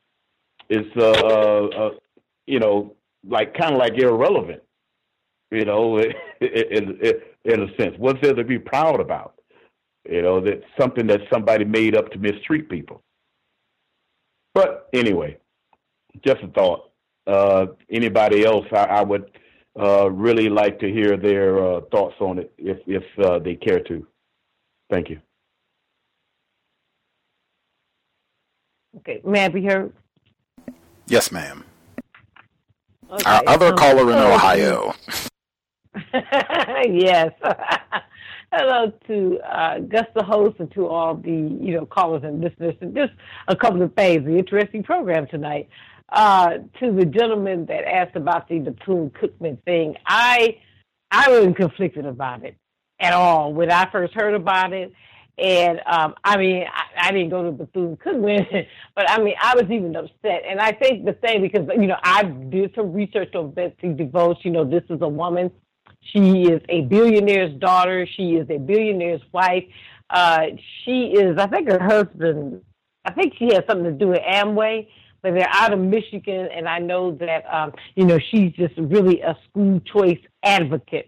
it's uh, uh, uh you know, like kind of like irrelevant, you know, in, in, in a sense. What's there to be proud about? You know, that's something that somebody made up to mistreat people. But anyway, just a thought. Uh, anybody else, I, I would uh, really like to hear their uh, thoughts on it if, if uh, they care to. Thank you. Okay, may I be heard? Yes, ma'am. Okay. Our other um, caller in Ohio. Yes. Hello to uh, Gus the host and to all the you know callers and listeners. And just a couple of things. The interesting program tonight. Uh, to the gentleman that asked about the Bethune-Cookman thing, I I wasn't conflicted about it at all when I first heard about it. And, um, I mean, I, I didn't go to Bethune-Cookman, but, I mean, I was even upset. And I think the thing, because, you know, I did some research on Betsy DeVos. You know, this is a woman. She is a billionaire's daughter. She is a billionaire's wife. Uh, she is, I think her husband, I think she has something to do with Amway, but they're out of Michigan. And I know that, um, you know, she's just really a school choice advocate.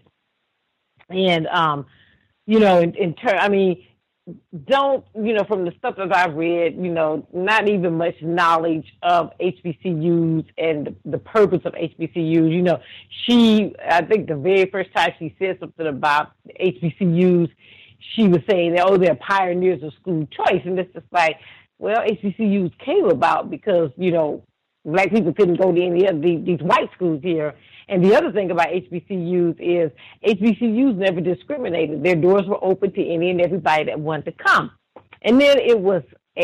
And, um, you know, in, in turn, I mean, don't, you know, from the stuff that I've read, you know, not even much knowledge of H B C Us and the, the purpose of H B C Us. You know, she, I think the very first time she said something about H B C Us, she was saying, that, oh, they're pioneers of school choice. And it's just like, well, H B C Us came about because, you know, black people couldn't go to any of these, these white schools here. And the other thing about H B C Us is H B C Us never discriminated. Their doors were open to any and everybody that wanted to come. And then it was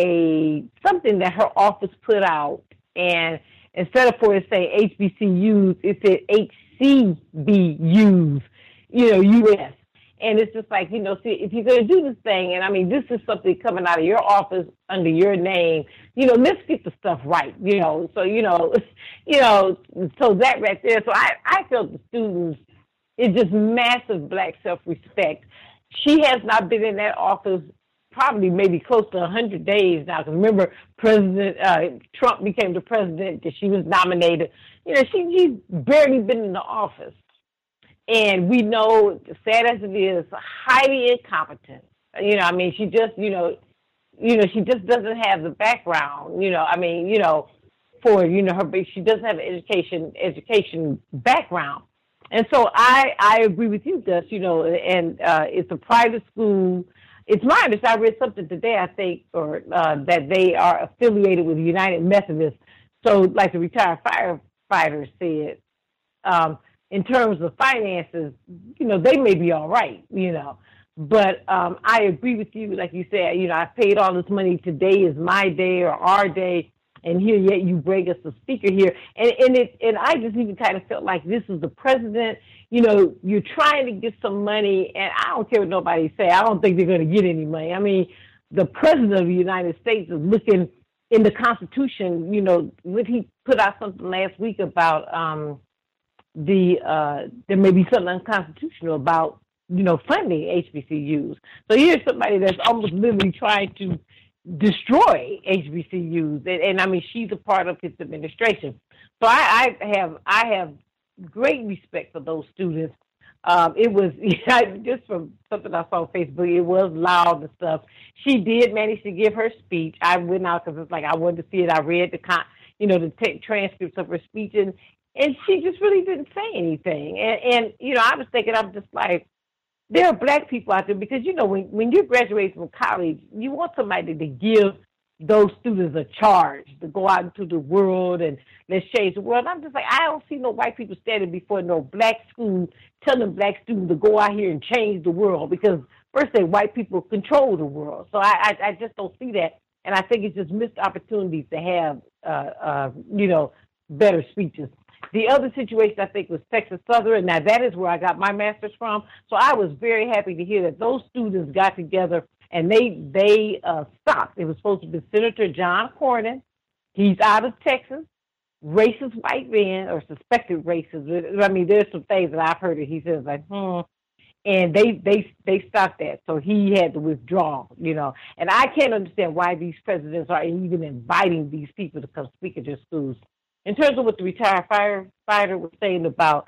a something that her office put out, and instead of for it saying H B C Us, it said H C B Us, you know, U S. And it's just like, you know, see, if you're going to do this thing, and I mean, this is something coming out of your office under your name, you know, let's get the stuff right, you know. So, you know, you know, so that right there. So I, I felt the students, it's just massive black self-respect. She has not been in that office probably maybe close to one hundred days now. Because remember, President uh, Trump became the president because she was nominated. You know, she, she's barely been in the office. And we know, sad as it is, highly incompetent. You know, I mean, she just, you know, you know, she just doesn't have the background. You know, I mean, you know, for you know her, she doesn't have an education education background. And so I I agree with you, Gus. You know, and uh, it's a private school. It's my understanding. I read something today, I think, or uh, that they are affiliated with United Methodist. So, like the retired firefighter said. Um, In terms of finances, you know, they may be all right, you know. But um, I agree with you, like you said, you know, I paid all this money. Today is my day or our day, and here yet you bring us a speaker here. And and it and I just even kind of felt like this is the president. You know, you're trying to get some money, and I don't care what nobody say. I don't think they're going to get any money. I mean, the president of the United States is looking in the Constitution. You know, when he put out something last week about um, the uh, there may be something unconstitutional about, you know, funding H B C Us. So here's somebody that's almost literally trying to destroy H B C Us, and, and I mean, she's a part of his administration. So I, I have I have great respect for those students. Um, it was yeah, just from something I saw on Facebook. It was loud and stuff. She did manage to give her speech. I went out because it's like I wanted to see it. I read the con, you know, the t- transcripts of her speech, and. And she just really didn't say anything. And, and, you know, I was thinking, I'm just like, there are black people out there because, you know, when, when you graduate from college, you want somebody to give those students a charge to go out into the world and let's change the world. I'm just like, I don't see no white people standing before no black school telling black students to go out here and change the world because, first thing, white people control the world. So I, I, I just don't see that. And I think it's just missed opportunities to have, uh, uh, you know, better speeches. The other situation, I think, was Texas Southern. Now, that is where I got my master's from. So I was very happy to hear that those students got together and they they uh, stopped. It was supposed to be Senator John Cornyn. He's out of Texas, racist white man or suspected racist. I mean, there's some things that I've heard that he says like, hmm. And they, they, they stopped that. So he had to withdraw, you know. And I can't understand why these presidents are even inviting these people to come speak at their schools. In terms of what the retired firefighter was saying about,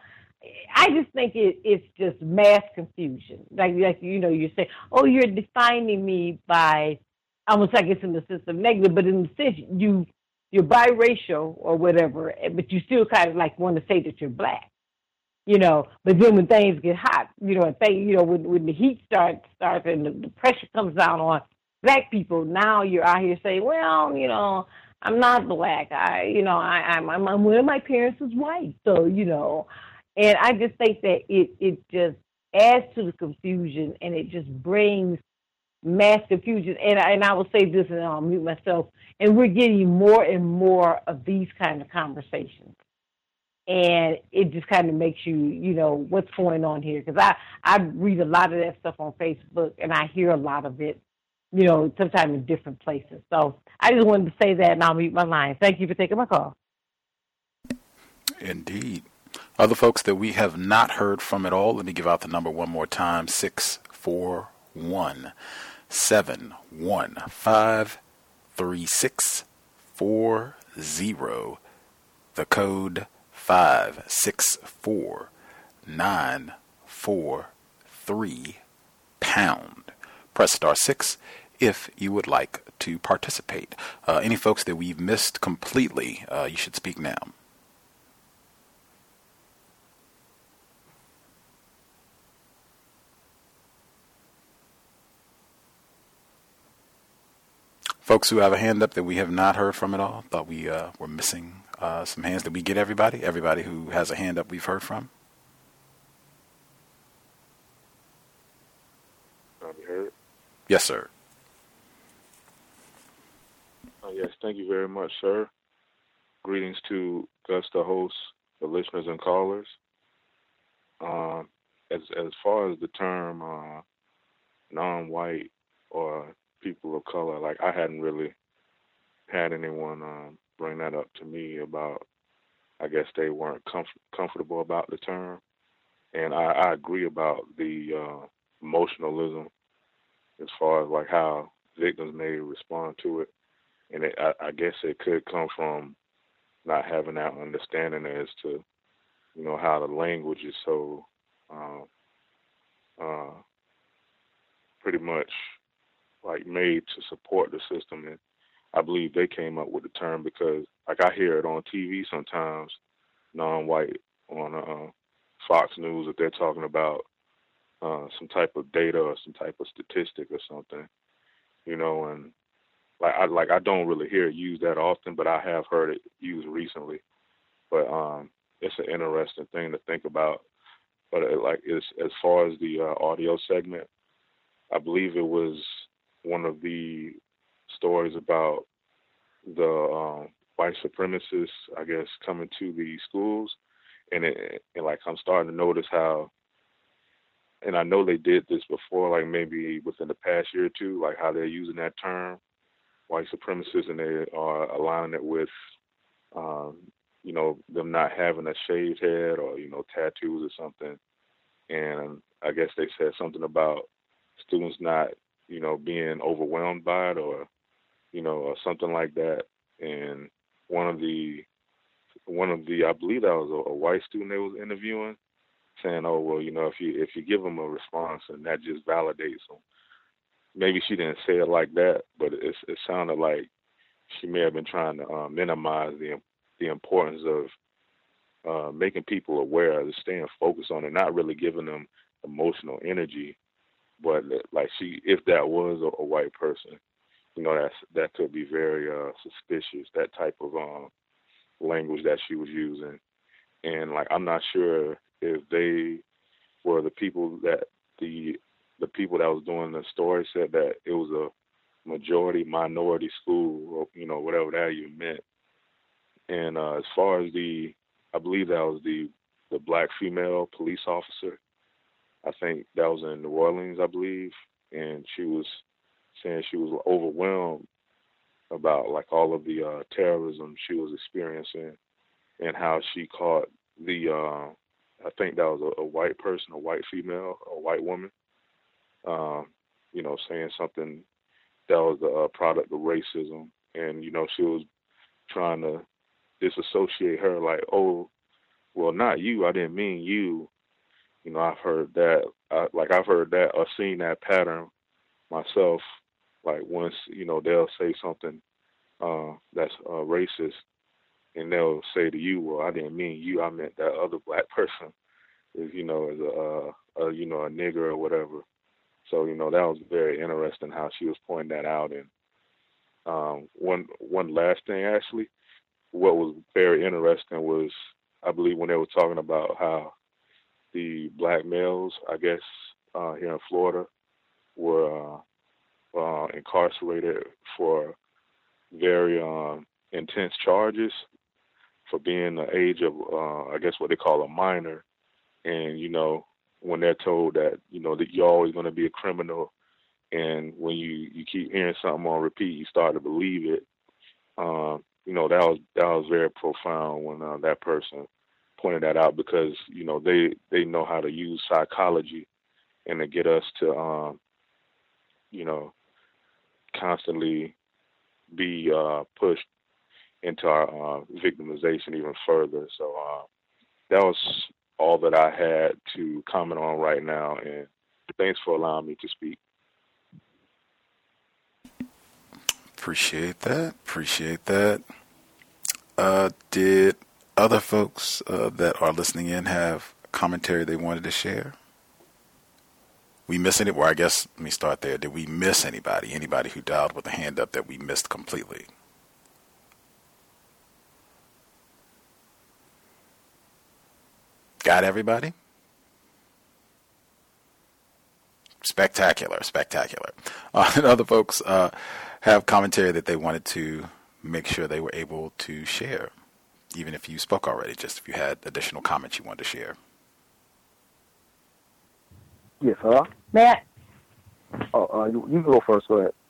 I just think it, it's just mass confusion. Like, like, you know, you're saying, oh, you're defining me by, almost like it's in the sense of negative, but in the sense you you're biracial or whatever, but you still kind of like want to say that you're black, you know. But then when things get hot, you know, they, you know, when when the heat starts starts and the, the pressure comes down on black people, now you're out here saying, well, you know, I'm not black. I, you know, I, I'm, I'm, I'm one of my parents was white, so you know, and I just think that it it just adds to the confusion, and it just brings mass confusion. And, and I will say this, and I'll mute myself, and we're getting more and more of these kind of conversations. And it just kind of makes you, you know, what's going on here. Because I, I read a lot of that stuff on Facebook, and I hear a lot of it, you know, sometimes in different places. So I just wanted to say that, and I'll mute my line. Thank you for taking my call. Indeed. Other folks that we have not heard from at all, let me give out the number one more time, six four one, seven one five, three six four zero. The code five six four nine four three pound. Press star six if you would like to participate. Uh, any folks that we've missed completely, uh, you should speak now. Folks who have a hand up that we have not heard from at all, thought we uh, were missing uh, some hands. Did we get everybody? Everybody who has a hand up we've heard from? I'll be heard. Yes, sir. Uh, yes, thank you very much, sir. Greetings to Gus, the host, the listeners and callers. Um, as as far as the term uh, non-white or people of color, like I hadn't really had anyone um, bring that up to me about, I guess they weren't comf- comfortable about the term. And I, I agree about the uh, emotionalism as far as like how victims may respond to it. And it, I, I guess it could come from not having that understanding as to, you know, how the language is so uh, uh, pretty much like made to support the system. And I believe they came up with the term because like I hear it on T V sometimes, non-white on uh, Fox News, if they're talking about uh, some type of data or some type of statistic or something, you know, and like I like I don't really hear it used that often, but I have heard it used recently. But um, it's an interesting thing to think about. But it, like it's, as far as the uh, audio segment, I believe it was one of the stories about the um, white supremacists, I guess, coming to the schools. And, it, and like, I'm starting to notice how, and I know they did this before, like maybe within the past year or two, like how they're using that term, white supremacists, and they are aligning it with, um, you know, them not having a shaved head or, you know, tattoos or something. And I guess they said something about students not, you know, being overwhelmed by it or, you know, or something like that. And one of the, one of the, I believe that was a, a white student they was interviewing, saying, oh, well, you know, if you, if you give them a response and that just validates them. Maybe she didn't say it like that, but it, it sounded like she may have been trying to uh, minimize the, the importance of uh, making people aware of staying focused on it, not really giving them emotional energy. But like she, if that was a, a white person, you know, that's, that could be very uh, suspicious, that type of um, language that she was using. And like, I'm not sure if they were the people that the, the people that was doing the story said that it was a majority minority school, or, you know, whatever that even meant. And uh, as far as the, I believe that was the, the black female police officer. I think that was in New Orleans, I believe, and she was saying she was overwhelmed about like all of the uh, terrorism she was experiencing and how she caught the, uh, I think that was a, a white person, a white female, a white woman, um, you know, saying something that was the uh, product of racism. And, you know, she was trying to disassociate her like, oh, well, not you. I didn't mean you. You know, I've heard that, I, like I've heard that or seen that pattern myself. Like once, you know, they'll say something uh, that's uh, racist, and they'll say to you, "Well, I didn't mean you. I meant that other black person is, you know, is a, a you know a nigger or whatever." So you know that was very interesting how she was pointing that out. And um, one one last thing, actually, what was very interesting was, I believe, when they were talking about how the black males, I guess, uh, here in Florida, were uh, uh, incarcerated for very um, intense charges for being the age of, uh, I guess, what they call a minor. And, you know, when they're told that, you know, that you're always going to be a criminal, and when you, you keep hearing something on repeat, you start to believe it. Um, you know, that was that was very profound when uh, that person pointed that out, because, you know, they, they know how to use psychology and to get us to, um, you know, constantly be uh, pushed into our uh, victimization even further. So uh, that was all that I had to comment on right now, and thanks for allowing me to speak. Appreciate that. Appreciate that. Uh, did other folks uh, that are listening in have commentary they wanted to share? We miss any? Well, I guess let me start there. Did we miss anybody? Anybody who dialed with a hand up that we missed completely? Got everybody? Spectacular, spectacular. Uh, and other folks uh, have commentary that they wanted to make sure they were able to share, even if you spoke already, just if you had additional comments you wanted to share. Yes, hello? Matt? Oh, uh, you, you can go first. Go ahead.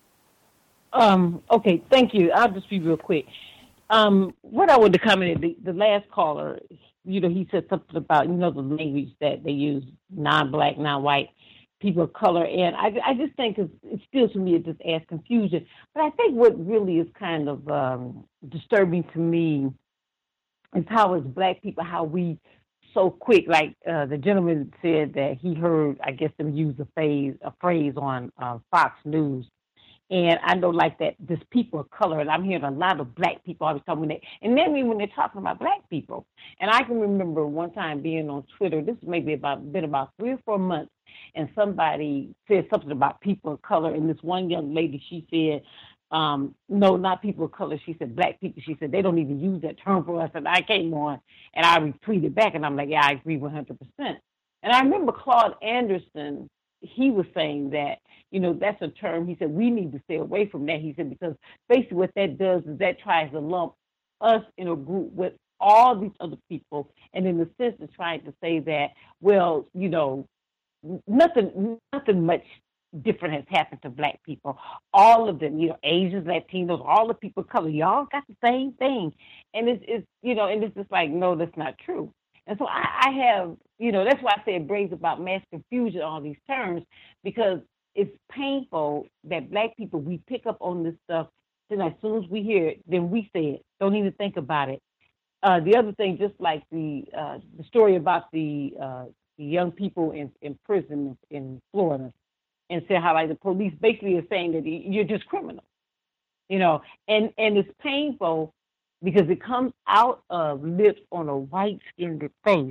Um, okay, thank you. I'll just be real quick. Um, what I wanted to comment, the, the last caller, you know, he said something about, you know, the language that they use, non-black, non-white, people of color. And I, I just think it's, it's still, to me, it just adds confusion. But I think what really is kind of um, disturbing to me is how as black people, how we so quick, like uh, the gentleman said that he heard, I guess, them use a phrase, a phrase on uh, Fox News. And I know, like, that this people of color, and I'm hearing a lot of black people always talking that, and then when they're talking about black people. And I can remember one time being on Twitter, this maybe about been about three or four months, and somebody said something about people of color, and this one young lady, she said, um, no, not people of color, she said black people. She said they don't even use that term for us. And I came on, and I retweeted back, and I'm like, yeah, I agree one hundred percent. And I remember Claude Anderson, he was saying that, you know, that's a term. He said, we need to stay away from that. He said, because basically what that does is that tries to lump us in a group with all these other people. And in the sense of trying to say that, well, you know, nothing, nothing much different has happened to black people. All of them, you know, Asians, Latinos, all the people of color, y'all got the same thing. And it's, it's you know, and it's just like, no, that's not true. And so I, I have, you know, that's why I say it brings about mass confusion on these terms, because it's painful that black people, we pick up on this stuff, then as soon as we hear it, then we say it. Don't even think about it. Uh, the other thing, just like the uh, the story about the, uh, the young people in, in prison in Florida, and say how like the police basically is saying that you're just criminal, you know, and, and it's painful because it comes out of lips on a white-skinned face.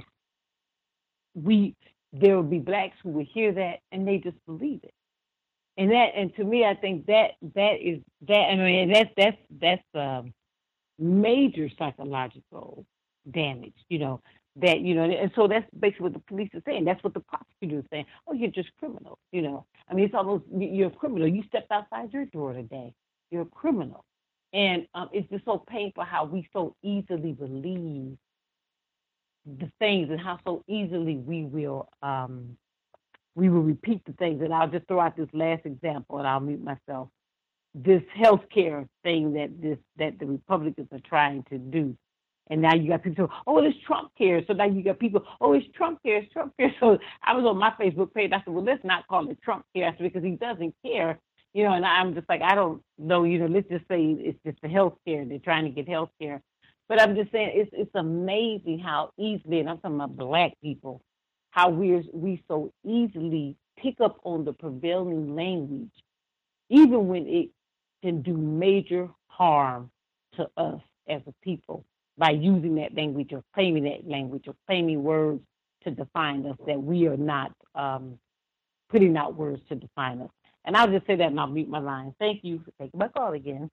We there will be blacks who will hear that and they just believe it, and that and to me, I think that that is that. I mean, that's that's that's um, major psychological damage, you know. That, you know, and so that's basically what the police are saying. That's what the prosecutor is saying. Oh, you're just criminal, you know. I mean, it's almost, you're a criminal. You stepped outside your door today. You're a criminal. And um, it's just so painful how we so easily believe the things and how so easily we will um, we will repeat the things. And I'll just throw out this last example, and I'll mute myself. This healthcare thing that this that the Republicans are trying to do. And now you got people, oh, it's Trump care. So now you got people, oh, it's Trump care, it's Trump care. So I was on my Facebook page. I said, well, let's not call it Trump care. I said, because he doesn't care. You know, and I'm just like, I don't know, you know, let's just say it's just the health care. They're trying to get health care. But I'm just saying, it's it's amazing how easily, and I'm talking about black people, how we're, we so easily pick up on the prevailing language, even when it can do major harm to us as a people by using that language or claiming that language or claiming words to define us that we are not um, putting out words to define us. And I'll just say that and I'll mute my line. Thank you for taking my call again.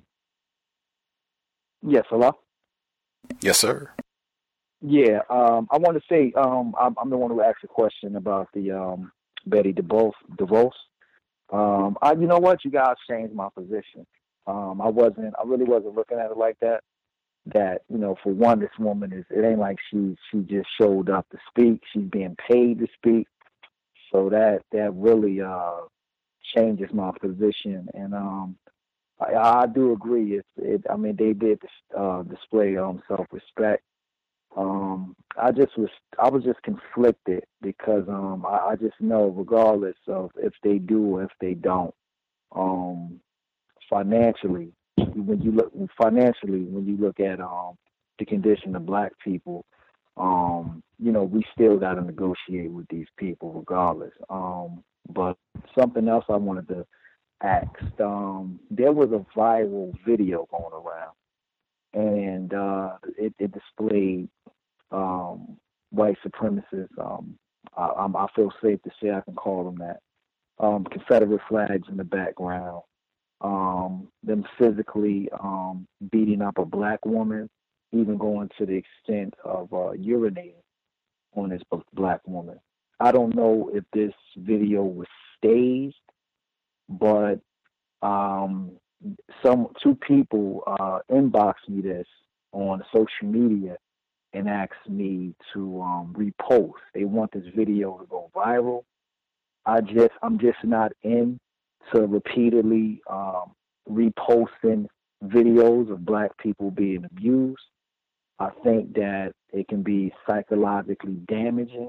Yes, hello? Yes, sir. Yeah, um, I want to say um, I'm, I'm the one who asked a question about the um, Betty DeVos. DeVos. Um, I, you know what? You guys changed my position. Um, I wasn't. I really wasn't looking at it like that. That, you know, for one, this woman is. It ain't like she she just showed up to speak. She's being paid to speak. So that that really uh, changes my position. And um, I, I do agree. It's. It, I mean, they did uh, display um, self-respect. Um, I just was. I was just conflicted because um, I, I just know, regardless of if they do or if they don't, um, financially, when you look financially, when you look at um, the condition of Black people, um, you know, we still got to negotiate with these people, regardless. Um, but something else I wanted to ask: um, there was a viral video going around, and uh, it, it displayed um, white supremacists. Um, I, I feel safe to say I can call them that. Um, Confederate flags in the background. Um, them physically um, beating up a Black woman, even going to the extent of uh, urinating on this Black woman. I don't know if this video was staged, but um, some two people uh, inboxed me this on social media and asked me to um, repost. They want this video to go viral. I just, I'm just not in to repeatedly um, reposting videos of Black people being abused. I think that it can be psychologically damaging.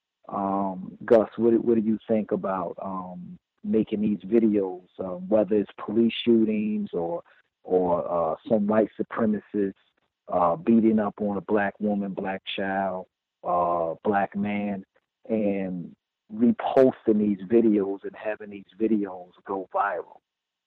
Um, Gus, what, what do you think about um, making these videos, uh, whether it's police shootings or or uh, some white supremacists uh, beating up on a Black woman, Black child, uh, Black man, and reposting these videos and having these videos go viral?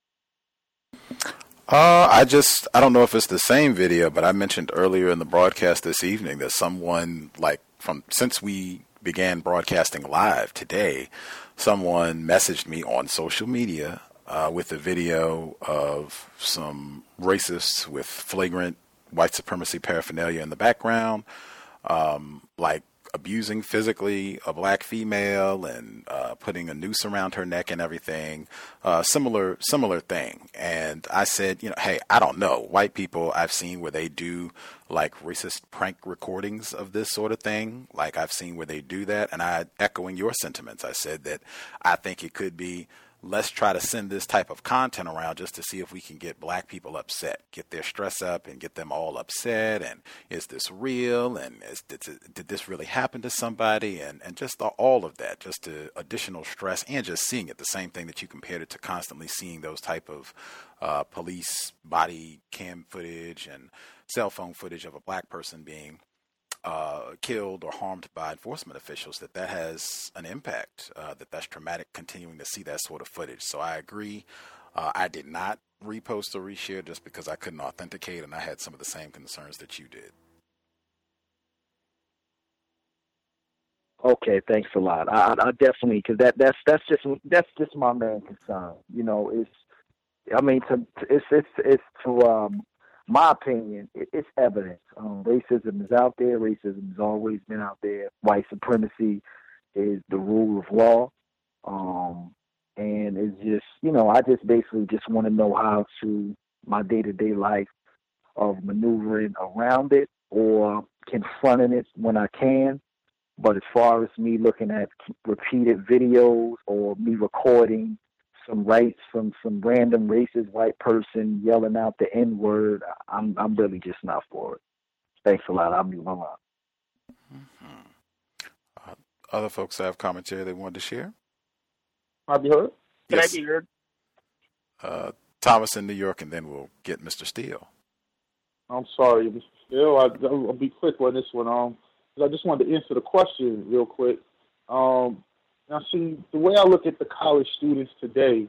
Uh, I just, I don't know if it's the same video, but I mentioned earlier in the broadcast this evening that someone, like, from, since we began broadcasting live today, someone messaged me on social media uh, with a video of some racists with flagrant white supremacy paraphernalia in the background, um, like, abusing physically a Black female and uh, putting a noose around her neck and everything, uh, similar similar thing. And I said, you know, hey, I don't know. White people I've seen where they do like racist prank recordings of this sort of thing. Like I've seen where they do that. And I, echoing your sentiments, I said that I think it could be, let's try to send this type of content around just to see if we can get Black people upset, get their stress up and get them all upset. And is this real? And is, did, did this really happen to somebody? And, and just all of that, just the additional stress and just seeing it, the same thing that you compared it to constantly seeing those type of uh, police body cam footage and cell phone footage of a Black person being Uh, killed or harmed by enforcement officials, that that has an impact, uh, that that's traumatic continuing to see that sort of footage. So I agree. Uh, I did not repost or reshare just because I couldn't authenticate, and I had some of the same concerns that you did. Okay, thanks a lot. I, I definitely, because that that's that's just that's just my main concern. You know, it's I mean, to, it's it's it's to um. my opinion, it's evidence. Um, racism is out there. Racism has always been out there. White supremacy is the rule of law. Um, and it's just, you know, I just basically just want to know how to, my day-to-day life of maneuvering around it or confronting it when I can. But as far as me looking at repeated videos or me recording some rights from some random racist white person yelling out the N-word, I'm I'm really just not for it. Thanks a lot. I'll be my line. Mm-hmm. Uh, other folks have commentary they wanted to share? I'll be heard. Can yes. I be heard? Uh, Thomas in New York, and then we'll get Mister Steele. I'm sorry, Mister Steele. I, I'll be quick on this one. Um, I just wanted to answer the question real quick. Um, Now, see, the way I look at the college students today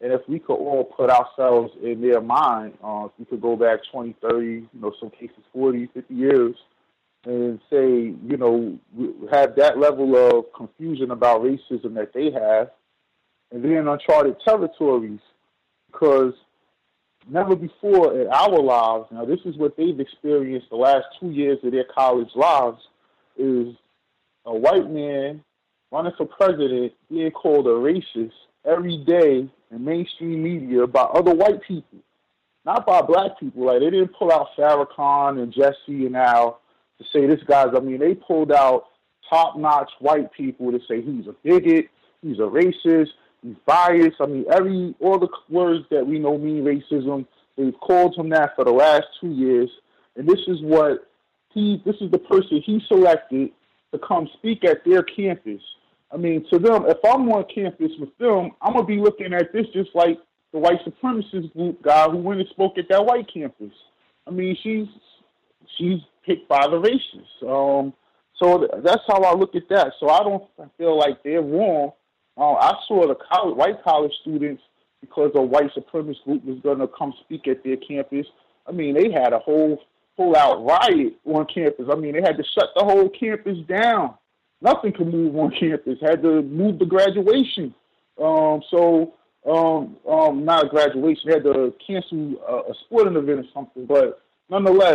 And if we could all put ourselves in their mind, uh, if we could go back twenty, thirty, you know, some cases forty, fifty years, and say, you know, have that level of confusion about racism that they have, and then uncharted territories, because never before in our lives, now this is what they've experienced the last two years of their college lives, is a white man running for president being called a racist every day in mainstream media by other white people, not by black people. Like, they didn't pull out Farrakhan and Jesse and Al to say this guy's, I mean, they pulled out top-notch white people to say he's a bigot, he's a racist, he's biased. I mean, every, all the words that we know mean racism, they've called him that for the last two years. And this is what he, this is the person he selected to come speak at their campus. I mean, to them, if I'm on campus with them, I'm going to be looking at this just like the white supremacist group guy who went and spoke at that white campus. I mean, she's she's picked by the racists. Um, so that's how I look at that. So I don't feel like they're wrong. Uh, I saw the college, white college students, because a white supremacist group was going to come speak at their campus. I mean, they had a whole full-out riot on campus. I mean, they had to shut the whole campus down. Nothing could move on campus. Had to move the graduation. Um, so, um, um, not a graduation. They had to cancel a, a sporting event or something. But nonetheless,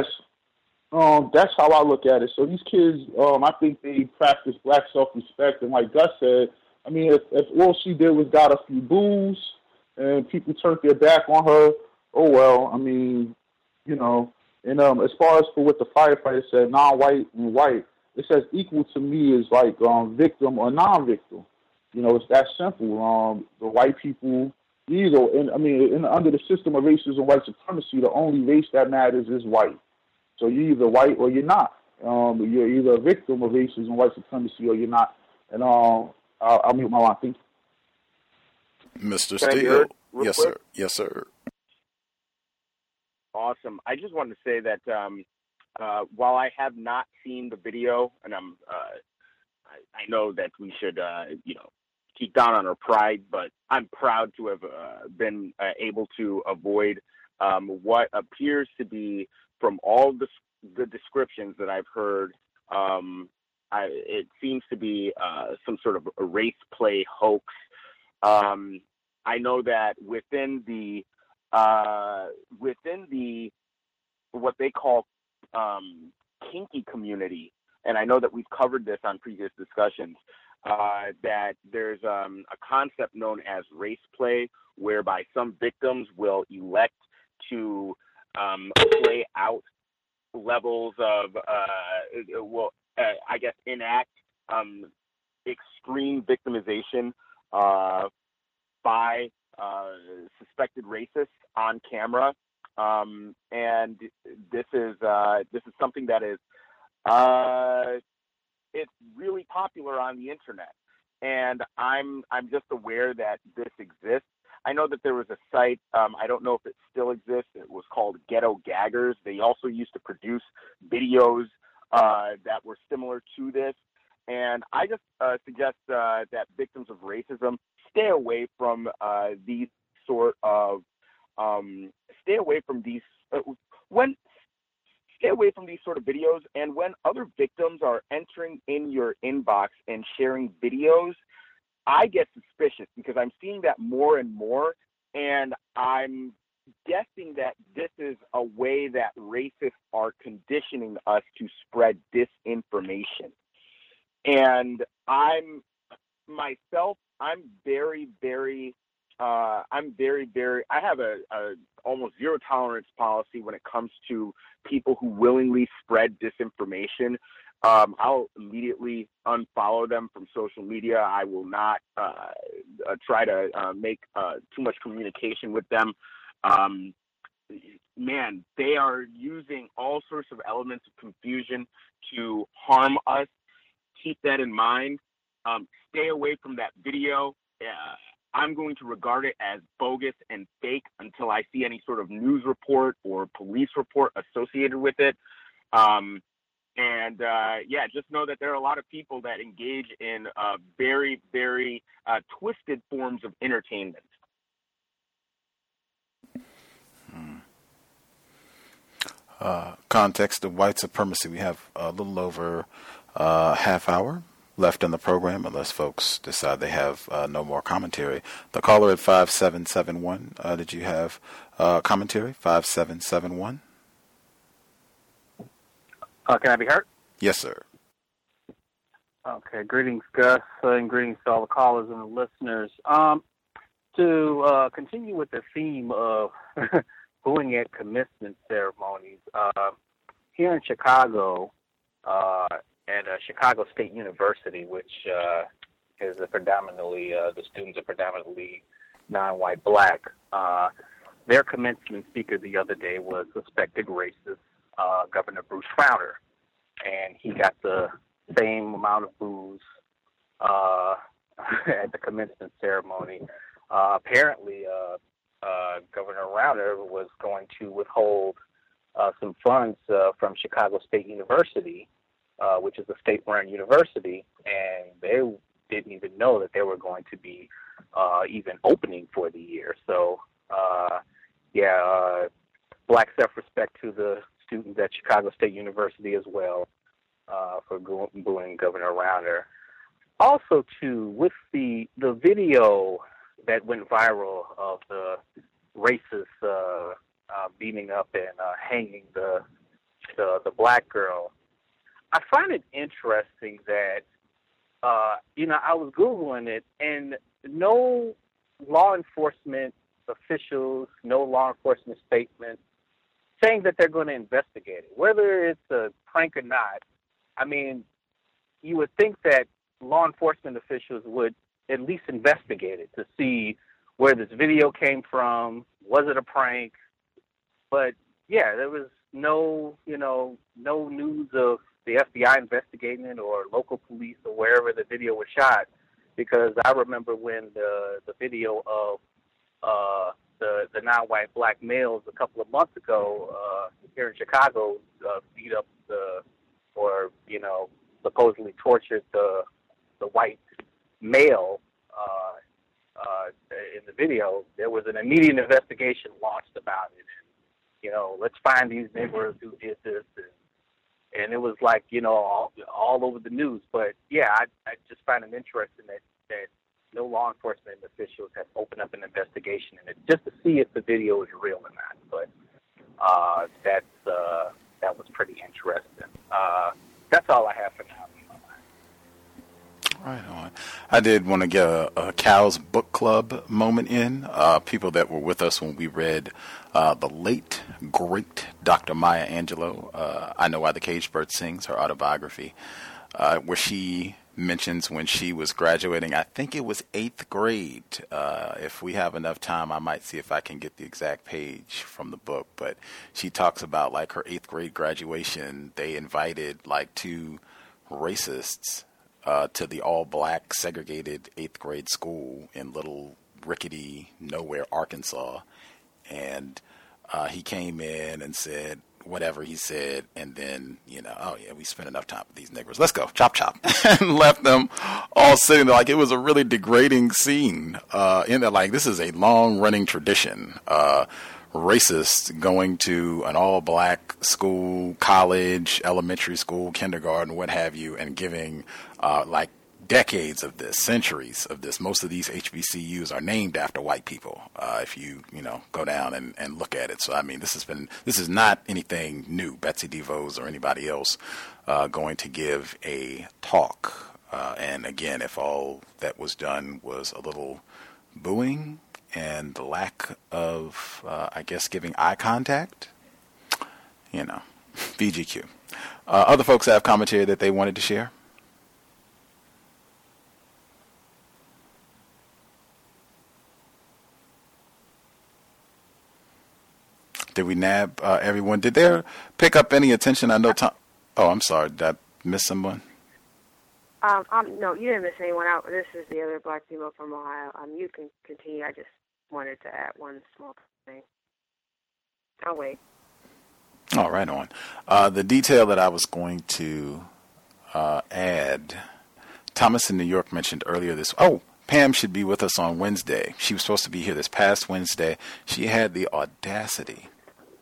um, that's how I look at it. So these kids, um, I think they practice black self-respect. And like Gus said, I mean, if, if all she did was got a few boos and people turned their back on her, oh, well, I mean, you know. And um, as far as for what the firefighter said, non-white and white, it says equal to me is like um, victim or non-victim. You know, it's that simple. Um, the white people, either, and I mean, in, under the system of racism, white supremacy, the only race that matters is white. So you're either white or you're not. Um, you're either a victim of racism, white supremacy, or you're not. And um, I'll, I'll mute my line. Thank you. Mister Can I Steele. real Yes, quick? sir. Yes, sir. Awesome. I just wanted to say that um, uh, while I have not seen the video, and I'm, uh, I, I know that we should, uh, you know, keep down on our pride, but I'm proud to have uh, been uh, able to avoid um, what appears to be, from all the, the descriptions that I've heard, um, I, it seems to be uh, some sort of a race play hoax. Um, I know that within the uh, within the what they call um, kinky community, and I know that we've covered this on previous discussions, uh, that there's um, a concept known as race play, whereby some victims will elect to um, play out levels of, uh, well, uh, I guess, enact um, extreme victimization uh, by uh, suspected racists on camera, um, and this is uh, this is something that is uh, it's really popular on the internet, and I'm I'm just aware that this exists. I know that there was a site, um, I don't know if it still exists, it was called Ghetto Gaggers. They also used to produce videos uh, that were similar to this. And I just uh, suggest uh, that victims of racism stay away from uh, these sort of, um, stay away from these, uh, when, stay away from these sort of videos. And when other victims are entering in your inbox and sharing videos, I get suspicious because I'm seeing that more and more, and I'm guessing that this is a way that racists are conditioning us to spread disinformation. And I'm myself, I'm very, very, uh, I'm very, very, I have a, a almost zero tolerance policy when it comes to people who willingly spread disinformation. Um, I'll immediately unfollow them from social media. I will not uh, uh, try to uh, make uh, too much communication with them. Um, man, they are using all sorts of elements of confusion to harm us. Keep that in mind. Um, stay away from that video. Uh, I'm going to regard it as bogus and fake until I see any sort of news report or police report associated with it. Um, And, uh, yeah, just know that there are a lot of people that engage in uh, very, very uh, twisted forms of entertainment. uh, context of white supremacy. We have a little over a uh, half hour left in the program, unless folks decide they have uh, no more commentary. The caller at five seven seven one, uh, did you have uh, commentary? five seven seven one? Uh, can I be heard? Yes, sir. Okay, greetings, Gus, uh, and greetings to all the callers and the listeners. Um, to uh, continue with the theme of booing at commencement ceremonies, uh, here in Chicago, uh, at uh, Chicago State University, which uh, is a predominantly, uh, the students are predominantly non-white black, uh, their commencement speaker the other day was suspected racist, uh, Governor Bruce Crowder, and he got the same amount of boos uh, at the commencement ceremony. Uh, apparently, uh, uh, Governor Crowder was going to withhold uh, some funds uh, from Chicago State University, uh, which is a state-run university, and they didn't even know that they were going to be uh, even opening for the year. So, uh, yeah, uh, black self-respect to the students at Chicago State University as well uh, for go- booing Governor Crowder. Also, too, with the the video that went viral of the racist uh, uh, beating up and uh, hanging the, the the black girl, I find it interesting that, uh, you know, I was Googling it, and no law enforcement officials, no law enforcement statements saying that they're going to investigate it. Whether it's a prank or not, I mean, you would think that law enforcement officials would at least investigate it to see where this video came from. Was it a prank? But, yeah, there was no, you know, no news of the F B I investigating it or local police or wherever the video was shot, because I remember when the the video of uh, the the non-white black males a couple of months ago uh, here in Chicago uh, beat up the, or, you know, supposedly tortured the the white male uh, uh, in the video. There was an immediate investigation launched about it. And, you know, let's find these neighbors who did this. And, and it was like, you know, all, all over the news. But, yeah, I, I just find it interesting that, that no law enforcement officials have opened up an investigation in it just to see if the video is real or not. But uh, that's, uh, that was pretty interesting. Uh, that's all I have for now. Right on. I did want to get a, a Cal's Book Club moment in. Uh, people that were with us when we read uh, the late, great Doctor Maya Angelou, uh, I Know Why the Caged Bird Sings, her autobiography, uh, where she mentions when she was graduating, I think it was eighth grade. Uh, if we have enough time, I might see if I can get the exact page from the book. But she talks about, like, her eighth grade graduation. They invited, like, two racists Uh, to the all-black segregated eighth grade school in little rickety nowhere, Arkansas. And uh, he came in and said whatever he said, and then, you know, oh, yeah, we spent enough time with these niggers. Let's go. Chop, chop. And left them all sitting there. Like, it was a really degrading scene. Uh, in there, like, this is a long-running tradition. Uh, racists going to an all-black school, college, elementary school, kindergarten, what have you, and giving uh, like decades of this, centuries of this. Most of these H B C Us are named after white people. Uh, if you you know go down and, and look at it, so I mean, this has been this is not anything new. Betsy DeVos or anybody else uh, going to give a talk, uh, and again, if all that was done was a little booing and the lack of, uh, I guess, giving eye contact, you know, V G Q. Uh, other folks have commentary that they wanted to share? Did we nab uh, everyone? Did they pick up any attention? I know Tom. Oh, I'm sorry. Did I miss someone? Um, um, no, you didn't miss anyone out. This is the other black female from Ohio. Um, you can continue. I just wanted to add one small thing. I'll wait. All right, on. Uh, the detail that I was going to uh, add, Thomas in New York mentioned earlier this. Oh, Pam should be with us on Wednesday. She was supposed to be here this past Wednesday. She had the audacity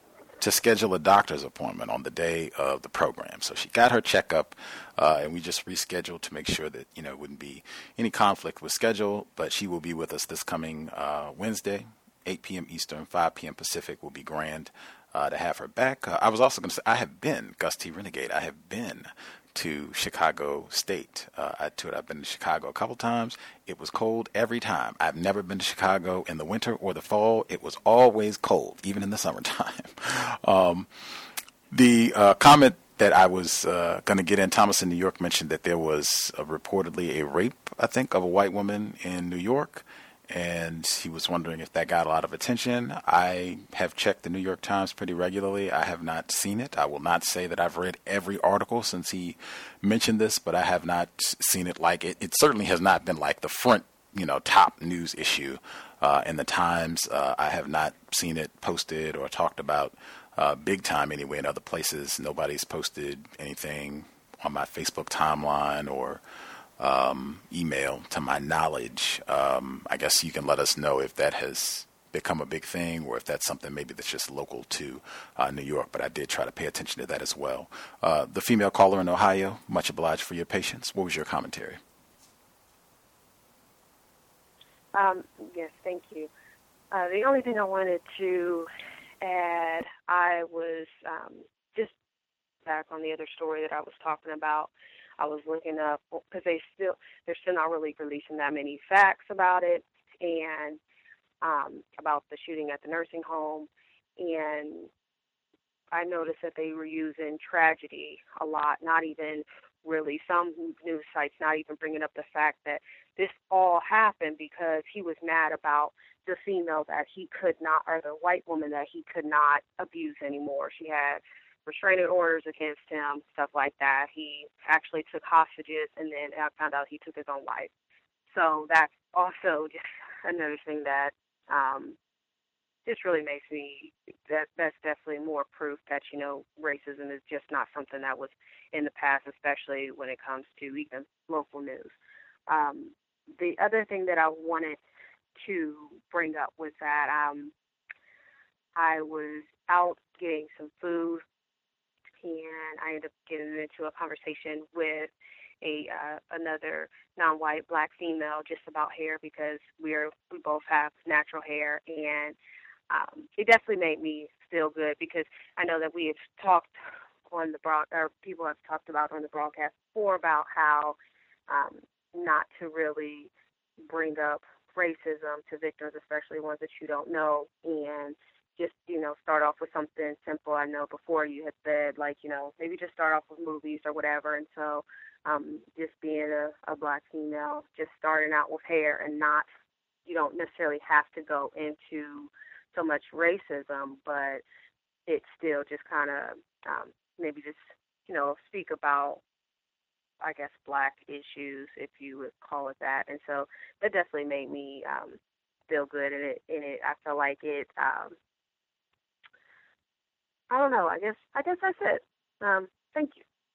to schedule a doctor's appointment on the day of the program. So she got her checkup, uh, and we just rescheduled to make sure that, you know, it wouldn't be any conflict with schedule. But she will be with us this coming uh, Wednesday, eight p.m. Eastern, five p.m. Pacific. Will be grand uh, to have her back. Uh, I was also going to say, I have been, Gus T. Renegade, I have been to Chicago State. Uh, I, to it, I've been to Chicago a couple times. It was cold every time. I've never been to Chicago in the winter or the fall. It was always cold, even in the summertime. um, the uh, comment that I was uh, going to get in, Thomas in New York mentioned that there was uh, reportedly a rape, I think, of a white woman in New York. And he was wondering if that got a lot of attention. I have checked the New York Times pretty regularly. I have not seen it. I will not say that I've read every article since he mentioned this, but I have not seen it like it. It certainly has not been like the front, you know, top news issue uh, in the Times. Uh, I have not seen it posted or talked about uh, big time anyway in other places. Nobody's posted anything on my Facebook timeline or Um, email to my knowledge. Um, I guess you can let us know if that has become a big thing or if that's something maybe that's just local to uh, New York, but I did try to pay attention to that as well. Uh, the female caller in Ohio, much obliged for your patience. What was your commentary? Um, yes, thank you. Uh, the only thing I wanted to add, I was um, just back on the other story that I was talking about. I was looking up because they still they're still not really releasing that many facts about it and um, about the shooting at the nursing home. And I noticed that they were using tragedy a lot, not even really some news sites not even bringing up the fact that this all happened because he was mad about the female that he could not, or the white woman that he could not abuse anymore. She had restraining orders against him, stuff like that. He actually took hostages, and then I found out he took his own life. So that's also just another thing that um, just really makes me, that that's definitely more proof that, you know, racism is just not something that was in the past, especially when it comes to even local news. Um, the other thing that I wanted to bring up was that um, I was out getting some food, and I ended up getting into a conversation with a uh, another non-white black female just about hair because we're we both have natural hair, and um, it definitely made me feel good because I know that we have talked on the broad, or people have talked about on the broadcast before about how um, not to really bring up racism to victims, especially ones that you don't know, and just, you know, start off with something simple. I know before you had said, like, you know, maybe just start off with movies or whatever. And so um, just being a, a black female, just starting out with hair and not, you don't necessarily have to go into so much racism, but it still just kind of um, maybe just, you know, speak about, I guess, black issues, if you would call it that. And so that definitely made me um, feel good in it. In it, I feel like it, um, I don't know. I guess I guess that's it. Um, thank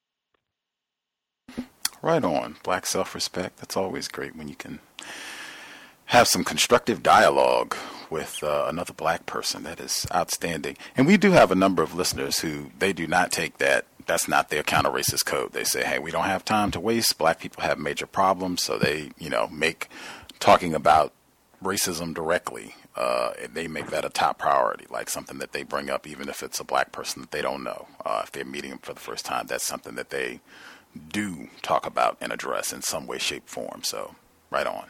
you. Right on. Black self-respect. That's always great when you can have some constructive dialogue with uh, another black person. That is outstanding. And we do have a number of listeners who they do not take that. That's not their counter-racist code. They say, hey, we don't have time to waste. Black people have major problems. So they, you know, make talking about racism directly, uh, they make that a top priority, like something that they bring up, even if it's a black person that they don't know. Uh, if they're meeting them for the first time, that's something that they do talk about and address in some way, shape, form. So, right on.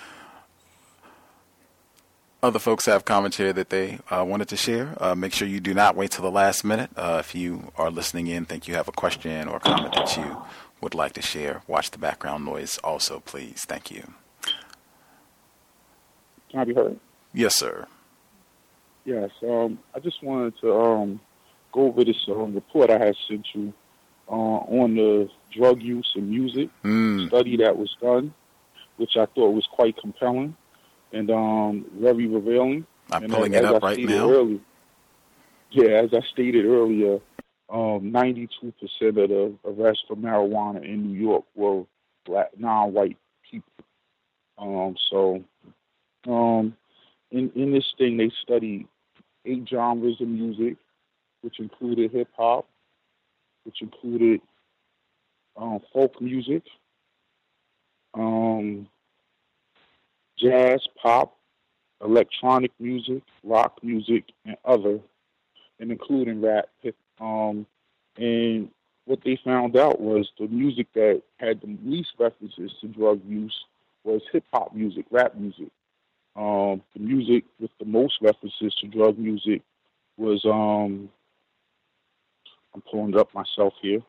Other folks have commentary that they uh, wanted to share. Uh, make sure you do not wait till the last minute. Uh, if you are listening in, think you have a question or a comment that you would like to share, watch the background noise also, please. Thank you. Can I be heard? Yes, sir. Yes. Um, I just wanted to um, go over this um, report I had sent you uh, on the drug use in music mm. study that was done, which I thought was quite compelling and um, very revealing. I'm and pulling as, it as up I right stated now. Earlier, yeah, as I stated earlier, um, ninety-two percent of the arrests for marijuana in New York were black, non-white people. Um, so... Um, in, in this thing, they studied eight genres of music, which included hip hop, which included um, folk music, um, jazz, pop, electronic music, rock music, and other, and including rap. Um, and what they found out was the music that had the least references to drug use was hip hop music, rap music. Um, the music with the most references to drug music was, um, I'm pulling it up myself here.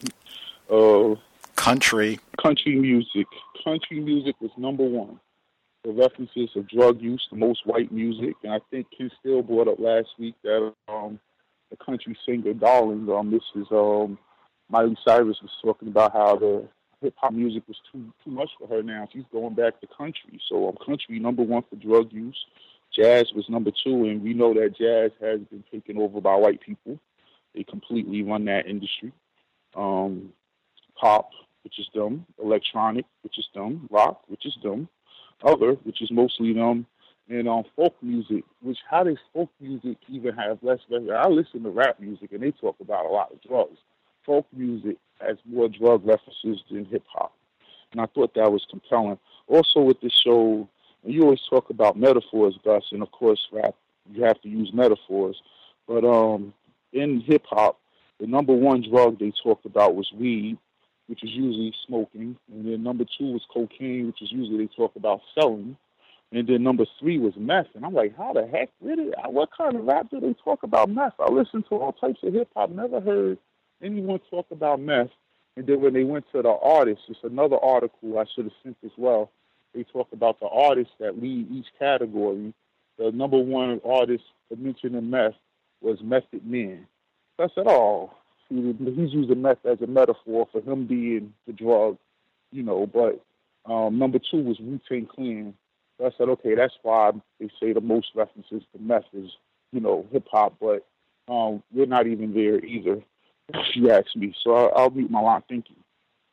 uh, country. Country music. Country music was number one. The references of drug use, the most white music. And I think Ken Steele brought up last week that um, the country singer, darling, um, Missus Um, Miley Cyrus was talking about how the hip-hop music was too too much for her now. She's going back to country. So um, country, number one for drug use. Jazz was number two, and we know that jazz has been taken over by white people. They completely run that industry. Um, pop, which is them. Electronic, which is them. Rock, which is them. Other, which is mostly them. And um, folk music, which how does folk music even have less? I listen to rap music, and they talk about a lot of drugs. Folk music has more drug references than hip-hop. And I thought that was compelling. Also with this show, you always talk about metaphors, Gus, and of course rap, you have to use metaphors. But um, in hip-hop, the number one drug they talked about was weed, which is usually smoking. And then number two was cocaine, which is usually they talk about selling. And then number three was meth. And I'm like, how the heck, really? What kind of rap do they talk about meth? I listened to all types of hip-hop, never heard anyone talk about meth. And then when they went to the artists, it's another article I should have sent as well. They talk about the artists that lead each category. The number one artist to mention in meth was Method Man. So I said, oh, see, he's using meth as a metaphor for him being the drug, you know. But um, number two was Wu-Tang Clan. So I said, okay, that's why they say the most references to meth is, you know, hip-hop. But um, we're not even there either, if you ask me. So I'll, I'll mute my line. Thank you.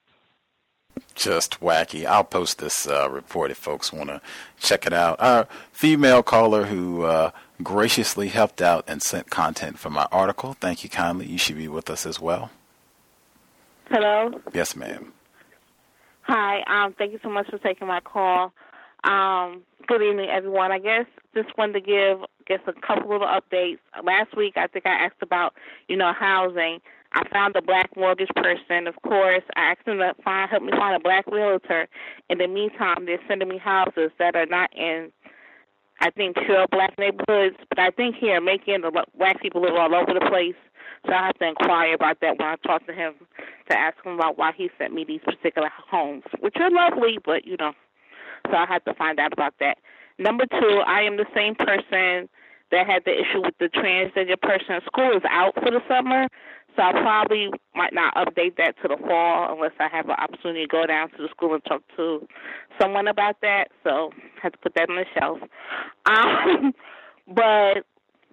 Just wacky. I'll post this uh, report if folks want to check it out. Our female caller who uh, graciously helped out and sent content for my article. Thank you kindly. You should be with us as well. Hello. Yes, ma'am. Hi. Um, thank you so much for taking my call. Um, good evening, everyone. I guess just wanted to give, I guess, a couple little updates. Last week, I think I asked about, you know, housing. I found a black mortgage person. Of course, I asked them to find, help me find a black realtor. In the meantime, they're sending me houses that are not in, I think, pure black neighborhoods. But I think here in Macon, the black people live all over the place. So I have to inquire about that when I talk to him to ask him about why he sent me these particular homes, which are lovely, but, you know. So I had to find out about that. Number two, I am the same person that had the issue with the transgender person. School is out for the summer, so I probably might not update that to the fall unless I have an opportunity to go down to the school and talk to someone about that. So I had to put that on the shelf. Um, but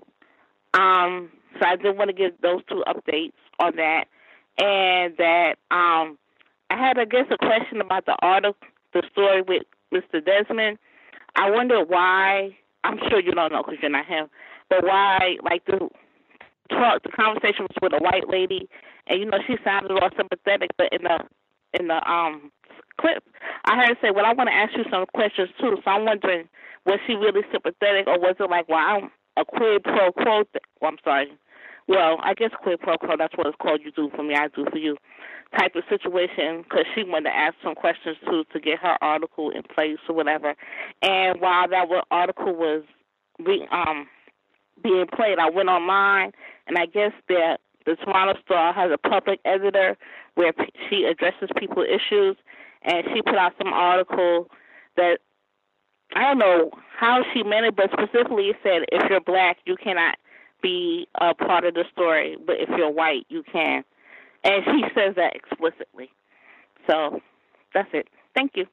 um, so I did want to give those two updates on that. And that um, I had, I guess, a question about the article, the story with Mister Desmond. I wonder why, I'm sure you don't know because you're not him, but why, like, the talk, the conversation was with a white lady, and, you know, she sounded all sympathetic, but in the in the um clip, I heard her say, well, I want to ask you some questions, too, so I'm wondering, was she really sympathetic, or was it like, well, I'm a quid pro quo, th- well, I'm sorry, well, I guess quid pro quo, that's what it's called, you do for me, I do for you, type of situation, because she wanted to ask some questions too to get her article in place or whatever. And while that article was be, um, being played, I went online, and I guess that the Toronto Star has a public editor where p- she addresses people's issues, and she put out some article that I don't know how she meant it, but specifically it said if you're black, you cannot be a part of the story, but if you're white, you can. And she says that explicitly. So that's it. Thank you.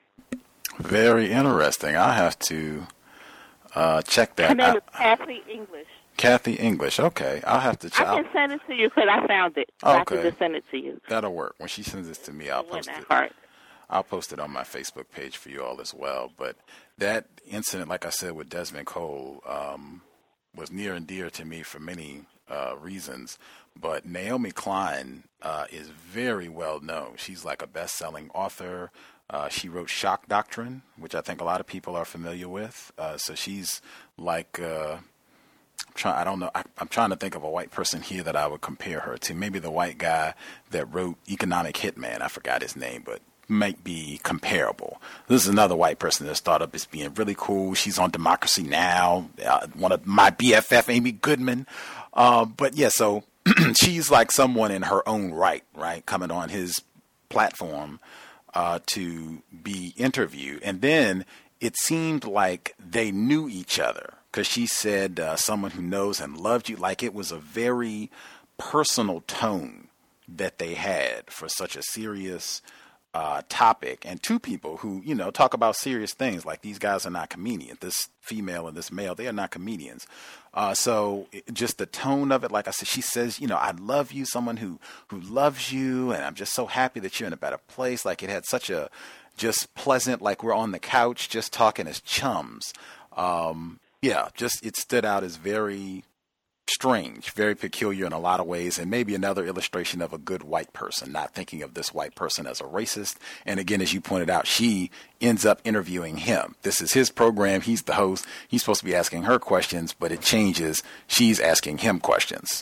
Very interesting. I have to uh, check that. Her name out. is Kathy English. Kathy English. Okay, I'll have to check. I can send it to you because I found it. So okay. I can just send it to you. That'll work. When she sends it to me, I'll it post it. Hard. I'll post it on my Facebook page for you all as well. But that incident, like I said, with Desmond Cole, um, was near and dear to me for many uh, reasons. But Naomi Klein uh, is very well known. She's like a best-selling author. Uh, she wrote Shock Doctrine, which I think a lot of people are familiar with. Uh, so she's like, uh, try, I don't know, I, I'm trying to think of a white person here that I would compare her to. Maybe the white guy that wrote Economic Hitman. I forgot his name, but might be comparable. This is another white person that's thought up as being really cool. She's on Democracy Now!, uh, one of my B F F, Amy Goodman. Uh, but yeah, so she's like someone in her own right, right, coming on his platform uh, to be interviewed. And then it seemed like they knew each other because she said uh, someone who knows and loved you. Like it was a very personal tone that they had for such a serious uh, topic. And two people who, you know, talk about serious things. Like these guys are not comedians. This female and this male, they are not comedians. Uh, so it, just the tone of it, like I said, she says, you know, I love you, someone who, who loves you. And I'm just so happy that you're in a better place. Like it had such a just pleasant, like we're on the couch just talking as chums. Um, yeah, just it stood out as very strange, very peculiar in a lot of ways, and maybe another illustration of a good white person, not thinking of this white person as a racist. And again, as you pointed out, she ends up interviewing him. This is his program. He's the host. He's supposed to be asking her questions, but it changes. She's asking him questions.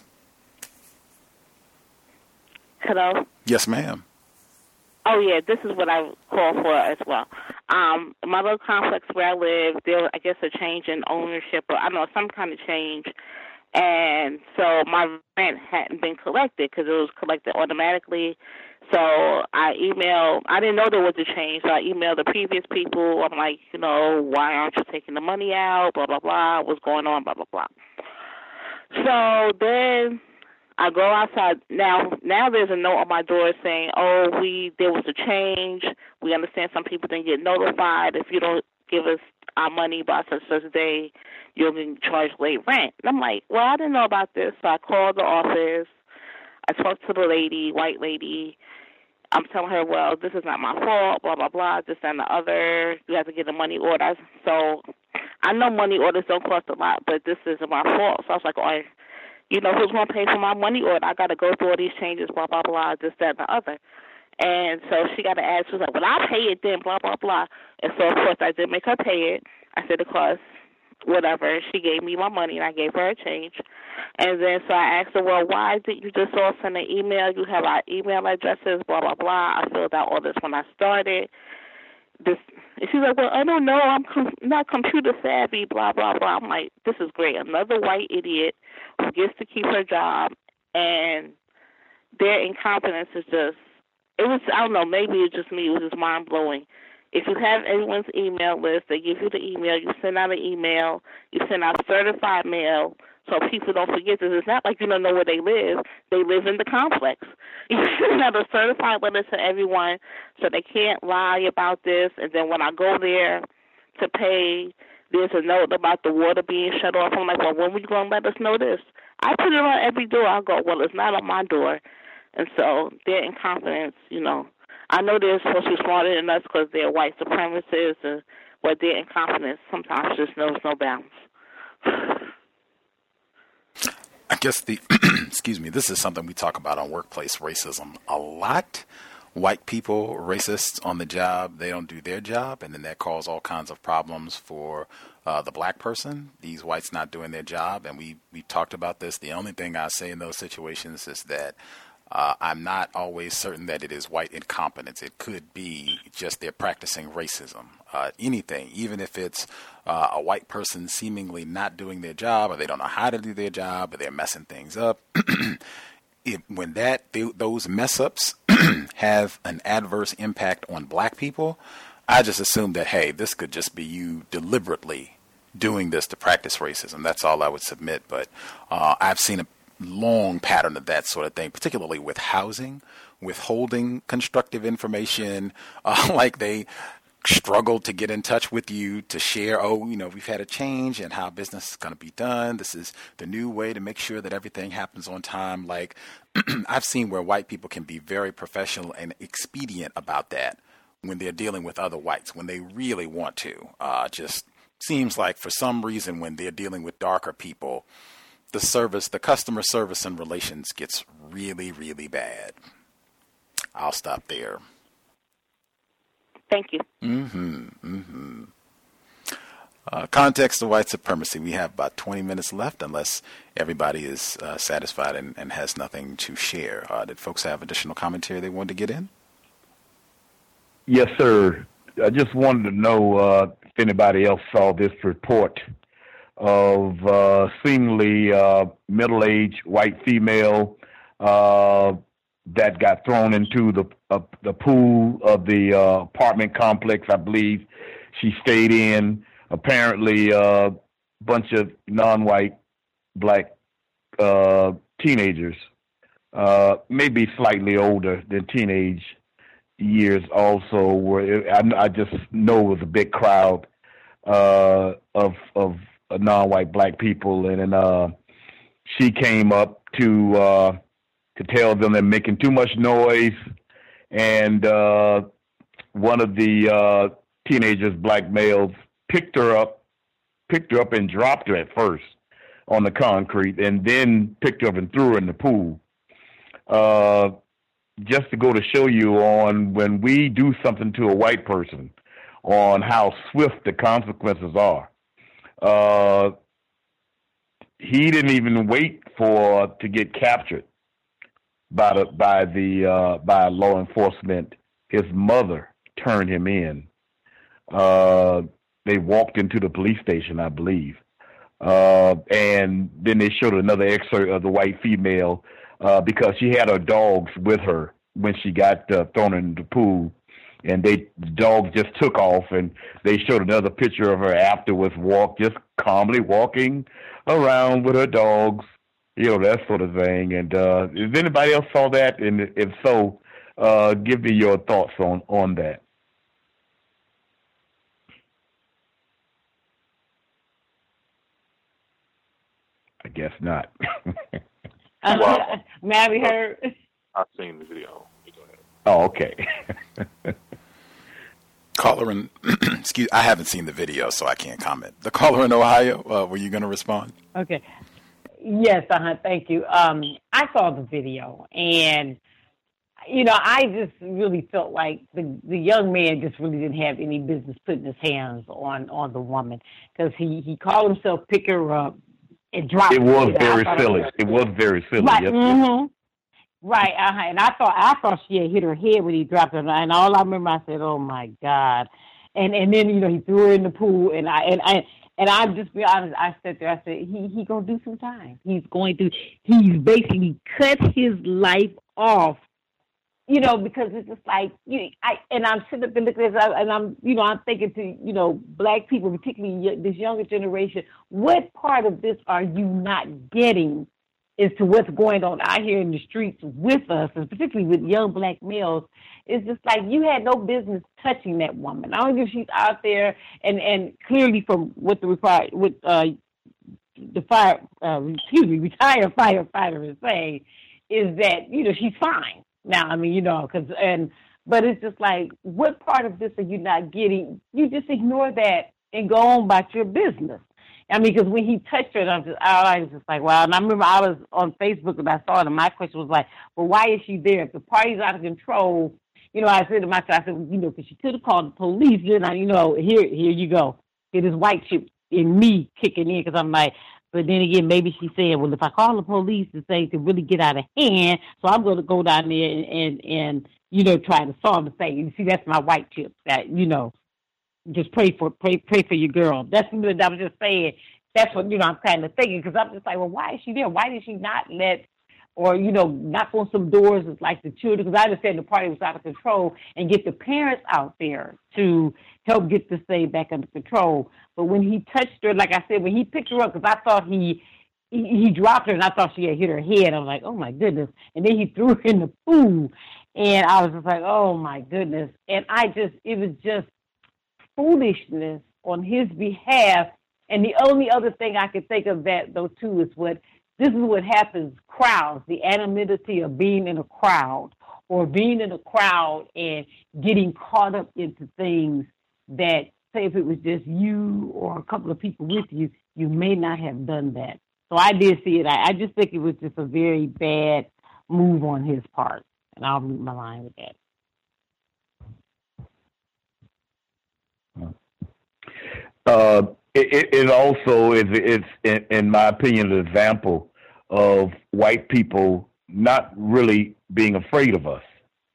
Hello? Yes, ma'am. Oh, yeah, this is what I call for as well. Um, my little complex where I live, there was, I guess, a change in ownership, or I don't know, some kind of change. And so my rent hadn't been collected because it was collected automatically. So I emailed, I didn't know there was a change, so I emailed the previous people. I'm like, you know, why aren't you taking the money out, blah, blah, blah, what's going on, blah, blah, blah. So then I go outside. Now now there's a note on my door saying, oh, we there was a change. We understand some people didn't get notified. If you don't give us our money by such such a day, you'll be charged late rent. And I'm like, well, I didn't know about this. So I called the office. I talked to the lady, white lady. I'm telling her, well, this is not my fault, blah, blah, blah, this and the other. You have to get a money order. So I know money orders don't cost a lot, but this isn't my fault. So I was like, oh, you know, who's going to pay for my money order? I got to go through all these changes, blah, blah, blah, this, that, and the other. And so she got to ask, she was like, well, I'll pay it then, blah, blah, blah. And so, of course, I did make her pay it. I said it cost whatever. She gave me my money, and I gave her a change. And then so I asked her, well, why did you just all send an email? You have our email addresses, blah, blah, blah. I filled out all this when I started. This, and she's like, well, I don't know. I'm com- not computer savvy, blah, blah, blah. I'm like, this is great. Another white idiot who gets to keep her job, and their incompetence is just, it was, I don't know, maybe it's just me. It was just mind-blowing. If you have everyone's email list, they give you the email, you send out an email, you send out certified mail so people don't forget this. It's not like you don't know where they live. They live in the complex. You send out a certified letter to everyone so they can't lie about this. And then when I go there to pay, there's a note about the water being shut off. I'm like, well, when were you going to let us know this? I put it on every door. I go, well, it's not on my door. And so their incompetence, you know, I know they're supposed to be smarter than us because they're white supremacists, and, but their incompetence sometimes just knows no bounds. I guess the, excuse me, this is something we talk about on workplace racism a lot. White people, racists on the job, they don't do their job, and then that causes all kinds of problems for uh, the black person. These whites not doing their job, and we, we talked about this. The only thing I say in those situations is that Uh, I'm not always certain that it is white incompetence. It could be just they're practicing racism. Uh, anything, even if it's uh, a white person seemingly not doing their job, or they don't know how to do their job, or they're messing things up. it, when that they, those mess ups have an adverse impact on black people, I just assume that, hey, this could just be you deliberately doing this to practice racism. That's all I would submit. But uh, I've seen a long pattern of that sort of thing, particularly with housing, withholding constructive information, uh, like they struggle to get in touch with you to share, oh, you know, we've had a change in how business is going to be done. This is the new way to make sure that everything happens on time. Like I've seen where white people can be very professional and expedient about that when they're dealing with other whites, when they really want to. Uh, just seems like for some reason when they're dealing with darker people, the service, the customer service and relations gets really, really bad. I'll stop there. Thank you. Mm-hmm. Mm-hmm. Uh, context of white supremacy. We have about twenty minutes left, unless everybody is uh, satisfied and, and has nothing to share. Uh, did folks have additional commentary they wanted to get in? Yes, sir. I just wanted to know uh, if anybody else saw this report of uh, seemingly uh, middle-aged white female uh, that got thrown into the uh, the pool of the uh, apartment complex, I believe she stayed in. Apparently, a uh, bunch of non-white black uh, teenagers, uh, maybe slightly older than teenage years, also were. I, I just know it was a big crowd uh, of of non-white black people, and then uh, she came up to uh, to tell them they're making too much noise, and uh, one of the uh, teenagers, black males, picked her up, picked her up and dropped her at first on the concrete, and then picked her up and threw her in the pool. Uh, just to go to show you on when we do something to a white person, on how swift the consequences are. Uh, he didn't even wait for to get captured by the by the uh, by law enforcement. His mother turned him in. Uh, they walked into the police station, I believe, uh, and then they showed another excerpt of the white female uh, because she had her dogs with her when she got uh, thrown in the pool, and they the dogs just took off, and they showed another picture of her afterwards, walk just calmly walking around with her dogs, you know, that sort of thing. And uh, if anybody else saw that, and if so, uh, give me your thoughts on on that. I guess not. uh, well, may I be heard? I've seen the video. Oh, okay. Caller in, excuse, I haven't seen the video, so I can't comment. The caller in Ohio, uh, were you going to respond? Okay. Yes, uh-huh, thank you. Um, I saw the video, and, you know, I just really felt like the, the young man just really didn't have any business putting his hands on, on the woman, because he, he called himself pick her up and drop her. It was very silly. It was very silly. Right, yes. mm-hmm. Right, uh-huh. And I thought I thought she had hit her head when he dropped her, and all I remember, I said, "Oh my God!" And and then you know he threw her in the pool, and I and I and I just be honest, I sat there, I said, "He he gonna do some time. He's going to. He's basically cut his life off, you know, because it's just like you. I and I'm sitting up and looking at this, and I'm you know I'm thinking to you know black people, particularly this younger generation, what part of this are you not getting as to what's going on out here in the streets with us, and particularly with young black males? It's just like you had no business touching that woman. I don't know if she's out there, and, and clearly from what the required, what uh, the fire, uh, excuse me, retired firefighter is saying, is that you know she's fine now. I mean, you know, because and but it's just like, what part of this are you not getting? You just ignore that and go on about your business. I mean, because when he touched her, I'm just, I was just like, wow. And I remember I was on Facebook and I saw it, and my question was like, well, why is she there? If the party's out of control, you know, I said to myself, I said, well, you know, because she could have called the police. You know, you know, here, here you go. It is white shit in me kicking in, because I'm like, but then again, maybe she's saying, well, if I call the police and say to really get out of hand, so I'm going to go down there and, and, and you know, try to solve the thing. You see, that's my white chip that, you know, just pray for pray pray for your girl. That's what I was just saying. That's what, you know, I'm kind of thinking, because I'm just like, well, why is she there? Why did she not let, or, you know, knock on some doors like the children? Because I understand the party was out of control, and get the parents out there to help get this thing back under control. But when he touched her, like I said, when he picked her up, because I thought he, he he dropped her, and I thought she had hit her head. I was like, oh my goodness. And then he threw her in the pool, and I was just like, oh my goodness. And I just, it was just foolishness on his behalf. And the only other thing I could think of that, though, too, is what, this is what happens, crowds, the anonymity of being in a crowd, or being in a crowd and getting caught up into things that, say if it was just you or a couple of people with you, you may not have done that. So I did see it. I, I just think it was just a very bad move on his part. And I'll mute my line with that. Uh, it, it also is, it's, in, in my opinion, an example of white people not really being afraid of us.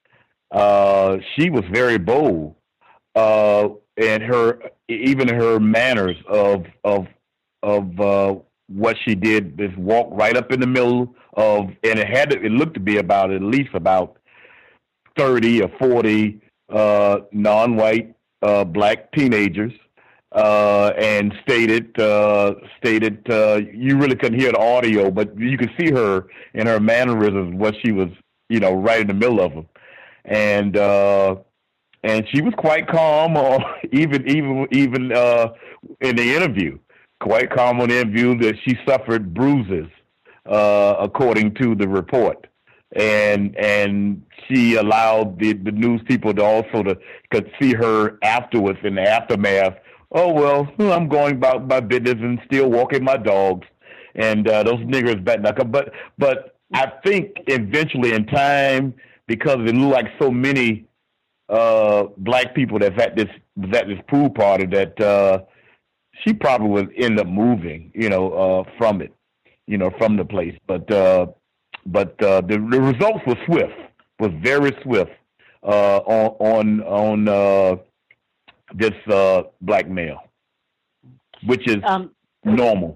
Uh, she was very bold, uh, and her even her manners of of of uh, what she did is walk right up in the middle of, and it had to, it looked to be about at least about thirty or forty uh, non-white uh, black teenagers. Uh, and stated, uh, stated, uh, you really couldn't hear the audio, but you could see her in her mannerisms, what she was, you know, right in the middle of them. And, uh, and she was quite calm, or even, even, even, uh, in the interview, quite calm on the interview that she suffered bruises, uh, according to the report. And, and she allowed the, the news people to also to could see her afterwards in the aftermath. Oh, well, I'm going about my business and still walking my dogs. And uh, those niggers back knuckle. But but I think eventually in time, because it looked like so many uh, black people that's at this was at this pool party, that uh, she probably would end up moving, you know, uh, from it, you know, from the place. But uh, but uh, the, the results were swift, was very swift uh, on on on. Uh, this uh, black male, which is um, normal.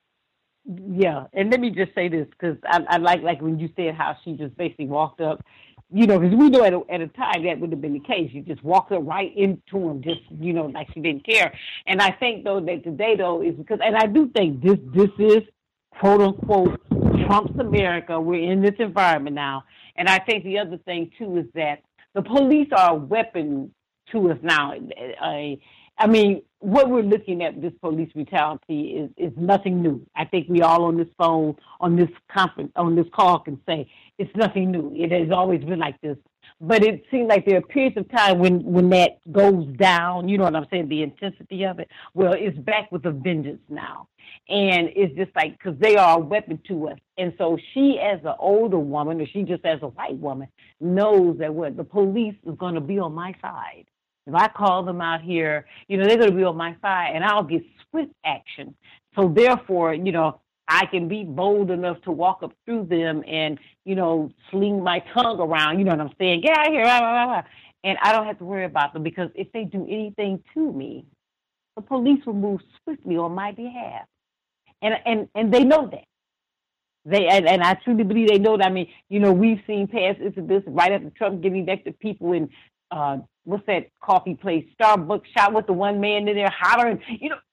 Yeah, and let me just say this, because I, I like like when you said how she just basically walked up, you know, because we know at a, at a time that would have been the case. You just walked up right into him, just, you know, like she didn't care. And I think, though, that today, though, is because, and I do think this this is, quote, unquote, Trump's America. We're in this environment now. And I think the other thing, too, is that the police are a weapon to us now. I, I mean, what we're looking at, this police brutality, is, is nothing new. I think we all on this phone, on this conference, on this call can say it's nothing new. It has always been like this. But it seems like there are periods of time when, when that goes down, you know what I'm saying, the intensity of it. Well, it's back with a vengeance now. And it's just like, because they are a weapon to us. And so she, as an older woman, or she just as a white woman, knows that what the police is going to be on my side. If I call them out here, you know, they're going to be on my side, and I'll get swift action. So therefore, you know, I can be bold enough to walk up through them and, you know, sling my tongue around, you know what I'm saying? Get out of here, blah, blah, blah. And I don't have to worry about them, because if they do anything to me, the police will move swiftly on my behalf. And and, and they know that. They and, and I truly believe they know that. I mean, you know, we've seen past incidents right after Trump getting elected, people in, uh, what's that coffee place, Starbucks, shot with the one man in there hollering, you know,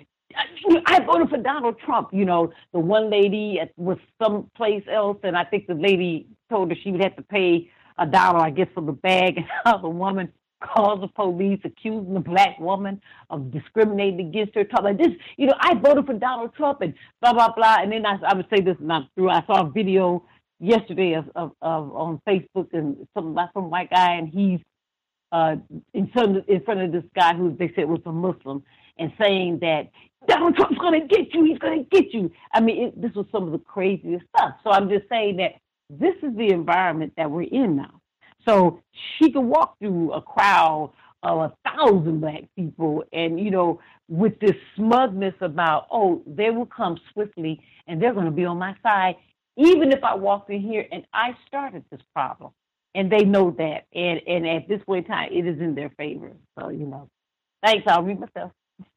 I voted for Donald Trump. You know, the one lady was someplace else, and I think the lady told her she would have to pay a dollar, I guess, for the bag. And how the woman called the police, accusing the black woman of discriminating against her. Talking like this, you know, I voted for Donald Trump, and blah blah blah. And then I, I would say this not through. I saw a video yesterday of, of, of on Facebook, and some some white guy, and he's uh, in front of, in front of this guy who they said was a Muslim, and saying that Donald Trump's going to get you. He's going to get you. I mean, it, this was some of the craziest stuff. So I'm just saying that this is the environment that we're in now. So she could walk through a crowd of a thousand black people and, you know, with this smugness about, oh, they will come swiftly and they're going to be on my side, even if I walked in here and I started this problem. And they know that. And, and at this point in time, it is in their favor. So, you know, thanks. I'll read myself.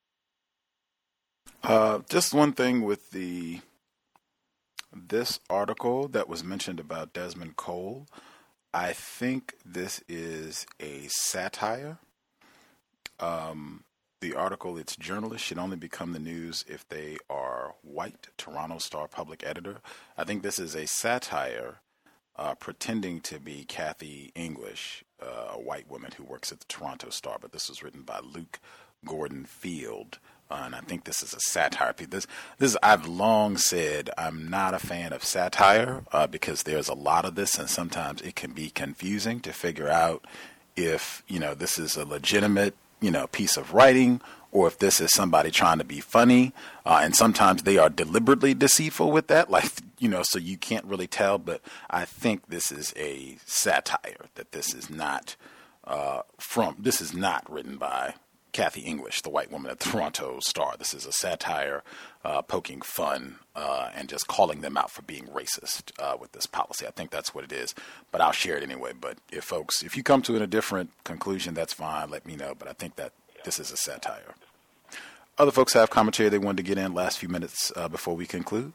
Uh, just one thing with the this article that was mentioned about Desmond Cole. I think this is a satire. Um, the article, its journalists should only become the news if they are white. Toronto Star public editor. I think this is a satire uh, pretending to be Kathy English, uh, a white woman who works at the Toronto Star. But this was written by Luke Gordon Field. Uh, and I think this is a satire piece. This, this, I've long said I'm not a fan of satire uh, because there's a lot of this, and sometimes it can be confusing to figure out if, you know, this is a legitimate you know, piece of writing, or if this is somebody trying to be funny. Uh, and sometimes they are deliberately deceitful with that, like, you know, so you can't really tell. But I think this is a satire, that this is not uh, from, this is not written by Kathy English, the white woman at the Toronto Star. This is a satire uh, poking fun uh, and just calling them out for being racist uh, with this policy. I think that's what it is, but I'll share it anyway. But if folks, if you come to a different conclusion, that's fine. Let me know. But I think that this is a satire. Other folks have commentary they wanted to get in last few minutes uh, before we conclude.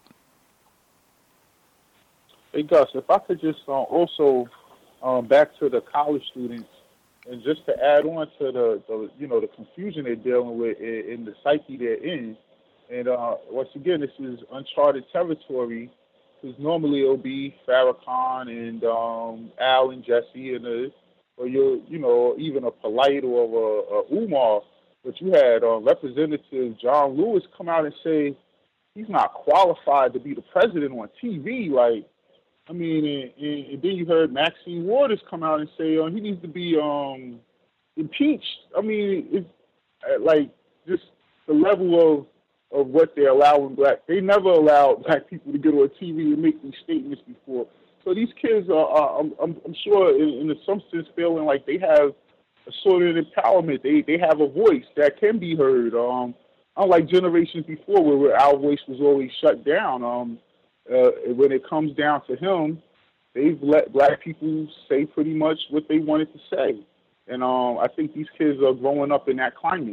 Hey, Gus, if I could just uh, also um, back to the college students, and just to add on to the, the you know, the confusion they're dealing with in, in the psyche they're in. And uh, once again, this is uncharted territory, because normally it'll be Farrakhan and um, Al and Jesse, and a, or you you know, even a Polite or a, a Umar. But you had uh, Representative John Lewis come out and say he's not qualified to be the president on T V. Like, I mean, and, and, and then you heard Maxine Waters come out and say uh, he needs to be um, impeached. I mean, it's uh, like just the level of of what they're allowing black. They never allowed black people to get on T V and make these statements before. So these kids are, are I'm, I'm sure, in, in some sense, feeling like they have a sort of empowerment. They they have a voice that can be heard. Um, unlike generations before, where, where our voice was always shut down. Um, uh, when it comes down to him, they've let black people say pretty much what they wanted to say, and um, I think these kids are growing up in that climate.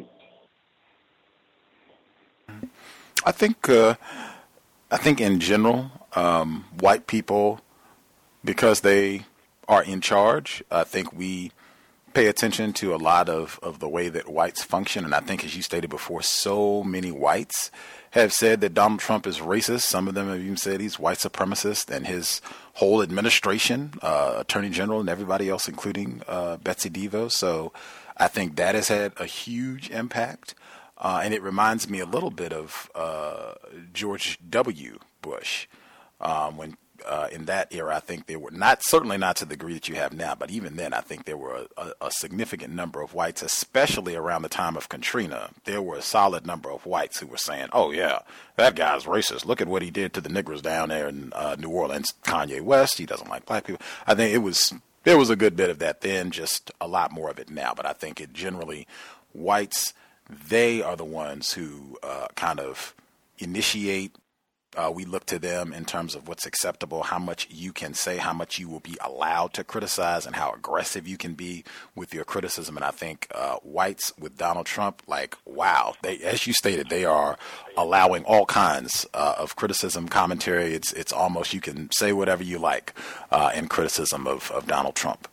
I think, uh, I think in general, um, white people, because they are in charge, I think we pay attention to a lot of, of the way that whites function. And I think, as you stated before, so many whites have said that Donald Trump is racist. Some of them have even said he's white supremacist, and his whole administration, uh, Attorney General and everybody else, including uh, Betsy DeVos. So I think that has had a huge impact. Uh, and it reminds me a little bit of uh, George W. Bush. Um, when uh, in that era, I think there were not, certainly not to the degree that you have now, but even then, I think there were a, a significant number of whites, especially around the time of Katrina. There were a solid number of whites who were saying, oh, yeah, that guy's racist. Look at what he did to the niggers down there in uh, New Orleans. Kanye West, he doesn't like black people. I think it was, there was a good bit of that then, just a lot more of it now. But I think it generally, whites, they are the ones who uh, kind of initiate. Uh, we look to them in terms of what's acceptable, how much you can say, how much you will be allowed to criticize, and how aggressive you can be with your criticism. And I think uh, whites with Donald Trump, like, wow, they, as you stated, they are allowing all kinds uh, of criticism, commentary. It's it's almost, you can say whatever you like uh, in criticism of, of Donald Trump.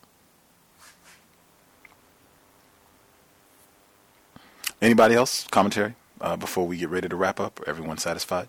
Anybody else? Commentary uh, before we get ready to wrap up? Everyone satisfied?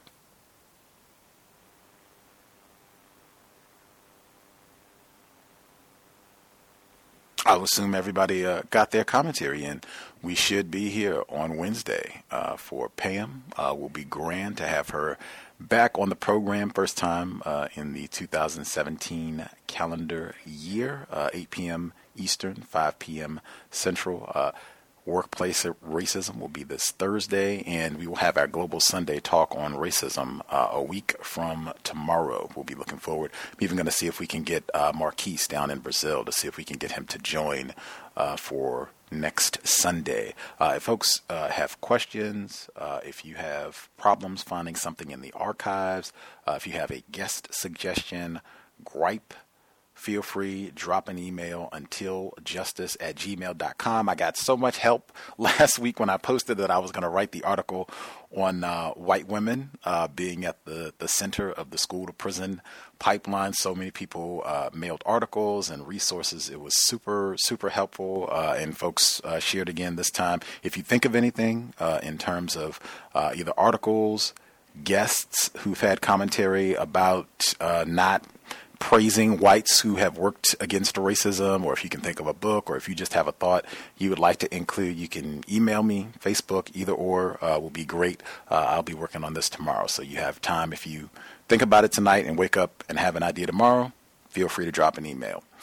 I'll assume everybody uh, got their commentary in. We should be here on Wednesday uh, for Pam. Uh, will be grand to have her back on the program, first time uh, in the two thousand seventeen calendar year, uh, eight p.m. Eastern, five p.m. Central. Uh, Workplace racism will be this Thursday, and we will have our Global Sunday talk on racism uh, a week from tomorrow. We'll be looking forward. I'm even going to see if we can get uh, Marquise down in Brazil to see if we can get him to join uh, for next Sunday. Uh, if folks uh, have questions, uh, if you have problems finding something in the archives, uh, if you have a guest suggestion, gripe, feel free, drop an email, untiljustice at gmail dot com. I got so much help last week when I posted that I was going to write the article on uh, white women uh, being at the, the center of the school to prison pipeline. So many people uh, mailed articles and resources. It was super, super helpful. Uh, and folks uh, shared again this time. If you think of anything uh, in terms of uh, either articles, guests who've had commentary about uh, not praising whites who have worked against racism, or if you can think of a book, or if you just have a thought you would like to include, you can email me, Facebook, either or uh, will be great. Uh, I'll be working on this tomorrow, so you have time. If you think about it tonight and wake up and have an idea tomorrow, feel free to drop an email.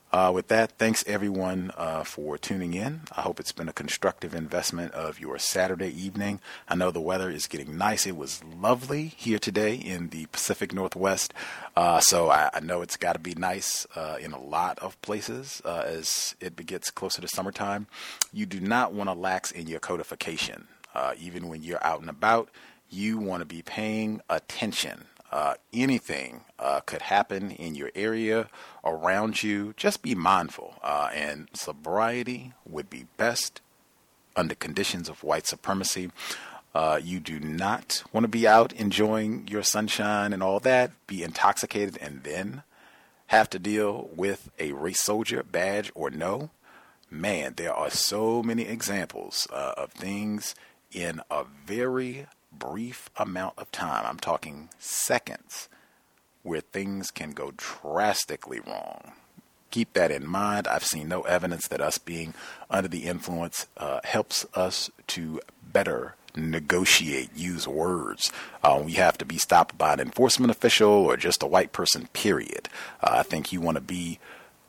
Uh, with that, thanks everyone uh, for tuning in. I hope it's been a constructive investment of your Saturday evening. I know the weather is getting nice. It was lovely here today in the Pacific Northwest. Uh, so I, I know it's got to be nice uh, in a lot of places uh, as it gets closer to summertime. You do not want to lax in your codification. Uh, even when you're out and about, you want to be paying attention. Uh, anything uh, could happen in your area, around you. Just be mindful. Uh, and sobriety would be best under conditions of white supremacy. Uh, you do not want to be out enjoying your sunshine and all that, be intoxicated, and then have to deal with a race soldier, badge or no. Man, there are so many examples uh, of things in a very brief amount of time, I'm talking seconds, where things can go drastically wrong. Keep that in mind. I've seen no evidence that us being under the influence uh, helps us to better negotiate, use words. Uh, we have to be stopped by an enforcement official or just a white person, period. Uh, I think you want to be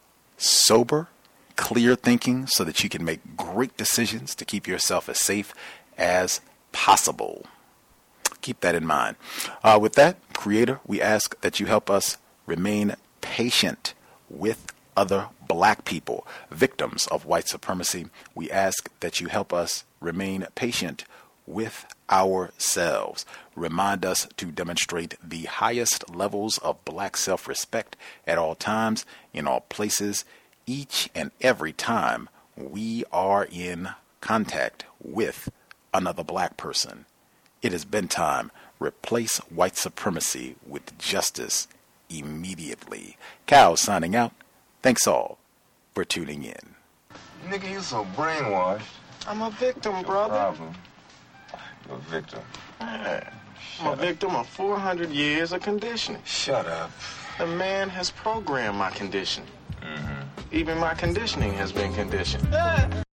sober, clear thinking so that you can make great decisions to keep yourself as safe as possible. Keep that in mind. Uh, with that, Creator, we ask that you help us remain patient with other black people, victims of white supremacy. We ask that you help us remain patient with ourselves. Remind us to demonstrate the highest levels of black self-respect at all times, in all places, each and every time we are in contact with another black person. It has been time. Replace white supremacy with justice immediately. Cal signing out. Thanks all for tuning in. Nigga, you so brainwashed. I'm a victim, brother. No problem. You're a victim. Man, I'm a victim of four hundred years of conditioning. Shut up. The man has programmed my conditioning. Mm-hmm. Even my conditioning has been conditioned.